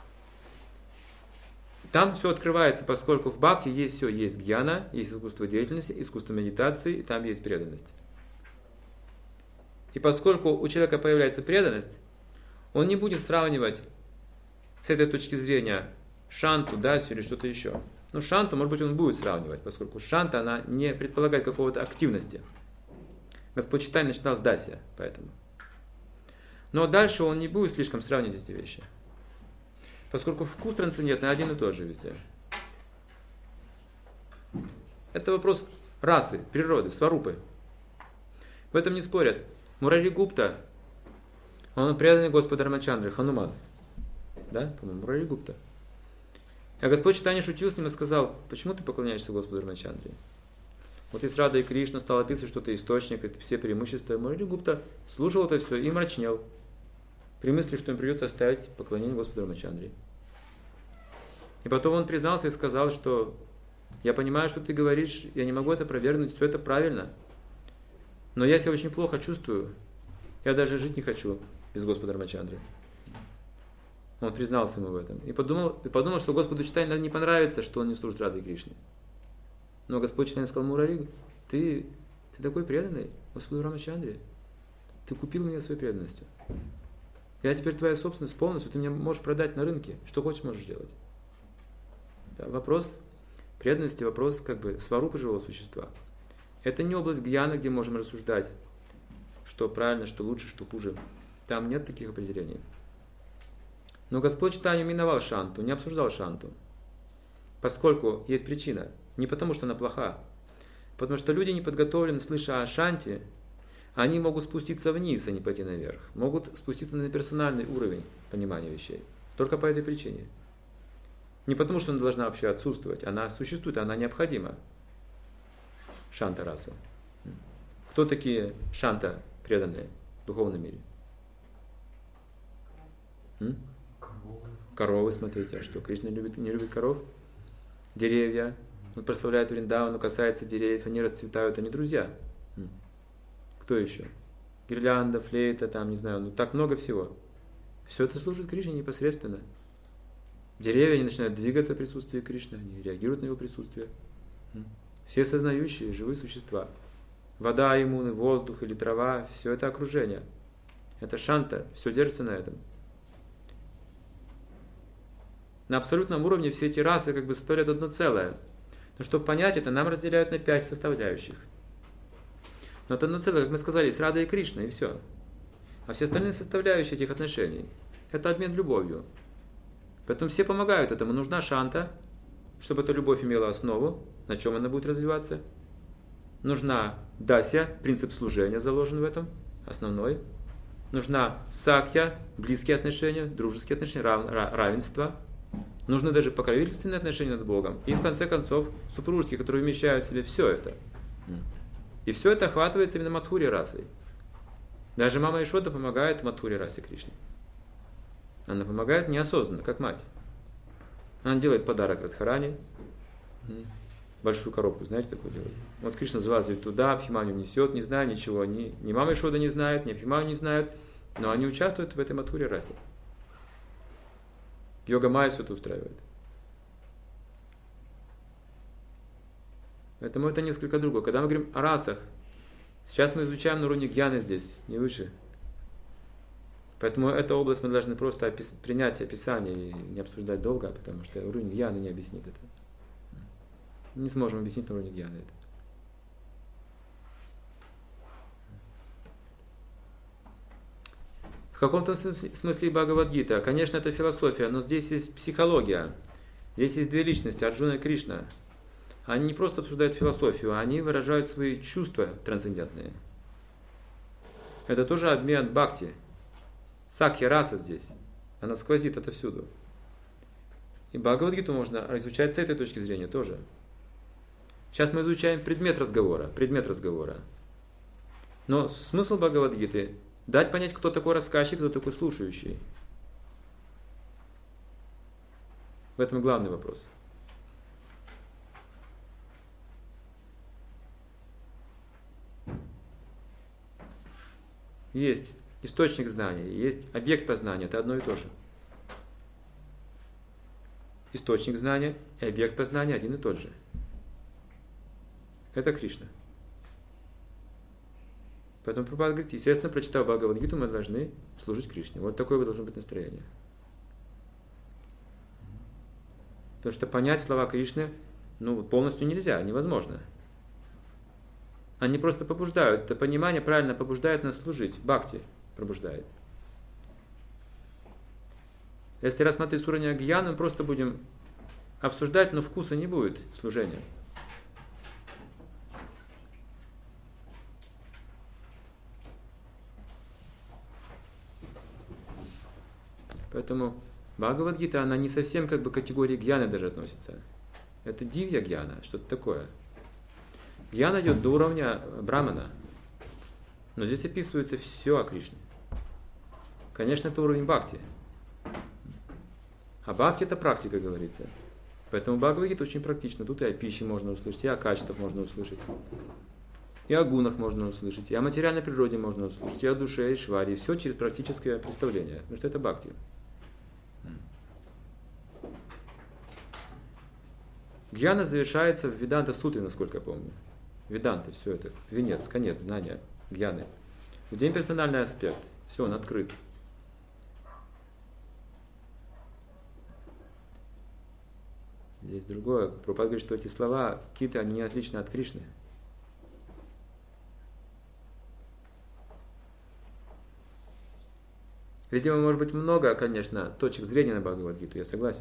Там все открывается, поскольку в бхакти есть все. Есть гьяна, есть искусство деятельности, искусство медитации, и там есть преданность. И поскольку у человека появляется преданность, он не будет сравнивать с этой точки зрения шанту, дасю или что-то еще. Ну, шанту, может быть, он будет сравнивать, поскольку шанта, она не предполагает какого-то активности. Господь Чайтанья начинал с даси, поэтому. Но дальше он не будет слишком сравнивать эти вещи. Поскольку вкус трансцендентный один и тот же везде. Это вопрос расы, природы, сварупы. В этом не спорят. Мурари Гупта, он преданный Господу Рамачандры, Хануман. Да, по-моему, Мурари Гупта. А Господь Чайтанья шутил с ним и сказал: почему ты поклоняешься Господу Рамачандре? Вот и с Радой Кришна стал описывать, что это источник, это все преимущества. Мурари Гупта слушал это все и мрачнел. При мысли, что им придется оставить поклонение Господу Рамачандре. И потом он признался и сказал, что я понимаю, что ты говоришь, я не могу это опровергнуть, все это правильно. Но я себя очень плохо чувствую. Я даже жить не хочу без Господа Рамачандры. Он признался ему в этом. И подумал, и подумал, что Господу Чайтанье не понравится, что он не служит Радhe Кришне. Но Господь Чайтанья сказал: Мурари, ты, ты такой преданный Господу Рамачандре. Ты купил меня своей преданностью. Я теперь твоя собственность полностью, ты меня можешь продать на рынке. Что хочешь, можешь делать. Да, вопрос преданности, вопрос как бы сварупы живого существа. Это не область гьяна, где можем рассуждать, что правильно, что лучше, что хуже. Там нет таких определений. Но Господь Чайтанья миновал шанту, не обсуждал шанту. Поскольку есть причина. Не потому, что она плоха. Потому что люди не подготовлены, слыша о шанте, они могут спуститься вниз, а не пойти наверх. Могут спуститься на персональный уровень понимания вещей. Только по этой причине. Не потому, что она должна вообще отсутствовать. Она существует, она необходима. Шанта раса. Кто такие шанта преданные в духовном мире? М? Коровы. Коровы, смотрите. А что, Кришна любит, не любит коров? Деревья. Он прославляет Вриндавану, касается деревьев, они расцветают, они друзья. М. Кто еще? Гирлянда, флейта, там, не знаю, ну так много всего. Все это служит Кришне непосредственно. Деревья, они начинают двигаться в присутствии Кришны, они реагируют на его присутствие. Все сознающие, живые существа. Вода, иммуны, воздух или трава, все это окружение. Это шанта, все держится на этом. На абсолютном уровне все эти расы как бы составляют одно целое. Но чтобы понять это, нам разделяют на пять составляющих. Но это одно целое, как мы сказали, с Радой и Кришной, и все. А все остальные составляющие этих отношений – это обмен любовью. Поэтому все помогают этому. Нужна шанта, чтобы эта любовь имела основу, на чем она будет развиваться. Нужна дасья, принцип служения заложен в этом, основной. Нужна сакья, близкие отношения, дружеские отношения, рав, равенство. Нужны даже покровительственные отношения над Богом. И в конце концов супружеские, которые вмещают в себе все это. И все это охватывается именно Мадхури расой. Даже мама Ишода помогает Мадхури расе Кришне. Она помогает неосознанно, как мать. Она делает подарок Радхарани. Большую коробку, знаете, такую делает. Вот Кришна залазит туда, Абхиманью несет, не знаю ничего. Ни, ни мама Ишода не знает, ни Абхиманью не знают. Но они участвуют в этой Мадхури расе. Йога Майя все это устраивает. Поэтому это несколько другое. Когда мы говорим о расах, сейчас мы изучаем на уровне гьяны здесь, не выше. Поэтому эту область мы должны просто опис- принять описание и не обсуждать долго, потому что уровень гьяны не объяснит это. Не сможем объяснить на уровне гьяны это. В каком-то смысле Бхагавад-гита, конечно, это философия, но здесь есть психология. Здесь есть две личности, Арджуна и Кришна. Они не просто обсуждают философию, они выражают свои чувства трансцендентные. Это тоже обмен бхакти. Сакья раса здесь. Она сквозит отовсюду. И Бхагавад-гиту можно изучать с этой точки зрения тоже. Сейчас мы изучаем предмет разговора. Предмет разговора. Но смысл Бхагавад-гиты – дать понять, кто такой рассказчик, кто такой слушающий. В этом главный вопрос. Есть источник знания, есть объект познания, это одно и то же. Источник знания и объект познания один и тот же. Это Кришна. Поэтому Прабхупада говорит, естественно, прочитав Бхагавад-гиту, мы должны служить Кришне. Вот такое должно быть настроение. Потому что понять слова Кришны ну, полностью нельзя, невозможно. Они просто побуждают. Это понимание правильно побуждает нас служить. Бхакти пробуждает. Если рассмотреть с уровня гьяны, мы просто будем обсуждать, но вкуса не будет служения. Поэтому Бхагавад-гита, она не совсем как бы к категории гьяны даже относится. Это дивья гьяна, что-то такое. Гьяна идет до уровня брамана. Но здесь описывается все о Кришне. Конечно, это уровень бхакти. А бхакти это практика, говорится. Поэтому Бхагавад-гита очень практично. Тут и о пище можно услышать, и о качествах можно услышать. И о гунах можно услышать, и о материальной природе можно услышать, и о душе, и шваре. Все через практическое представление. Потому что это бхакти. Гьяна завершается в Веданта-сутре, насколько я помню. Веданта, все это, венец, конец знания гьяны. Где имперсональный аспект, все, он открыт. Здесь другое. Прабхупада говорит, что эти слова какие-то, они не отличны от Кришны. Видимо, может быть много, конечно, точек зрения на Бхагавад-гиту, я согласен.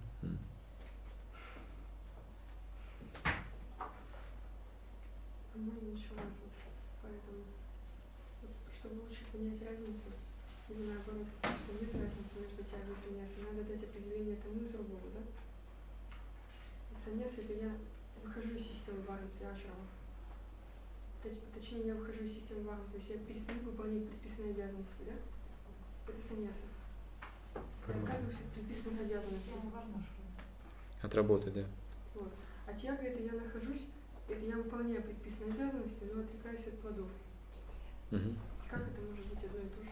Чтобы лучше понять разницу, или наоборот, что нет разницы между тягой и саньясом, надо дать определение тому и другому, да? Саньяс — это я выхожу из системы варны для ашрама. Точ, точнее, я выхожу из системы варны, то есть я перестаю выполнять предписанные обязанности, да? Это саньяса. Я отказываюсь от предписанных обязанностей. От работы, да. Вот. А тяга — это я нахожусь, это я выполняю предписанные обязанности, но отрекаюсь от плодов. Угу. Как это может быть одно и то же?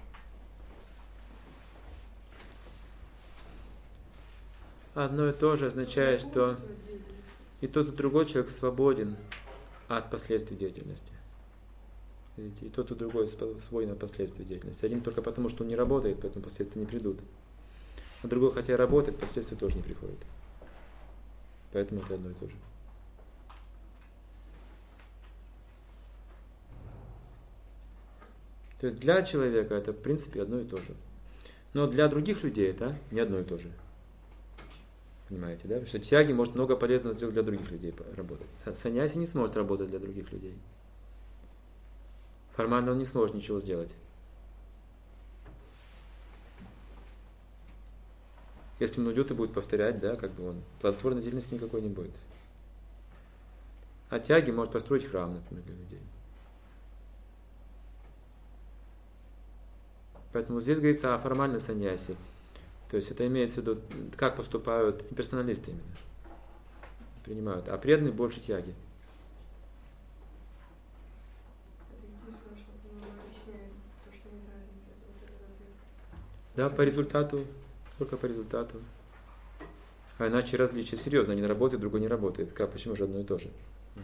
Одно и то же означает, что и тот, и другой человек свободен от последствий деятельности. Видите? И тот, и другой свободен от последствий деятельности. Один только потому, что он не работает, поэтому последствия не придут. А другой, хотя работает, последствия тоже не приходят. Поэтому это одно и то же. То есть для человека это, в принципе, одно и то же. Но для других людей это не одно и то же. Понимаете, да? Потому что тяги может много полезного сделать для других людей работать. Саньяси не сможет работать для других людей. Формально он не сможет ничего сделать. Если он уйдет и будет повторять, да, как бы он, плодотворной деятельности никакой не будет. А тяги может построить храм, например, для людей. Поэтому здесь говорится о формальной саньясе. То есть это имеется в виду, как поступают имперсоналисты именно. Принимают. А преданные больше тяги. Да, по результату, только по результату. А иначе различия серьезно. Один работает, другой не работает. Как, почему же одно и то же?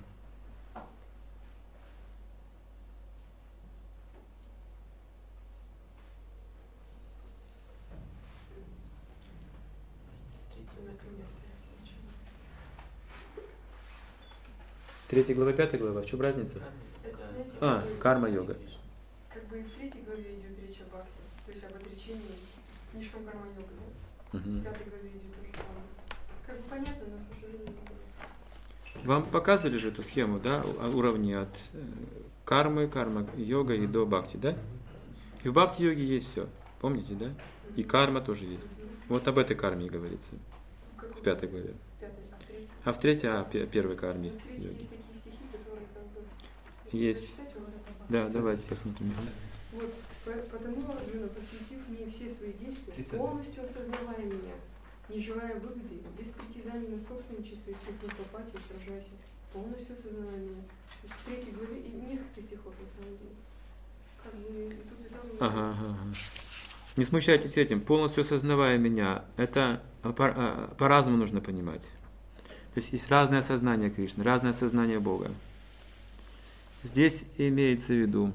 Третья глава, пятая глава. В чем разница? Это, знаете, А, карма-йога. Как бы и в третьей главе идет речь об бхакти, то есть об отречении, книжкам карма-йога, да? Угу. В пятой главе идет то же самое. Как бы понятно, но к сожалению, не Вам показывали же эту схему, да, уровни от кармы, карма-йога и до бхакти, да? И в бхакти-йоге есть все, помните, да? И карма тоже есть. Вот об этой карме и говорится в пятой главе. А в третьей, а, первой карме. в третьей есть такие стихи, которые как бы... Есть. Да, давайте посмотрим. Вот, потому, Арджуна, посвятив мне все свои действия, полностью осознавая меня, не желая выгоды, без притязаний на собственное чувство и степень апатию, сражайся, полностью осознавая меня. То есть в третьей главе и несколько стихов на самом деле. Как бы и тут, и там. Ага, ага, ага. Не смущайтесь этим, полностью осознавая меня, это по- по-разному нужно понимать. То есть есть разное осознание Кришны, разное осознание Бога. Здесь имеется в виду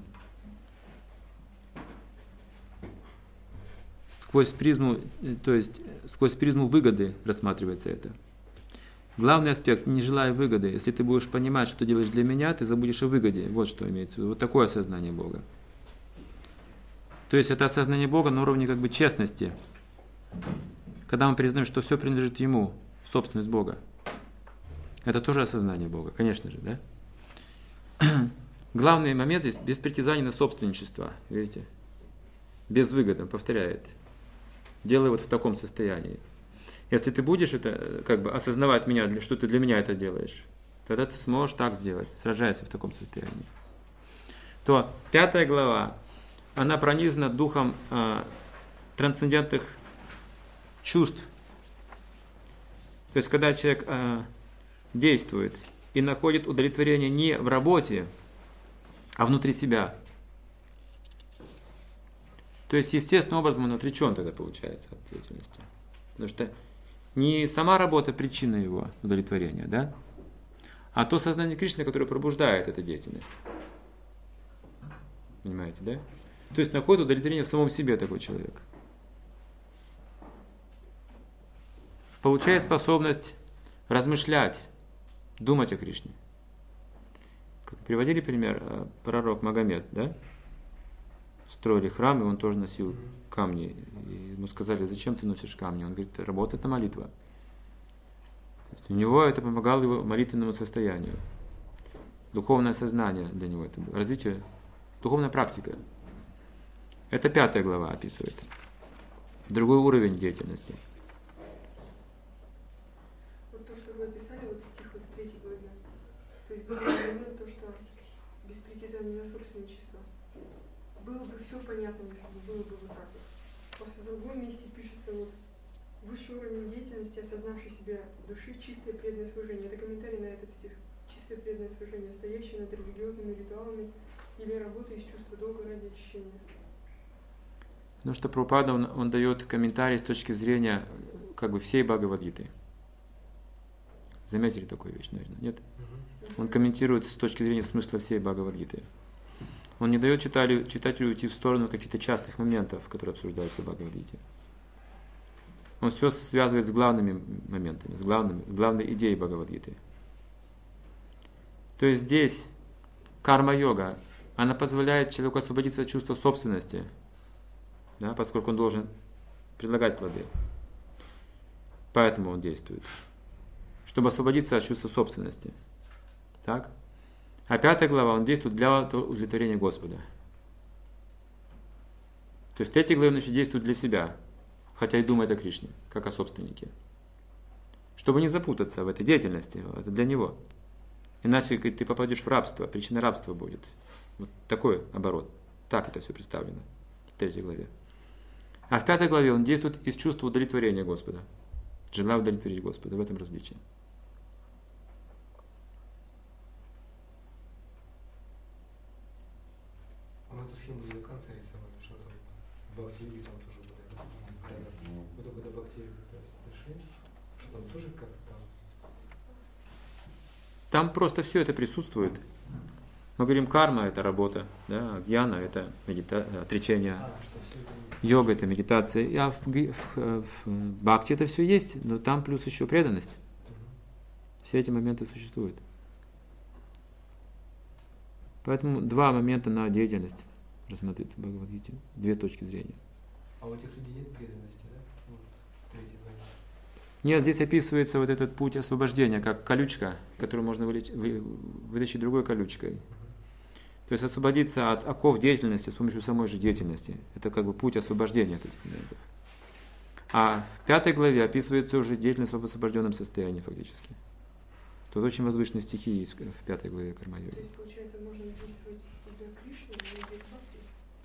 сквозь призму, то есть сквозь призму выгоды рассматривается это. Главный аспект, не желая выгоды. Если ты будешь понимать, что делаешь для меня, ты забудешь о выгоде. Вот что имеется в виду. Вот такое осознание Бога. То есть это осознание Бога на уровне как бы честности. Когда мы признаем, что все принадлежит Ему, собственность Бога. Это тоже осознание Бога, конечно же, да? Главный момент здесь без притязаний на собственничество, видите? Без выгоды, повторяет. Делай вот в таком состоянии. Если ты будешь это, как бы, осознавать меня, что ты для меня это делаешь, тогда ты сможешь так сделать, сражаясь в таком состоянии. То пятая глава, она пронизана духом э, трансцендентных чувств. То есть, когда человек э, действует и находит удовлетворение не в работе, а внутри себя. То есть, естественным образом он отречен тогда получается от деятельности. Потому что не сама работа причина его удовлетворения, да? А то сознание Кришны, которое пробуждает эту деятельность. Понимаете, да? То есть находит удовлетворение в самом себе такой человек. Получает способность размышлять, думать о Кришне. Как приводили пример, пророк Магомед, да? Строили храм, и он тоже носил камни. И ему сказали, зачем ты носишь камни? Он говорит, работа – это молитва. То есть у него это помогало его молитвенному состоянию. Духовное сознание для него это было. Развитие, духовная практика. Это пятая глава описывает. Другой уровень деятельности. Вот то, что вы описали, вот стих вот в третьей главе. То есть было бы то, что без притязания на собственничество. Было бы все понятно, если бы было бы вот так вот. Просто в другом месте пишется вот высший уровень деятельности, осознавший себя души, чистое преданное служение. Это комментарий на этот стих. Чистое преданное служение, стоящее над религиозными ритуалами или работа из чувства долга ради очищения. Ну что Прабхупада, он, он дает комментарий с точки зрения как бы всей Бхагавад-гиты. Заметили такую вещь, наверное, нет? Он комментирует с точки зрения смысла всей Бхагавад-гиты. Он не дает читателю, читателю уйти в сторону каких-то частных моментов, которые обсуждаются в Бхагавад-гите. Он все связывает с главными моментами, с, главными, с главной идеей Бхагавад-гиты. То есть здесь карма-йога, она позволяет человеку освободиться от чувства собственности, да, поскольку он должен предлагать плоды. Поэтому он действует. Чтобы освободиться от чувства собственности. Так? А пятая глава, он действует для удовлетворения Господа. То есть в третьей главе он еще действует для себя, хотя и думает о Кришне, как о собственнике. Чтобы не запутаться в этой деятельности, это для него. Иначе ты попадешь в рабство, причина рабства будет. Вот такой оборот. Так это все представлено в третьей главе. А в пятой главе он действует из чувства удовлетворения Господа. Желая удовлетворить Господа. В этом различие. Мы эту схему не до конца рисовали, что там в Бхакти-йоге там тоже были градации. Вы только до Бхакти-йоги дошли, что там тоже как-то там... Там просто все это присутствует. Мы говорим, карма – это работа, да, гьяна – это медита... отречение, А, что все это... йога – это медитация. А в, в, в бхакти это все есть, но там плюс еще преданность. Все эти моменты существуют. Поэтому два момента на деятельность рассматривается в Бхагавад-гите. Две точки зрения. А у этих людей нет преданности, да? Вот, в третьей главе. Нет, здесь описывается вот этот путь освобождения, как колючка, которую можно вылечить, вы, вытащить другой колючкой. То есть освободиться от оков деятельности с помощью самой же деятельности. Это как бы путь освобождения от этих моментов. А в пятой главе описывается уже деятельность в освобожденном состоянии фактически. Тут очень возвышенные стихи есть в пятой главе Карма-йоги. То есть, получается, можно действовать для Кришны, но без бхакти.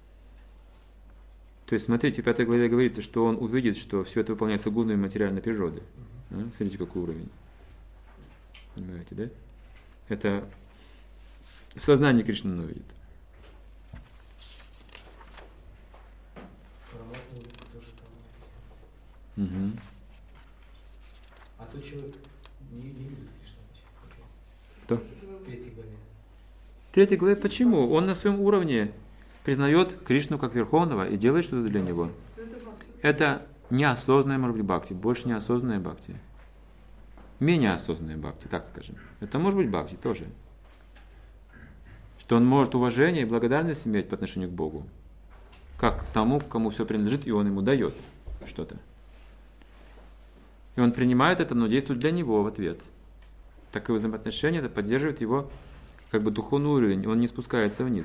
То есть, смотрите, в пятой главе говорится, что он увидит, что все это выполняется гунами материальной природы. А? Смотрите, какой уровень. Понимаете, да? Это в сознании Кришны он увидит. Угу. А тот человек не, не любит Кришну. Кто? В третьей главе. В третьей главе почему? Он на своем уровне признает Кришну как Верховного и делает что-то для него. Это неосознанное, может быть, бхакти, больше неосознанное бхакти. Менее осознанное бхакти, так скажем. Это может быть бхакти тоже. Что он может уважение и благодарность иметь по отношению к Богу. Как к тому, кому все принадлежит, и он ему дает что-то. И он принимает это, но действует для него в ответ. Так и взаимоотношения это поддерживает его как бы духовный уровень, он не спускается вниз.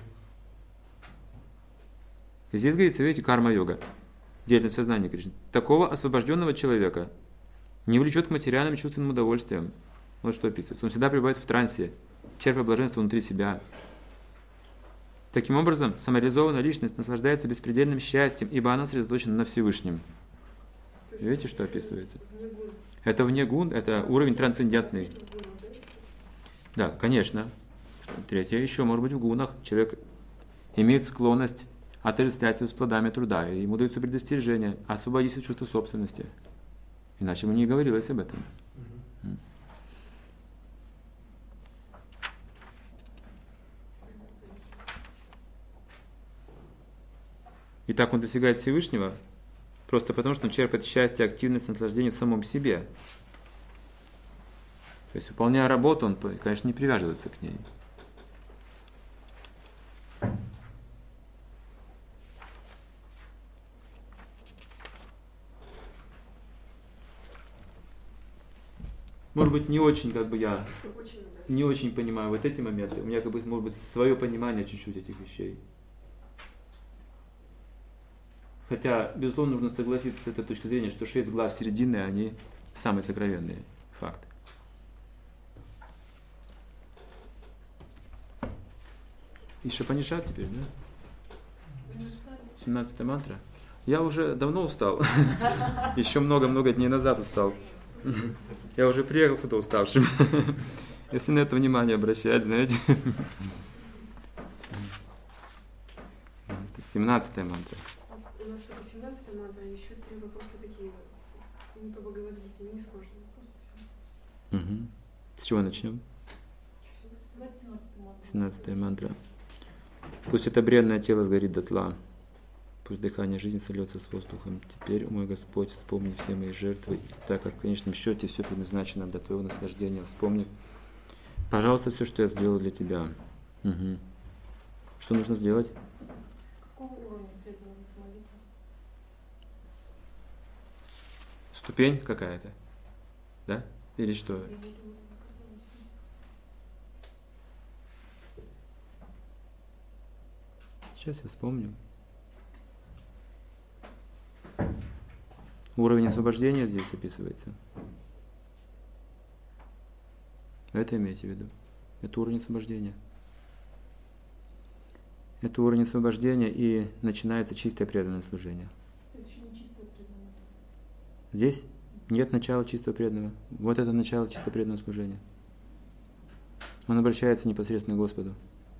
И здесь говорится, видите, карма-йога, деятельность сознания Кришны. Такого освобожденного человека не влечет к материальным чувственным удовольствиям. Вот что описывается. Он всегда пребывает в трансе, черпая блаженство внутри себя. Таким образом, самореализованная личность наслаждается беспредельным счастьем, ибо она сосредоточена на Всевышнем. Видите, что описывается? Это вне гун, это уровень трансцендентный. Да, конечно. Третье еще может быть в гунах. Человек имеет склонность отождествлять себя с плодами труда, и ему даются предостережения, освободись от чувства собственности. Иначе бы не говорилось об этом. Mm-hmm. И так он достигает Всевышнего, просто потому, что он черпает счастье, активность, наслаждение в самом себе. То есть, выполняя работу, он, конечно, не привязывается к ней. Может быть, не очень, как бы я, не очень понимаю вот эти моменты. У меня, как бы, может быть, свое понимание чуть-чуть этих вещей. Хотя, безусловно, нужно согласиться с этой точки зрения, что шесть глав середины, они самые сокровенные факты. И Шапанишат теперь, да? семнадцатая мантра. Я уже давно устал. Еще много-много дней назад устал. Я уже приехал сюда уставшим. Если на это внимание обращать, знаете. Это семнадцатая мантра. У нас только семнадцатая мантра, еще три вопроса такие, не по Бхагавад-гите, не сложные. Угу. С чего начнем? семнадцатая мантра. Пусть это бренное тело сгорит дотла. Пусть дыхание жизни сольется с воздухом. Теперь, мой Господь, вспомни все мои жертвы, и так как в конечном счете все предназначено для Твоего наслаждения, вспомни, пожалуйста, все, что я сделал для Тебя. Угу. Что нужно сделать? Какого уровня преданного молитвы? Ступень какая-то? Да? Или что? Сейчас я вспомню. Уровень освобождения здесь описывается. Это имейте в виду. Это уровень освобождения. Это уровень освобождения, и начинается чистое преданное служение. Это еще не чистое преданное. Здесь нет начала чистого преданного. Вот это начало чисто преданного служения. Он обращается непосредственно к Господу.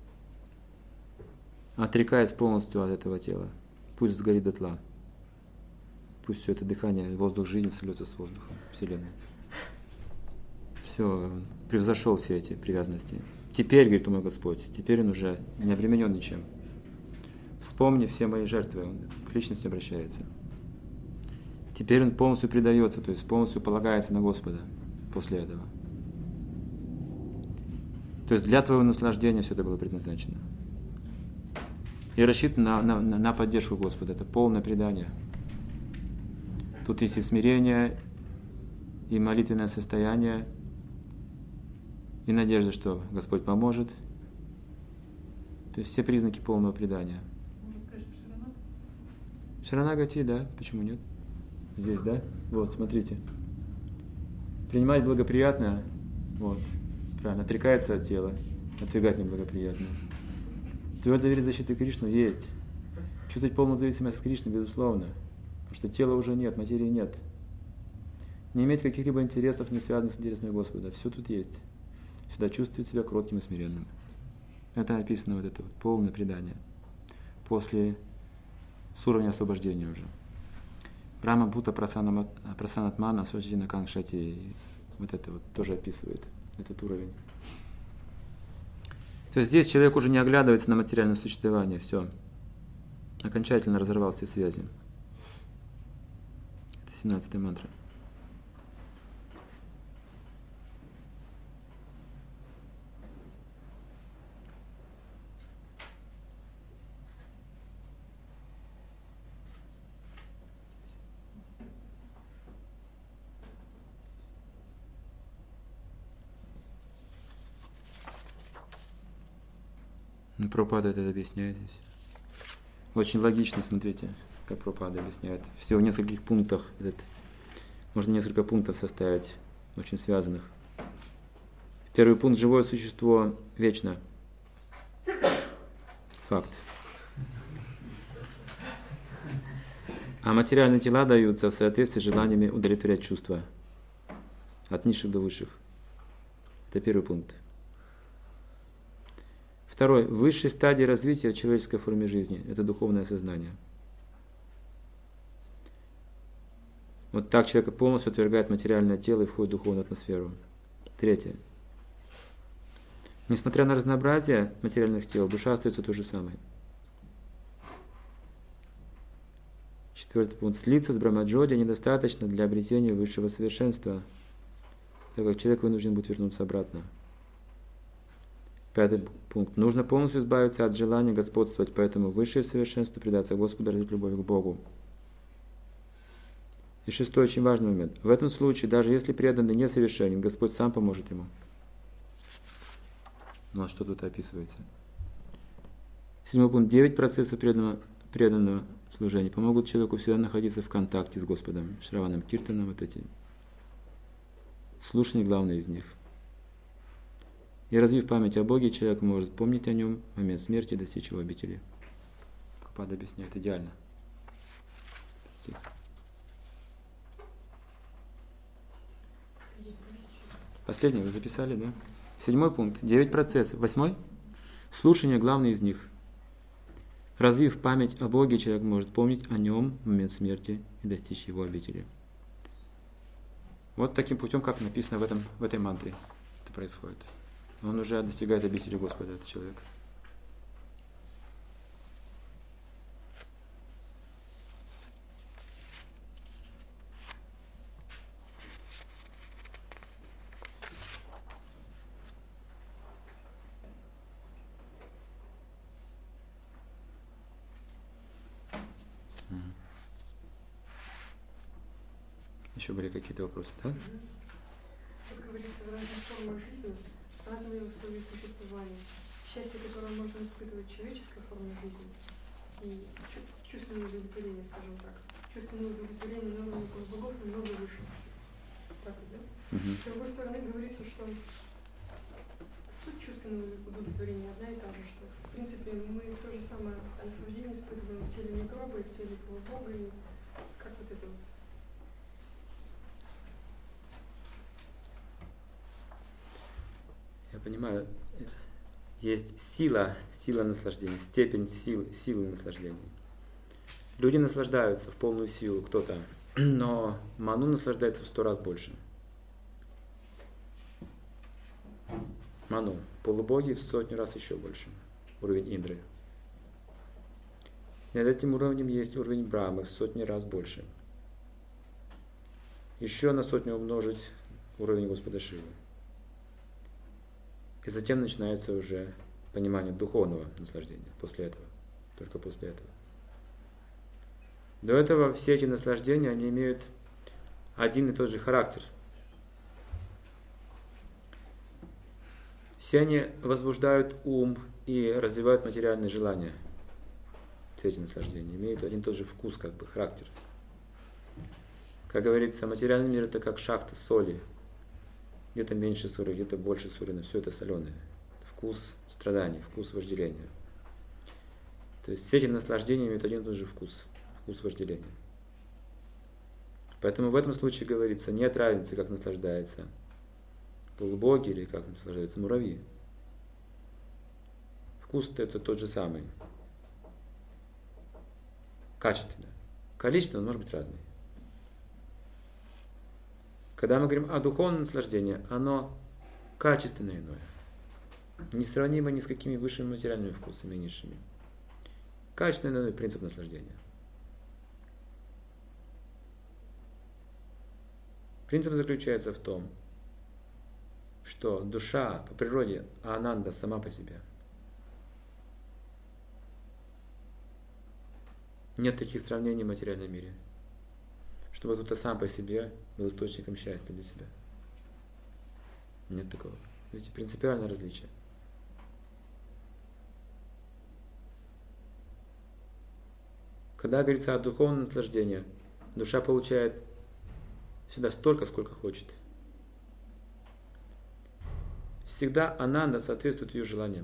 Отрекается полностью от этого тела. Пусть сгорит дотла. Пусть все это дыхание, воздух жизни сольется с воздухом Вселенной. Все, превзошел все эти привязанности. Теперь, говорит мой Господь, теперь он уже не обременен ничем. Вспомни все мои жертвы, он к личности обращается. Теперь он полностью предается, то есть полностью полагается на Господа после этого. То есть для твоего наслаждения все это было предназначено. И рассчитано на, на, на поддержку Господа. Это полное предание. Тут есть и смирение, и молитвенное состояние, и надежда, что Господь поможет. То есть все признаки полного предания. Можно сказать, что Шаранагати? Шаранагати, да, почему нет? Здесь, да? Вот, смотрите. Принимать благоприятное, вот, правильно, отрекается от тела, отвергать неблагоприятное. Твердая вера защиты Кришну есть. Чувствовать полную зависимость от Кришны, безусловно. Потому что тела уже нет, материи нет. Не иметь каких-либо интересов, не связанных с интересами Господа. Все тут есть. Всегда чувствует себя кротким и смиренным. Это описано вот это вот полное предание. После с уровня освобождения уже. Брахма Бхута Прасанатмана Сваджина Кангшати. Вот это вот тоже описывает этот уровень. То есть здесь человек уже не оглядывается на материальное существование. Все. Окончательно разорвал все связи. Это семнадцатая мантра. Прабхупада это объясняет здесь. Очень логично, смотрите, как Прабхупада объясняет. Всего в нескольких пунктах, этот, можно несколько пунктов составить, очень связанных. Первый пункт: живое существо вечно. Факт. А материальные тела даются в соответствии с желаниями удовлетворять чувства. От низших до высших. Это первый пункт. Второй. Высшей стадии развития в человеческой форме жизни. Это духовное сознание. Вот так человек полностью отвергает материальное тело и входит в духовную атмосферу. Третье. Несмотря на разнообразие материальных тел, душа остается той же самой. Четвертый пункт. Слиться с Брахмаджоди недостаточно для обретения высшего совершенства, так как человек вынужден будет вернуться обратно. Пятый пункт. Нужно полностью избавиться от желания господствовать, поэтому высшее совершенство предаться Господу ради любви к Богу. И шестой очень важный момент. В этом случае, даже если преданный несовершенен, Господь сам поможет ему. Ну а что тут описывается? Седьмой пункт. Девять процессов преданного, преданного служения помогут человеку всегда находиться в контакте с Господом. Шраваном, Киртаном, вот эти. Слушание главное из них. И развив память о Боге, человек может помнить о Нем в момент смерти и достичь Его обители. Прабхупада объясняет идеально. Стих. Последний вы записали, да? Седьмой пункт. Девять процессов. Восьмой. Слушание главное из них. Развив память о Боге, человек может помнить о Нем в момент смерти и достичь Его обители. Вот таким путем, как написано в, этом, в этой мантре, это происходит. Он уже достигает обители Господа, этот человек. Еще были какие-то вопросы, да? Как говорится, в разных формах жизни разные условия существования. Счастье, которое можно испытывать в человеческой форме жизни, и чувственное удовлетворение, скажем так. Чувственное удовлетворение на уровне богов намного выше. Так, да? Угу. С другой стороны, говорится, что суть чувственного удовлетворения одна и та же, что в принципе мы то же самое наслаждение испытываем в теле микроба и в теле полубога, и как вот это. Я понимаю, есть сила, сила наслаждения, степень сил, силы наслаждения. Люди наслаждаются в полную силу, кто-то, но ману наслаждается в сто раз больше. Ману. Полубоги в сотню раз еще больше. Уровень Индры. Над этим уровнем есть уровень Брахмы в сотни раз больше. Еще на сотню умножить уровень Господа Шивы. И затем начинается уже понимание духовного наслаждения после этого. Только после этого. До этого все эти наслаждения, они имеют один и тот же характер. Все они возбуждают ум и развивают материальные желания. Все эти наслаждения имеют один и тот же вкус, как бы, характер. Как говорится, материальный мир — это как шахта соли. Где-то меньше соли, где-то больше соли, но все это соленое. Вкус страданий, вкус вожделения. То есть все эти наслаждения имеют один и тот же вкус. Вкус вожделения. Поэтому в этом случае говорится, нет разницы, как наслаждается полубоги или как наслаждаются муравьи. Вкус-то это тот же самый. Качественно. Количество он может быть разный. Когда мы говорим о духовном наслаждении, оно качественно иное. Несравнимо ни с какими высшими материальными вкусами и низшими. Качественно иной принцип наслаждения. Принцип заключается в том, что душа по природе ананда сама по себе. Нет таких сравнений в материальном мире, чтобы кто-то сам по себе был источником счастья для себя. Нет такого. Видите, принципиальное различие. Когда говорится о духовном наслаждении, душа получает всегда столько, сколько хочет. Всегда ананда соответствует ее желаниям.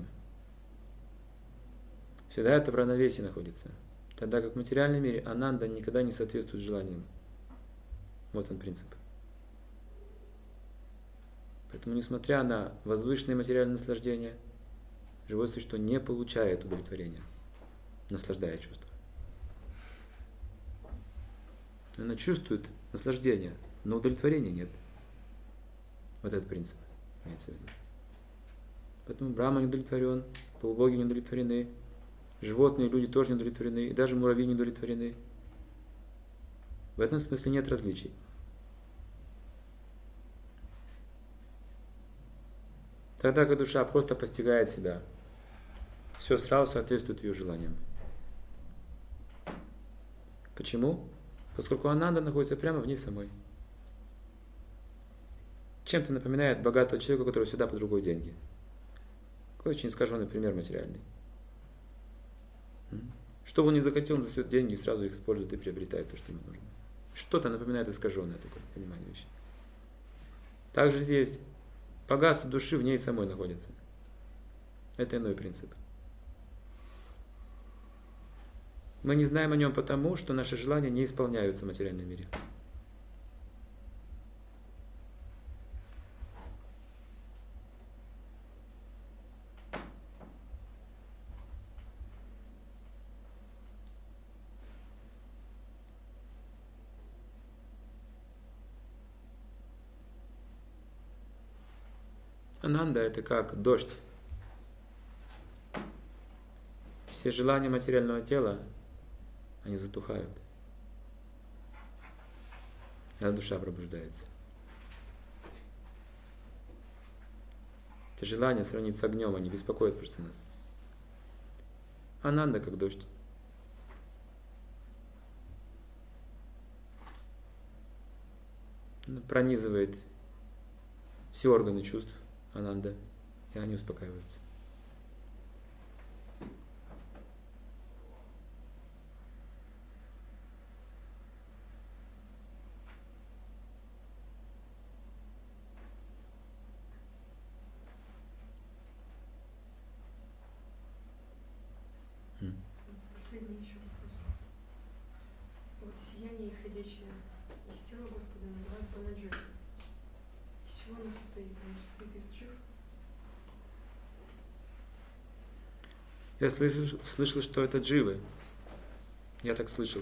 Всегда это в равновесии находится. Тогда как в материальном мире ананда никогда не соответствует желаниям. Вот он принцип. Поэтому, несмотря на возвышенное материальное наслаждение, живое существо не получает удовлетворения, наслаждая чувство. Оно чувствует наслаждение, но удовлетворения нет. Вот этот принцип имеется в виду. Поэтому Брахма не удовлетворен, полубоги не удовлетворены, животные, люди тоже не удовлетворены, и даже муравьи не удовлетворены. В этом смысле нет различий. Тогда как душа просто постигает себя, все сразу соответствует ее желаниям. Почему? Поскольку ананда находится прямо в ней самой. Чем-то напоминает богатого человека, у которого всегда под рукой деньги. Какой очень искаженный пример материальный. Что бы он ни захотел, он достает деньги и сразу их использует и приобретает то, что ему нужно. Что-то напоминает искаженное такое понимание вещи. Также здесь богатство души в ней самой находится. Это иной принцип. Мы не знаем о нем потому, что наши желания не исполняются в материальном мире. Ананда — это как дождь. Все желания материального тела, они затухают. А душа пробуждается. Это желание сравнить с огнем, они беспокоят просто нас. Ананда как дождь. Он пронизывает все органы чувств ананда, и они успокаиваются. Последний еще вопрос. Вот сияние, исходящее из тела Господа, называют банаджой. Из чего оно состоит? Оно состоит из джив? Я слышал, слышал, что это дживы. Я так слышал.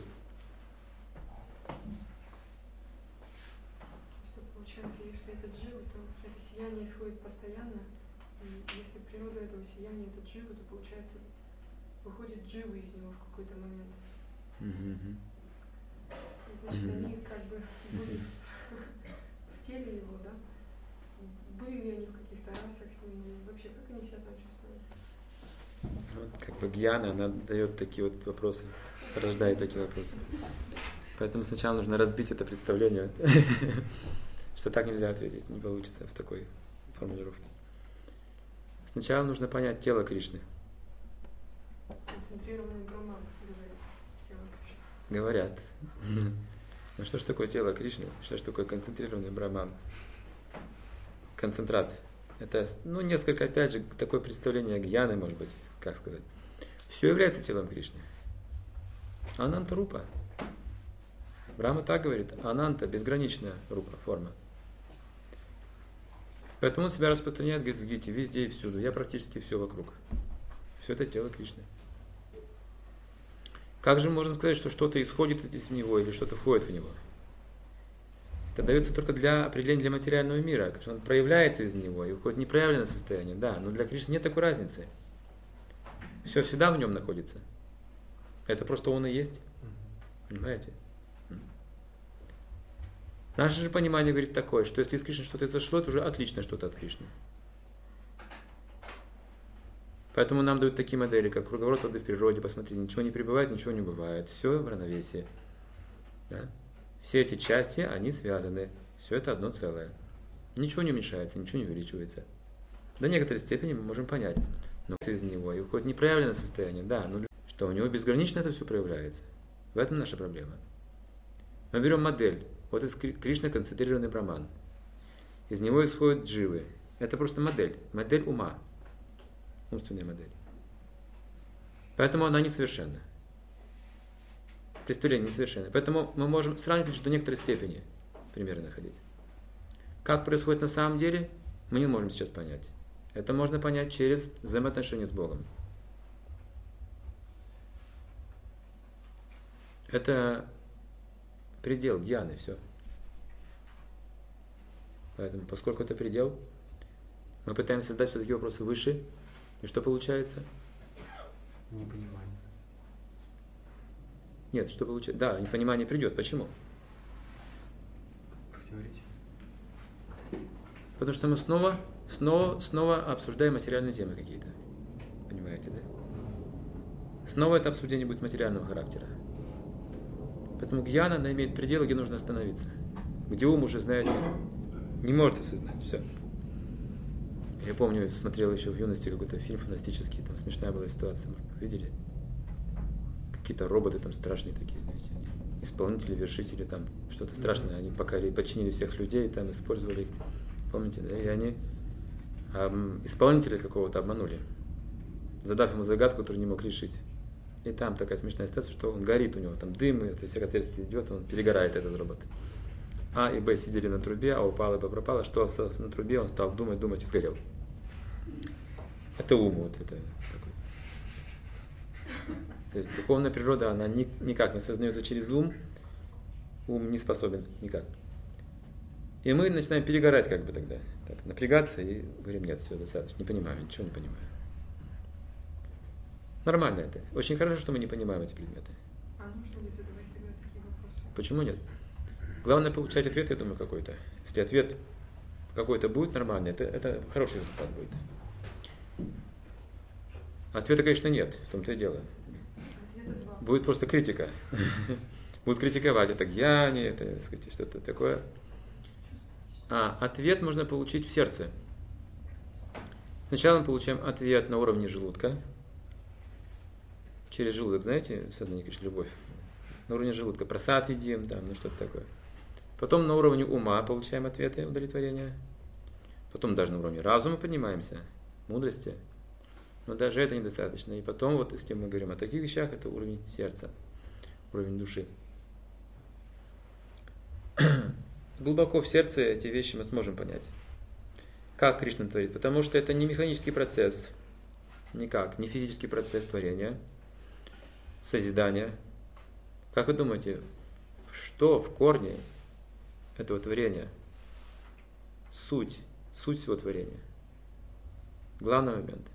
Что получается, если это дживы, то это сияние исходит постоянно. И если природа этого сияния это дживы, то получается, выходит дживы из него в какой-то момент. Mm-hmm. И значит, mm-hmm. они как бы были в теле его, да? Были ли они в каких-то расах с ним? Вообще, как они себя там чувствуют? Вот, как бы гьяна, она дает такие вот вопросы, порождает такие вопросы. Поэтому сначала нужно разбить это представление, что так нельзя ответить, не получится в такой формулировке. Сначала нужно понять тело Кришны. Концентрированный Брахман, говорит, тело Кришны. Говорят. Ну что ж такое тело Кришны? Что ж такое концентрированный Брахман? Концентрат. Это, ну, несколько, опять же, такое представление гьяны, может быть, как сказать. Все является телом Кришны. Ананта рупа. Брахма так говорит. Ананта, безграничная рупа, форма. Поэтому он себя распространяет, говорит, в Гите, везде и всюду. Я практически все вокруг. Все это тело Кришны. Как же можно сказать, что что-то исходит из него или что-то входит в него? Это дается только для определения для материального мира, потому что он проявляется из него и уходит в непроявленное состояние, да, но для Кришны нет такой разницы. Все всегда в нем находится. Это просто он и есть. Понимаете? Наше же понимание говорит такое, что если из Кришны что-то зашло, это уже отличное что-то от Кришны. Поэтому нам дают такие модели, как круговорот воды в природе. Посмотрите, ничего не прибывает, ничего не бывает. Все в равновесии. Да? Все эти части, они связаны. Все это одно целое. Ничего не уменьшается, ничего не увеличивается. До некоторой степени мы можем понять. Но из него и уходит непроявленное состояние. Да, но что у него безгранично это все проявляется. В этом наша проблема. Мы берем модель. Вот из Кришны концентрированный браман. Из него исходят дживы. Это просто модель. Модель ума. Умственная модель. Поэтому она несовершенна. Представление несовершенное. Поэтому мы можем сравнивать лишь до некоторой степени примеры находить. Как происходит на самом деле, мы не можем сейчас понять. Это можно понять через взаимоотношения с Богом. Это предел гьяны, все. Поэтому, поскольку это предел, мы пытаемся задать все-таки вопросы выше. И что получается? Непонимание. Нет, что получается? Да, непонимание придет. Почему? Противоречие. Потому что мы снова, снова, снова обсуждаем материальные темы какие-то. Понимаете, да? Снова это обсуждение будет материального характера. Поэтому гьяна, она имеет пределы, где нужно остановиться. Где ум уже, знаете, не может осознать. Все. Я помню, смотрел еще в юности какой-то фильм фантастический, там смешная была ситуация, может, вы видели? Какие-то роботы там страшные такие, знаете, исполнители, вершители, там что-то страшное, они покорили, подчинили всех людей, там использовали их, помните, да, и они эм, исполнителя какого-то обманули, задав ему загадку, которую не мог решить. И там такая смешная ситуация, что он горит, у него там дым, и это всех отверстий идет, он перегорает, этот робот. А и Б сидели на трубе, а упал и Б пропало, что осталось на трубе, он стал думать, думать и сгорел. Это ум, вот это такой. То есть духовная природа, она ни, никак не осознается через ум, ум не способен никак. И мы начинаем перегорать как бы тогда, так, напрягаться и говорим, нет, все, достаточно, не понимаю, ничего не понимаю. Нормально это. Очень хорошо, что мы не понимаем эти предметы. А нужно ли задавать тогда такие вопросы? Почему нет? Главное получать ответ, я думаю, какой-то. Если ответ какой-то будет нормальный, это, это хороший результат будет. Ответа, конечно, нет, в том-то и дело. Ответа два. Будет просто критика. Будут критиковать, это гьяни, это, так сказать, что-то такое. А ответ можно получить в сердце. Сначала мы получаем ответ на уровне желудка. Через желудок, знаете, Садхгуру Кришна, любовь. На уровне желудка прасад едим, там, ну что-то такое. Потом на уровне ума получаем ответы, удовлетворения. Потом даже на уровне разума поднимаемся, мудрости. Но даже это недостаточно. И потом, вот если мы говорим о таких вещах, это уровень сердца, уровень души. Глубоко в сердце эти вещи мы сможем понять. Как Кришна творит? Потому что это не механический процесс, никак, не физический процесс творения, созидания. Как вы думаете, что в корне этого творения? Суть, суть всего творения. Главный момент.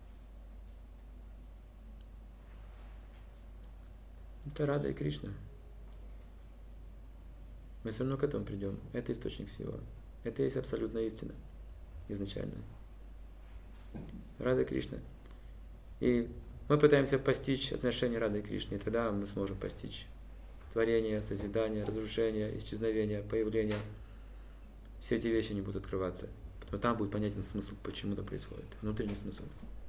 Это Рада и Кришна. Мы все равно к этому придем. Это источник всего. Это есть абсолютная истина. Изначально. Рада и Кришна. И мы пытаемся постичь отношения Рады и Кришны, и тогда мы сможем постичь творение, созидание, разрушение, исчезновение, появление. Все эти вещи не будут открываться. Потому там будет понятен смысл, почему это происходит. Внутренний смысл.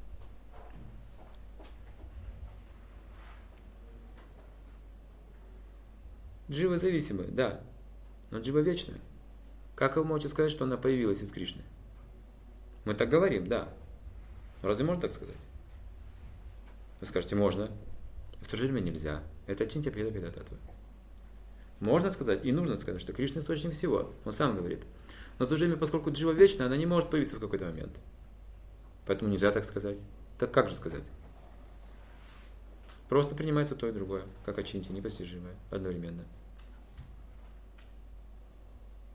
Джива зависимы, да. Но джива вечная. Как вы можете сказать, что она появилась из Кришны? Мы так говорим, да. Но разве можно так сказать? Вы скажете, можно. В то же время нельзя. Это чинтя пьеда пьеда татва. Можно сказать и нужно сказать, что Кришна источник всего. Он сам говорит. Но в то же время, поскольку джива вечная, она не может появиться в какой-то момент. Поэтому нельзя так сказать. Так как же сказать? Просто принимается то и другое, как очинти, непостижимое, одновременно.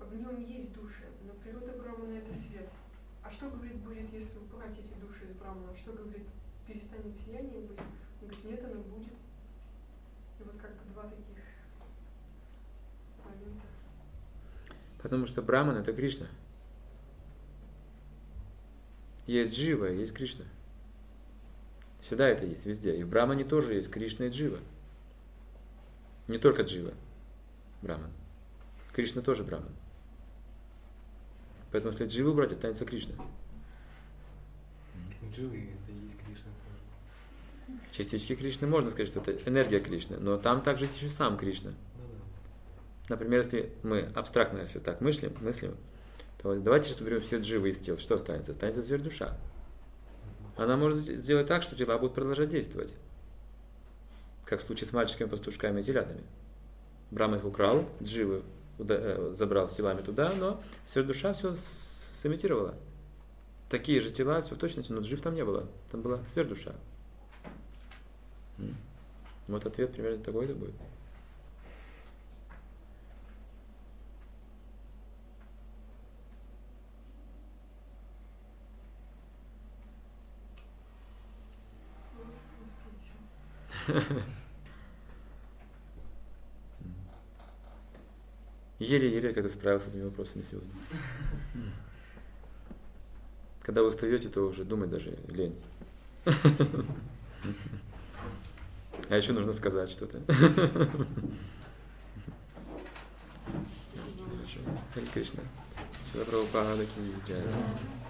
в нем есть души, но природа Брамана это свет. А что, говорит, будет, если убрать эти души из Брамана? Что, говорит, перестанет сияние быть? Он говорит, нет, оно будет. И вот как два таких момента. Потому что Браман это Кришна. Есть Джива, есть Кришна. Всегда это есть, везде. И в Брамане тоже есть Кришна и Джива. Не только Джива, Браман. Кришна тоже Браман. Поэтому если Дживу убрать, останется Кришна. Дживы это и есть Кришна тоже. Частички Кришны, можно сказать, что это энергия Кришны, но там также есть еще сам Кришна. Ну да. Например, если мы абстрактно, если так мыслим, мыслим, то давайте сейчас уберем все Дживы из тел. Что останется? Останется сверхдуша. Она может сделать так, что тела будут продолжать действовать. Как в случае с мальчиками, пастушками и телятами. Брахма их украл, Дживы забрал с телами туда, но сверхдуша все сымитировала. Такие же тела, все в точности, но Джив там не было. Там была сверхдуша. Вот ответ примерно такой-то будет. Еле-еле, когда справился с этими вопросами сегодня. Когда вы устаете, то уже думать даже лень. А еще нужно сказать что-то. Харе Кришна. Шрила Прабхупада ки джай.